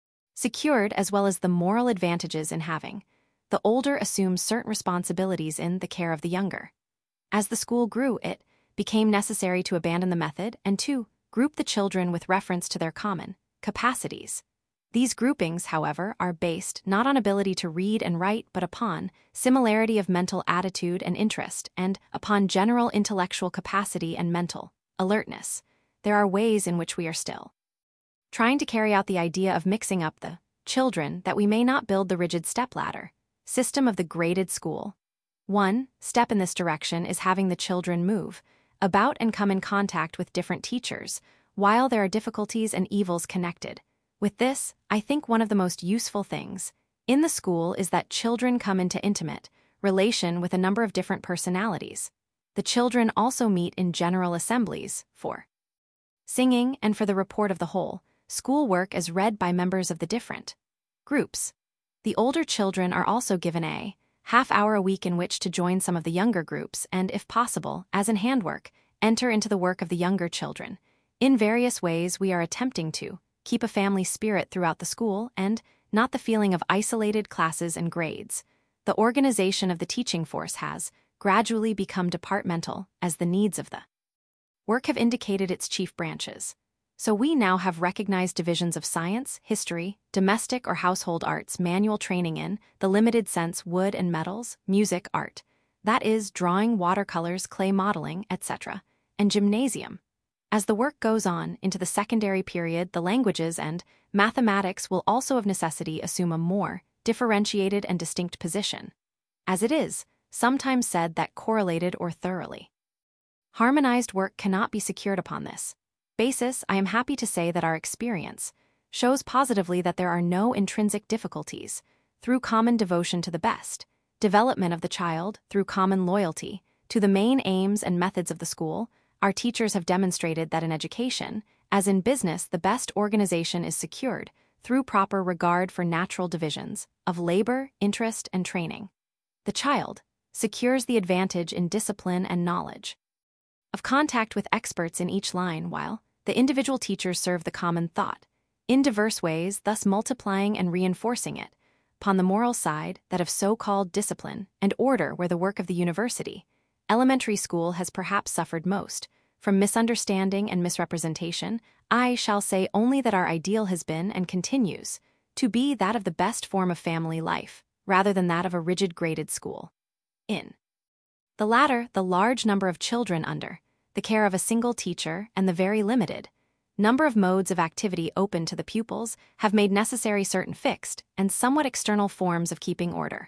secured as well as the moral advantages in having. The older assumes certain responsibilities in the care of the younger. As the school grew, it became necessary to abandon the method and to group the children with reference to their common capacities. These groupings, however, are based not on ability to read and write, but upon similarity of mental attitude and interest, and upon general intellectual capacity and mental alertness. There are ways in which we are still trying to carry out the idea of mixing up the children that we may not build the rigid stepladder system of the graded school. One step in this direction is having the children move about and come in contact with different teachers, while there are difficulties and evils connected. With this, I think one of the most useful things in the school is that children come into intimate relation with a number of different personalities. The children also meet in general assemblies for singing and for the report of the whole schoolwork as read by members of the different groups. The older children are also given a half-hour a week in which to join some of the younger groups and, if possible, as in handwork, enter into the work of the younger children. In various ways we are attempting to keep a family spirit throughout the school and not the feeling of isolated classes and grades. The organization of the teaching force has gradually become departmental as the needs of the work have indicated its chief branches. So we now have recognized divisions of science, history, domestic or household arts, manual training in the limited sense wood and metals, music, art, that is, drawing, watercolors, clay modeling, etc., and gymnasium. As the work goes on into the secondary period, the languages and mathematics will also of necessity assume a more differentiated and distinct position. As it is sometimes said that correlated or thoroughly harmonized work cannot be secured upon this basis, I am happy to say that our experience shows positively that there are no intrinsic difficulties. Through common devotion to the best development of the child, through common loyalty to the main aims and methods of the school, our teachers have demonstrated that in education, as in business, the best organization is secured through proper regard for natural divisions of labor, interest, and training. The child secures the advantage in discipline and knowledge of contact with experts in each line, while the individual teachers serve the common thought in diverse ways, thus multiplying and reinforcing it upon the moral side, that of so-called discipline and order, where the work of the university elementary school has perhaps suffered most from misunderstanding and misrepresentation. I shall say only that our ideal has been and continues to be that of the best form of family life, rather than that of a rigid graded school. In the latter, the large number of children under the care of a single teacher and the very limited number of modes of activity open to the pupils have made necessary certain fixed and somewhat external forms of keeping order.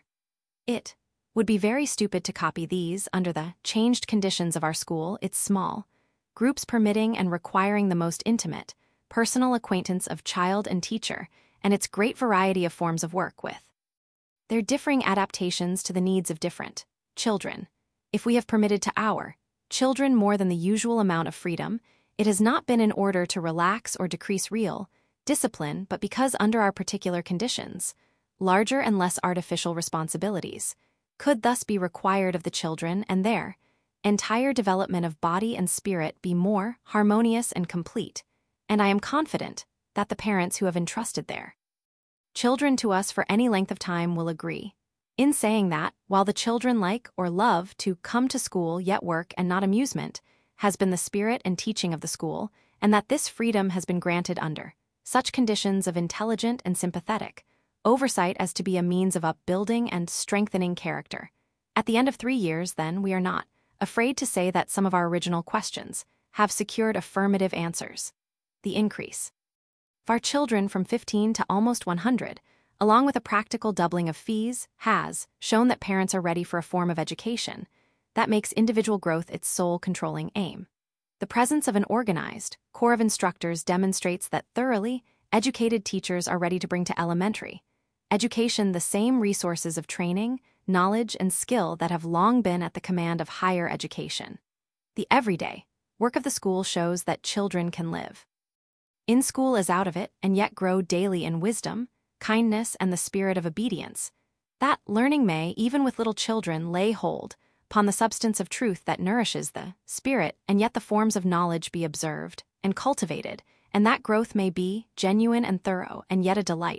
It would be very stupid to copy these under the changed conditions of our school, its small groups permitting and requiring the most intimate personal acquaintance of child and teacher, and its great variety of forms of work with their differing adaptations to the needs of different children. If we have permitted to our children more than the usual amount of freedom, it has not been in order to relax or decrease real discipline, but because under our particular conditions, larger and less artificial responsibilities could thus be required of the children, and their entire development of body and spirit be more harmonious and complete, and I am confident that the parents who have entrusted their children to us for any length of time will agree in saying that, while the children like or love to come to school, yet work and not amusement has been the spirit and teaching of the school, and that this freedom has been granted under such conditions of intelligent and sympathetic oversight as to be a means of upbuilding and strengthening character. At the end of 3 years, then, we are not afraid to say that some of our original questions have secured affirmative answers. The increase of our children from 15 to almost 100, along with a practical doubling of fees, has shown that parents are ready for a form of education that makes individual growth its sole controlling aim. The presence of an organized corps of instructors demonstrates that thoroughly educated teachers are ready to bring to elementary education the same resources of training, knowledge, and skill that have long been at the command of higher education. The everyday work of the school shows that children can live in school as out of it, and yet grow daily in wisdom, kindness, and the spirit of obedience. That learning may, even with little children, lay hold upon the substance of truth that nourishes the spirit, and yet the forms of knowledge be observed and cultivated, and that growth may be genuine and thorough, and yet a delight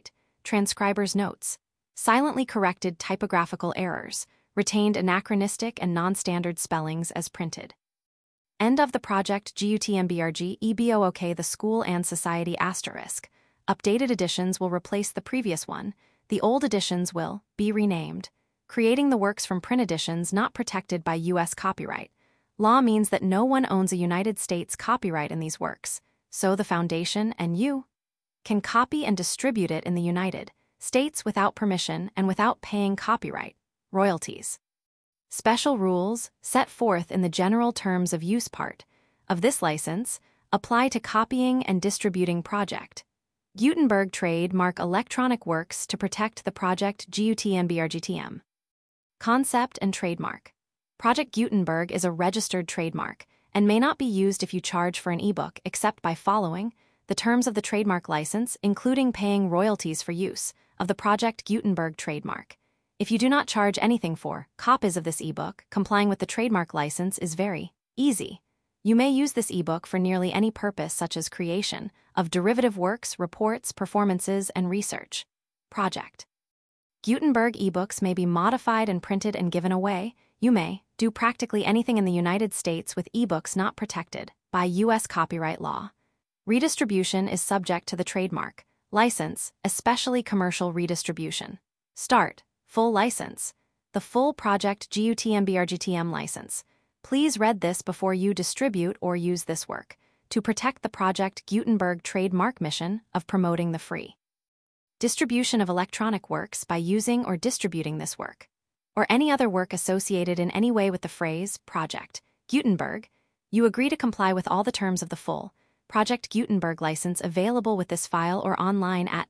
transcriber's notes, silently corrected typographical errors, retained anachronistic and non-standard spellings as printed. End of the project GUTMBRG EBOOK The School and Society asterisk. Updated editions will replace the previous one. The old editions will be renamed. Creating the works from print editions not protected by U.S. copyright law means that no one owns a United States copyright in these works, so the Foundation and you can copy and distribute it in the United States without permission and without paying copyright royalties. Special rules, set forth in the General Terms of Use part of this license, apply to copying and distributing Project Gutenberg trademark electronic works to protect the Project GUTMBRGTM. Concept and trademark. Project Gutenberg is a registered trademark and may not be used if you charge for an ebook except by following the terms of the trademark license, including paying royalties for use of the Project Gutenberg trademark. If you do not charge anything for copies of this ebook, complying with the trademark license is very easy. You may use this ebook for nearly any purpose, such as creation of derivative works, reports, performances, and research. Project Gutenberg ebooks may be modified and printed and given away. You may do practically anything in the United States with ebooks not protected by U.S. copyright law. Redistribution is subject to the trademark license, especially commercial redistribution. Start. Full license. The full Project GUTMBRGTM license. Please read this before you distribute or use this work to protect the Project Gutenberg trademark mission of promoting the free distribution of electronic works by using or distributing this work, or any other work associated in any way with the phrase Project Gutenberg. You agree to comply with all the terms of the full Project Gutenberg license available with this file or online at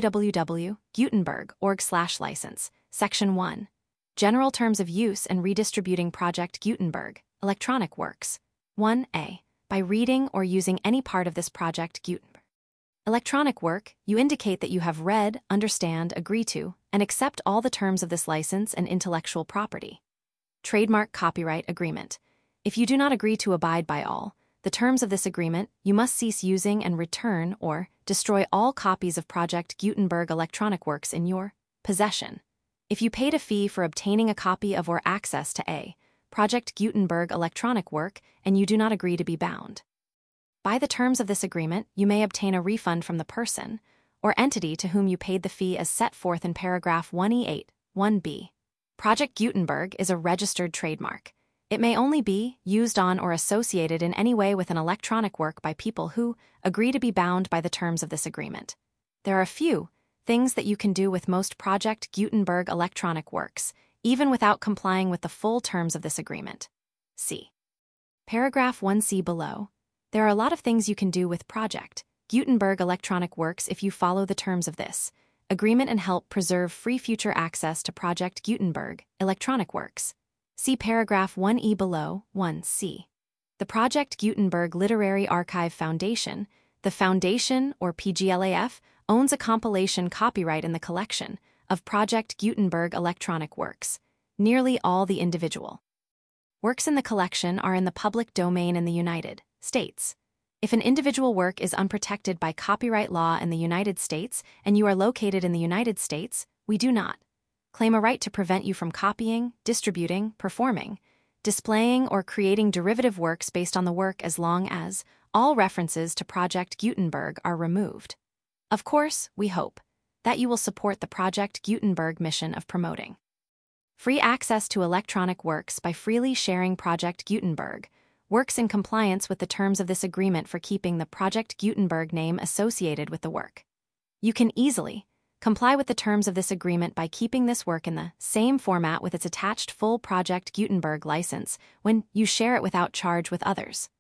www.gutenberg.org/license. Section 1. General Terms of Use and Redistributing Project Gutenberg Electronic Works. 1a. By reading or using any part of this Project Gutenberg electronic work, you indicate that you have read, understand, agree to, and accept all the terms of this license and intellectual property. Trademark Copyright Agreement. If you do not agree to abide by all the terms of this agreement, you must cease using and return or destroy all copies of Project Gutenberg electronic works in your possession. If you paid a fee for obtaining a copy of or access to a Project Gutenberg electronic work and you do not agree to be bound by the terms of this agreement, you may obtain a refund from the person or entity to whom you paid the fee as set forth in paragraph 1E8, 1b. Project Gutenberg is a registered trademark. It may only be used on or associated in any way with an electronic work by people who agree to be bound by the terms of this agreement. There are a few things that you can do with most Project Gutenberg electronic works, even without complying with the full terms of this agreement. See paragraph 1c below. There are a lot of things you can do with Project Gutenberg electronic works if you follow the terms of this agreement and help preserve free future access to Project Gutenberg electronic works. See paragraph 1e below, 1c. The Project Gutenberg Literary Archive Foundation, the Foundation, or PGLAF, owns a compilation copyright in the collection of Project Gutenberg electronic works. Nearly all the individual works in the collection are in the public domain in the United States. If an individual work is unprotected by copyright law in the United States and you are located in the United States, we do not claim a right to prevent you from copying, distributing, performing, displaying, or creating derivative works based on the work as long as all references to Project Gutenberg are removed. Of course, we hope that you will support the Project Gutenberg mission of promoting free access to electronic works by freely sharing Project Gutenberg works in compliance with the terms of this agreement for keeping the Project Gutenberg name associated with the work. You can easily comply with the terms of this agreement by keeping this work in the same format with its attached full Project Gutenberg license when you share it without charge with others.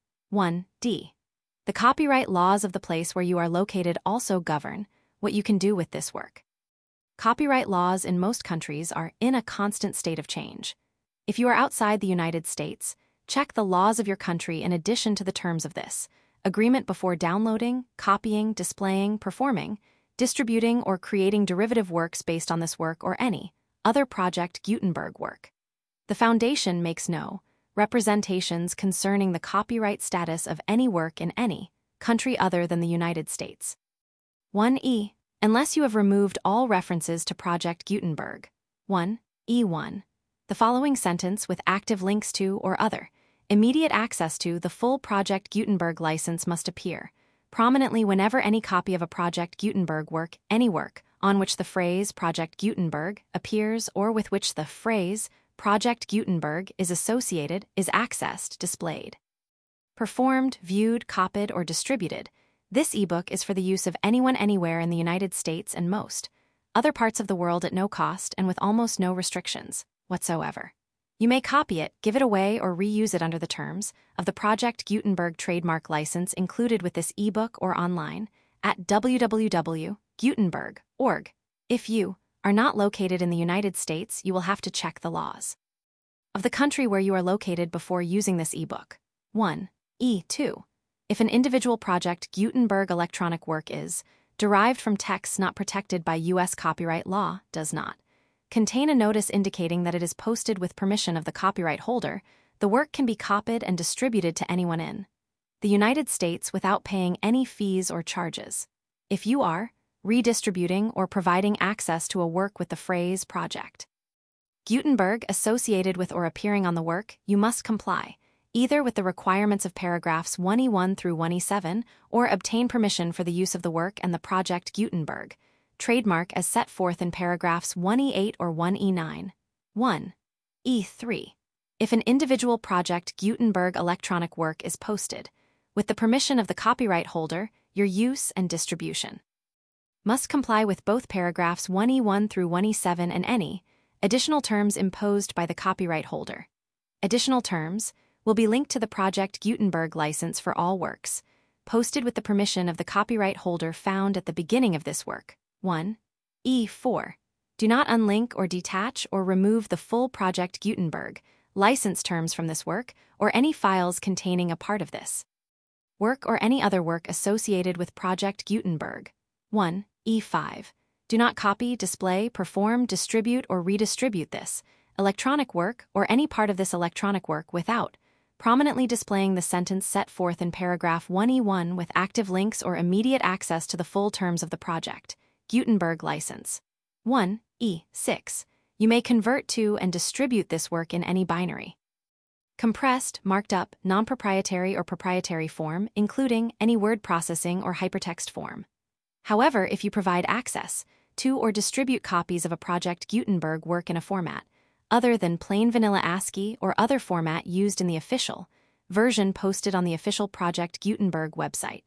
1d. The copyright laws of the place where you are located also govern what you can do with this work. Copyright laws in most countries are in a constant state of change. If you are outside the United States, check the laws of your country in addition to the terms of this agreement before downloading, copying, displaying, performing, distributing, or creating derivative works based on this work or any other Project Gutenberg work. The Foundation makes no representations concerning the copyright status of any work in any country other than the United States. 1e. unless you have removed all references to Project Gutenberg. 1. E1. The following sentence with active links to or other immediate access to the full Project Gutenberg license must appear prominently whenever any copy of a Project Gutenberg work, any work, on which the phrase Project Gutenberg appears or with which the phrase Project Gutenberg is associated is accessed, displayed. Performed, viewed, copied, or distributed. This ebook is for the use of anyone anywhere in the United States and most other parts of the world at no cost and with almost no restrictions whatsoever. You may copy it, give it away, or reuse it under the terms of the Project Gutenberg trademark license included with this ebook or online at www.gutenberg.org. If you are not located in the United States, you will have to check the laws of the country where you are located before using this ebook. 1. E2. If an individual Project Gutenberg electronic work is derived from texts not protected by U.S. copyright law, does not contain a notice indicating that it is posted with permission of the copyright holder, the work can be copied and distributed to anyone in the United States without paying any fees or charges. If you are redistributing or providing access to a work with the phrase Project Gutenberg associated with or appearing on the work, you must comply either with the requirements of paragraphs 1E1 through 1E7 or obtain permission for the use of the work and the Project Gutenberg trademark as set forth in paragraphs 1E8 or 1E9. 1. E3. If an individual Project Gutenberg electronic work is posted, with the permission of the copyright holder, your use and distribution must comply with both paragraphs 1E1 through 1E7 and any additional terms imposed by the copyright holder. Additional terms will be linked to the Project Gutenberg license for all works, posted with the permission of the copyright holder found at the beginning of this work. 1. E4. Do not unlink or detach or remove the full Project Gutenberg license terms from this work or any files containing a part of this work or any other work associated with Project Gutenberg. 1. E5. Do not copy, display, perform, distribute, or redistribute this electronic work or any part of this electronic work without prominently displaying the sentence set forth in paragraph 1E1 with active links or immediate access to the full terms of the Project Gutenberg license. 1. E6. You may convert to and distribute this work in any binary, compressed, marked up, non-proprietary or proprietary form, including any word processing or hypertext form. However, if you provide access to or distribute copies of a Project Gutenberg work in a format other than plain vanilla ASCII or other format used in the official version posted on the official Project Gutenberg website,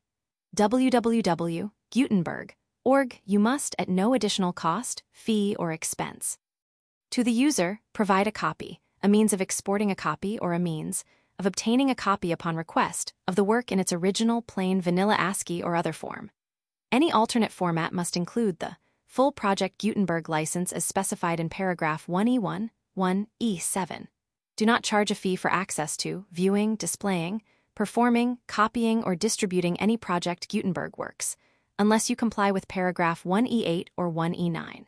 www.gutenberg.org, you must, at no additional cost, fee, or expense to the user, provide a copy, a means of exporting a copy or a means of obtaining a copy upon request of the work in its original plain vanilla ASCII or other form. Any alternate format must include the full Project Gutenberg license as specified in paragraph 1E1, 1E7. Do not charge a fee for access to, viewing, displaying, performing, copying, or distributing any Project Gutenberg works, unless you comply with paragraph 1E8 or 1E9.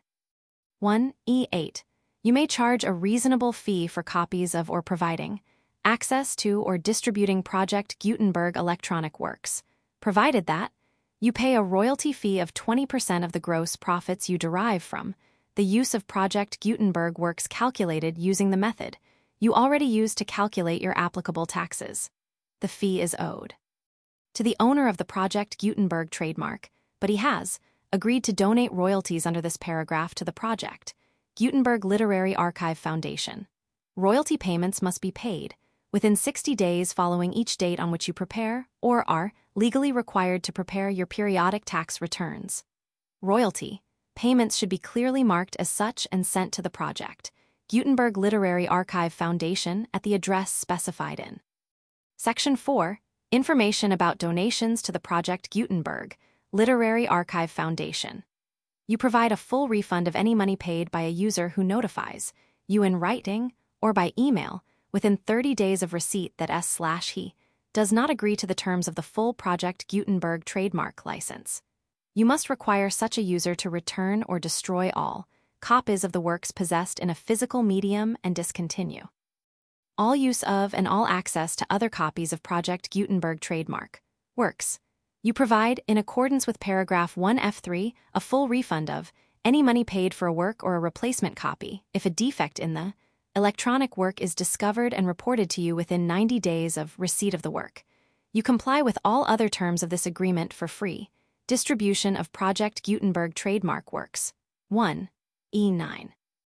1E8. You may charge a reasonable fee for copies of or providing access to or distributing Project Gutenberg electronic works, provided that you pay a royalty fee of 20% of the gross profits you derive from the use of Project Gutenberg works calculated using the method you already used to calculate your applicable taxes. The fee is owed to the owner of the Project Gutenberg trademark, but he has agreed to donate royalties under this paragraph to the Project Gutenberg Literary Archive Foundation. Royalty payments must be paid within 60 days following each date on which you prepare or are legally required to prepare your periodic tax returns. Royalty payments should be clearly marked as such and sent to the Project Gutenberg Literary Archive Foundation at the address specified in Section 4, Information about donations to the Project Gutenberg Literary Archive Foundation. You provide a full refund of any money paid by a user who notifies you in writing or by email within 30 days of receipt that S/he does not agree to the terms of the full Project Gutenberg trademark license. You must require such a user to return or destroy all copies of the works possessed in a physical medium and discontinue all use of and all access to other copies of Project Gutenberg trademark works. You provide, in accordance with paragraph 1F3, a full refund of any money paid for a work or a replacement copy if a defect in the electronic work is discovered and reported to you within 90 days of receipt of the work. You comply with all other terms of this agreement for free distribution of Project Gutenberg trademark works. 1. E9.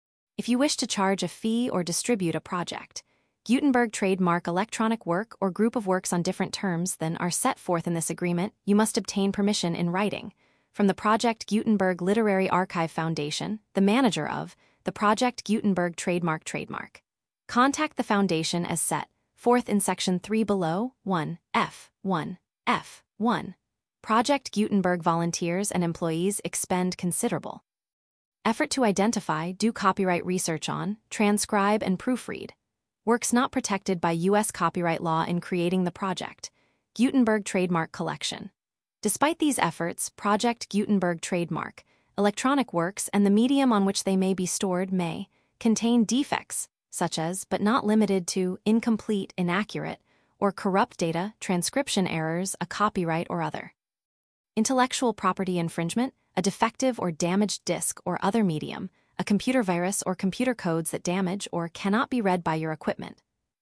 If you wish to charge a fee or distribute a Project Gutenberg trademark electronic work or group of works on different terms than are set forth in this agreement, you must obtain permission in writing from the Project Gutenberg Literary Archive Foundation, the manager of the Project Gutenberg trademark. Contact the foundation as set forth in section 3 below. 1. F. 1. F. 1. Project Gutenberg volunteers and employees expend considerable effort to identify, do copyright research on, transcribe, and proofread works not protected by U.S. copyright law in creating the Project Gutenberg trademark collection. Despite these efforts, Project Gutenberg trademark electronic works and the medium on which they may be stored may contain defects, such as, but not limited to, incomplete, inaccurate, or corrupt data, transcription errors, a copyright or other intellectual property infringement, a defective or damaged disk or other medium, a computer virus or computer codes that damage or cannot be read by your equipment.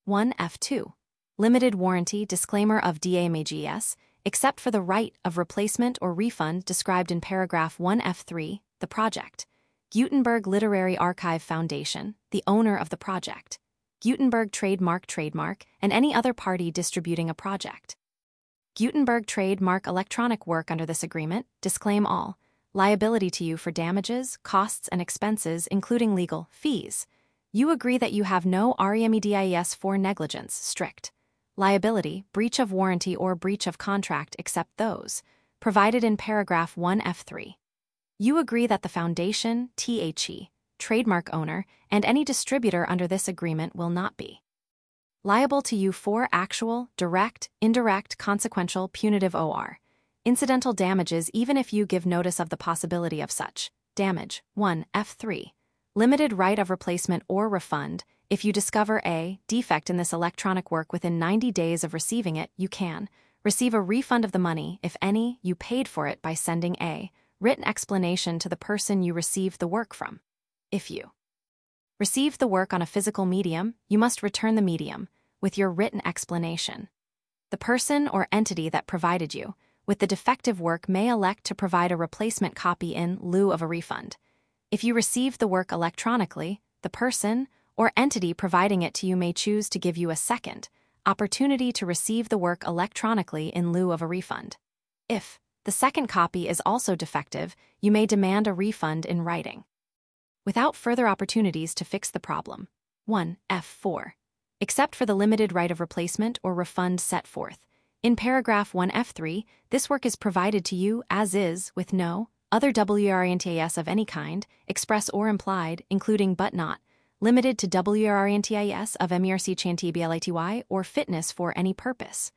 1F2. Limited warranty disclaimer of DMAGS, except for the right of replacement or refund described in paragraph 1F3, the Project Gutenberg Literary Archive Foundation, the owner of the Project Gutenberg trademark, and any other party distributing a Project Gutenberg trademark electronic work under this agreement, disclaim all liability to you for damages, costs, and expenses, including legal fees. You agree that you have no REMEDIS for negligence, strict liability, breach of warranty, or breach of contract except those provided in paragraph 1F3. You agree that the foundation, THE, trademark owner, and any distributor under this agreement will not be liable to you for actual, direct, indirect, consequential, punitive or incidental damages even if you give notice of the possibility of such damage. 1F3. Limited right of replacement or refund. If you discover a defect in this electronic work within 90 days of receiving it, you can receive a refund of the money, if any, you paid for it by sending a written explanation to the person you received the work from. If you received the work on a physical medium, you must return the medium with your written explanation. The person or entity that provided you with the defective work may elect to provide a replacement copy in lieu of a refund. If you received the work electronically, the person or entity providing it to you may choose to give you a second opportunity to receive the work electronically in lieu of a refund. If the second copy is also defective, you may demand a refund in writing without further opportunities to fix the problem. 1F4. Except for the limited right of replacement or refund set forth in paragraph 1F3, this work is provided to you as is, with no other WRNTIS of any kind, express or implied, including but not limited to WRNTIS of MERC CHANTBLATY or fitness for any purpose.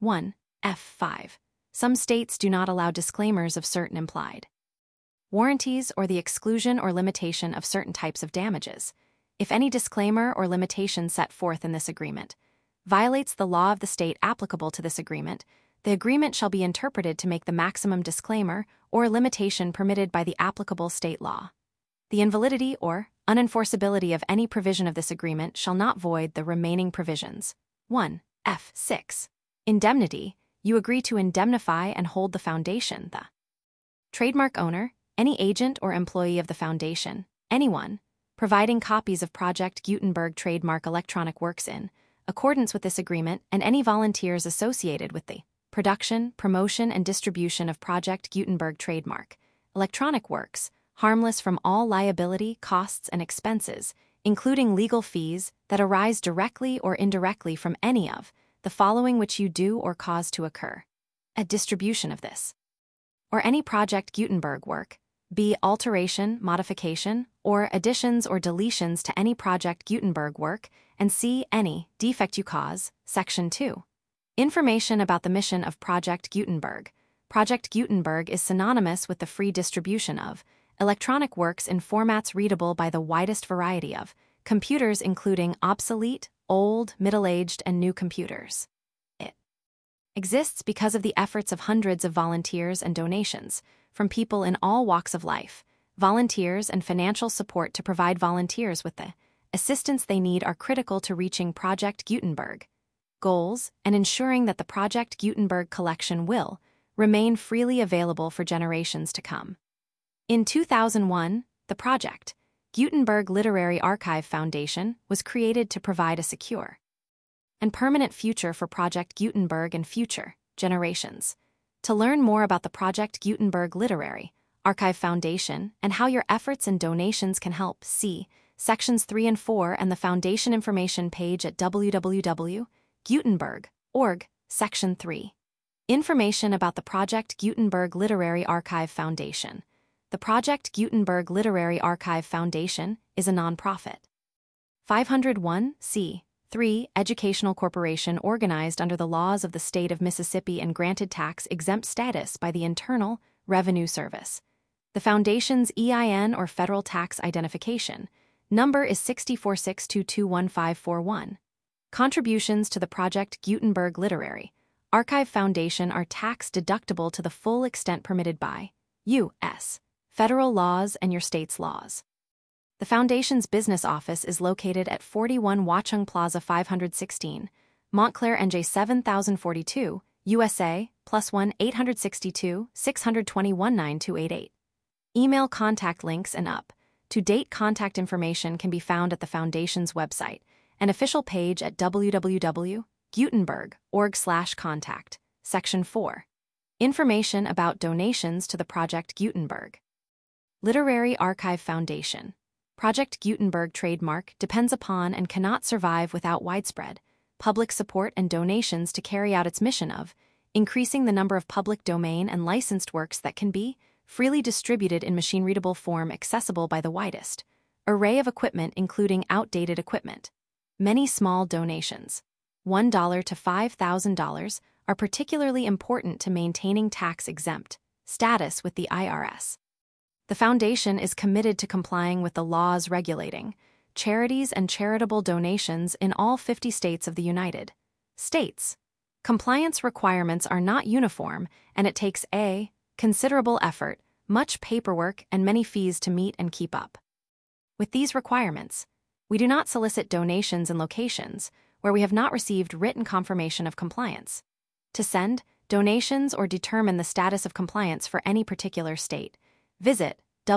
1F5. Some states do not allow disclaimers of certain implied warranties or the exclusion or limitation of certain types of damages. If any disclaimer or limitation set forth in this agreement violates the law of the state applicable to this agreement, the agreement shall be interpreted to make the maximum disclaimer or limitation permitted by the applicable state law. The invalidity or unenforceability of any provision of this agreement shall not void the remaining provisions. 1F6. Indemnity. You agree to indemnify and hold the foundation, the trademark owner, any agent or employee of the foundation, anyone providing copies of Project Gutenberg trademark electronic works in accordance with this agreement, and any volunteers associated with the production, promotion, and distribution of Project Gutenberg trademark electronic works, harmless from all liability, costs, and expenses, including legal fees that arise directly or indirectly from any of the following which you do or cause to occur: a distribution of this or any Project Gutenberg work, b. alteration, modification, or additions or deletions to any Project Gutenberg work, and c. any defect you cause. Section 2. Information about the mission of Project Gutenberg. Project Gutenberg is synonymous with the free distribution of electronic works in formats readable by the widest variety of computers, including obsolete, old, middle-aged, and new computers. It exists because of the efforts of hundreds of volunteers and donations from people in all walks of life. Volunteers and financial support to provide volunteers with the assistance they need are critical to reaching Project Gutenberg goals and ensuring that the Project Gutenberg collection will remain freely available for generations to come. In 2001, the Project Gutenberg Literary Archive Foundation was created to provide a secure and permanent future for Project Gutenberg and future generations. To learn more about the Project Gutenberg Literary Archive Foundation and how your efforts and donations can help, see Sections 3 and 4 and the Foundation information page at www.gutenberg.org, Section 3. Information about the Project Gutenberg Literary Archive Foundation. The Project Gutenberg Literary Archive Foundation is a nonprofit 501(c)(3) educational corporation organized under the laws of the state of Mississippi and granted tax-exempt status by the Internal Revenue Service. The Foundation's EIN or federal tax identification number is 646221541. Contributions to the Project Gutenberg Literary Archive Foundation are tax-deductible to the full extent permitted by U.S. federal laws and your state's laws. The Foundation's business office is located at 41 Watchung Plaza 516, Montclair, NJ 7042, USA, +1 862 621 9288. Email contact links and up-to-date contact information can be found at the Foundation's website and official page at www.gutenberg.org/contact, Section 4. Information about donations to the Project Gutenberg Literary Archive Foundation. Project Gutenberg trademark depends upon and cannot survive without widespread public support and donations to carry out its mission of increasing the number of public domain and licensed works that can be freely distributed in machine-readable form accessible by the widest array of equipment, including outdated equipment. Many small donations, $1 to $5,000, are particularly important to maintaining tax-exempt status with the IRS. The Foundation is committed to complying with the laws regulating charities and charitable donations in all 50 states of the United States. Compliance requirements are not uniform, and it takes a considerable effort, much paperwork, and many fees to meet and keep up with these requirements. We do not solicit donations in locations where we have not received written confirmation of compliance. To send donations or determine the status of compliance for any particular state, visit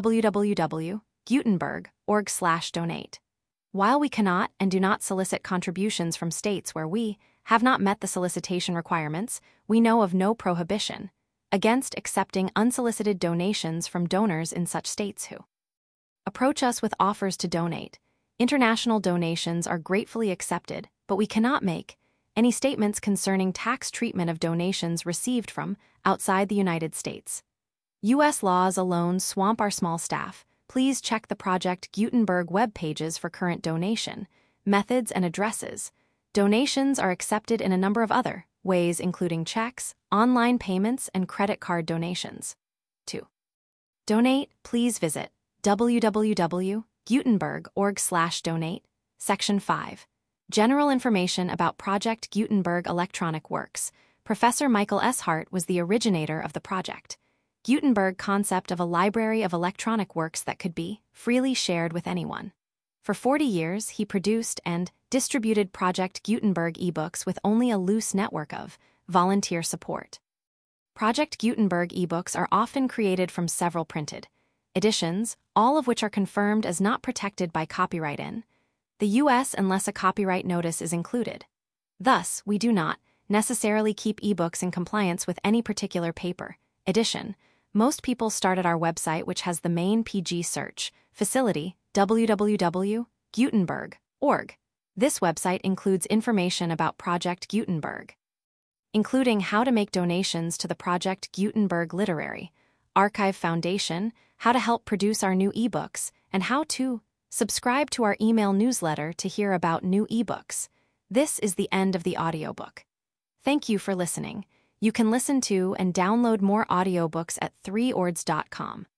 www.gutenberg.org/donate. While we cannot and do not solicit contributions from states where we have not met the solicitation requirements, we know of no prohibition against accepting unsolicited donations from donors in such states who approach us with offers to donate. International donations are gratefully accepted, but we cannot make any statements concerning tax treatment of donations received from outside the United States. U.S. laws alone swamp our small staff. Please check the Project Gutenberg web pages for current donation methods and addresses. Donations are accepted in a number of other ways, including checks, online payments, and credit card donations. To donate, please visit www.gutenberg.org/donate, Section 5. General information about Project Gutenberg electronic works. Professor Michael S. Hart was the originator of the Project Gutenberg concept of a library of electronic works that could be freely shared with anyone. For 40 years, he produced and distributed Project Gutenberg ebooks with only a loose network of volunteer support. Project Gutenberg ebooks are often created from several printed editions, all of which are confirmed as not protected by copyright in the U.S. unless a copyright notice is included. Thus, we do not necessarily keep ebooks in compliance with any particular paper edition. Most people start at our website, which has the main PG search facility, www.gutenberg.org. This website includes information about Project Gutenberg, including how to make donations to the Project Gutenberg Literary Archive Foundation, how to help produce our new ebooks, and how to subscribe to our email newsletter to hear about new ebooks. This is the end of the audiobook. Thank you for listening. You can listen to and download more audiobooks at 3ords.com.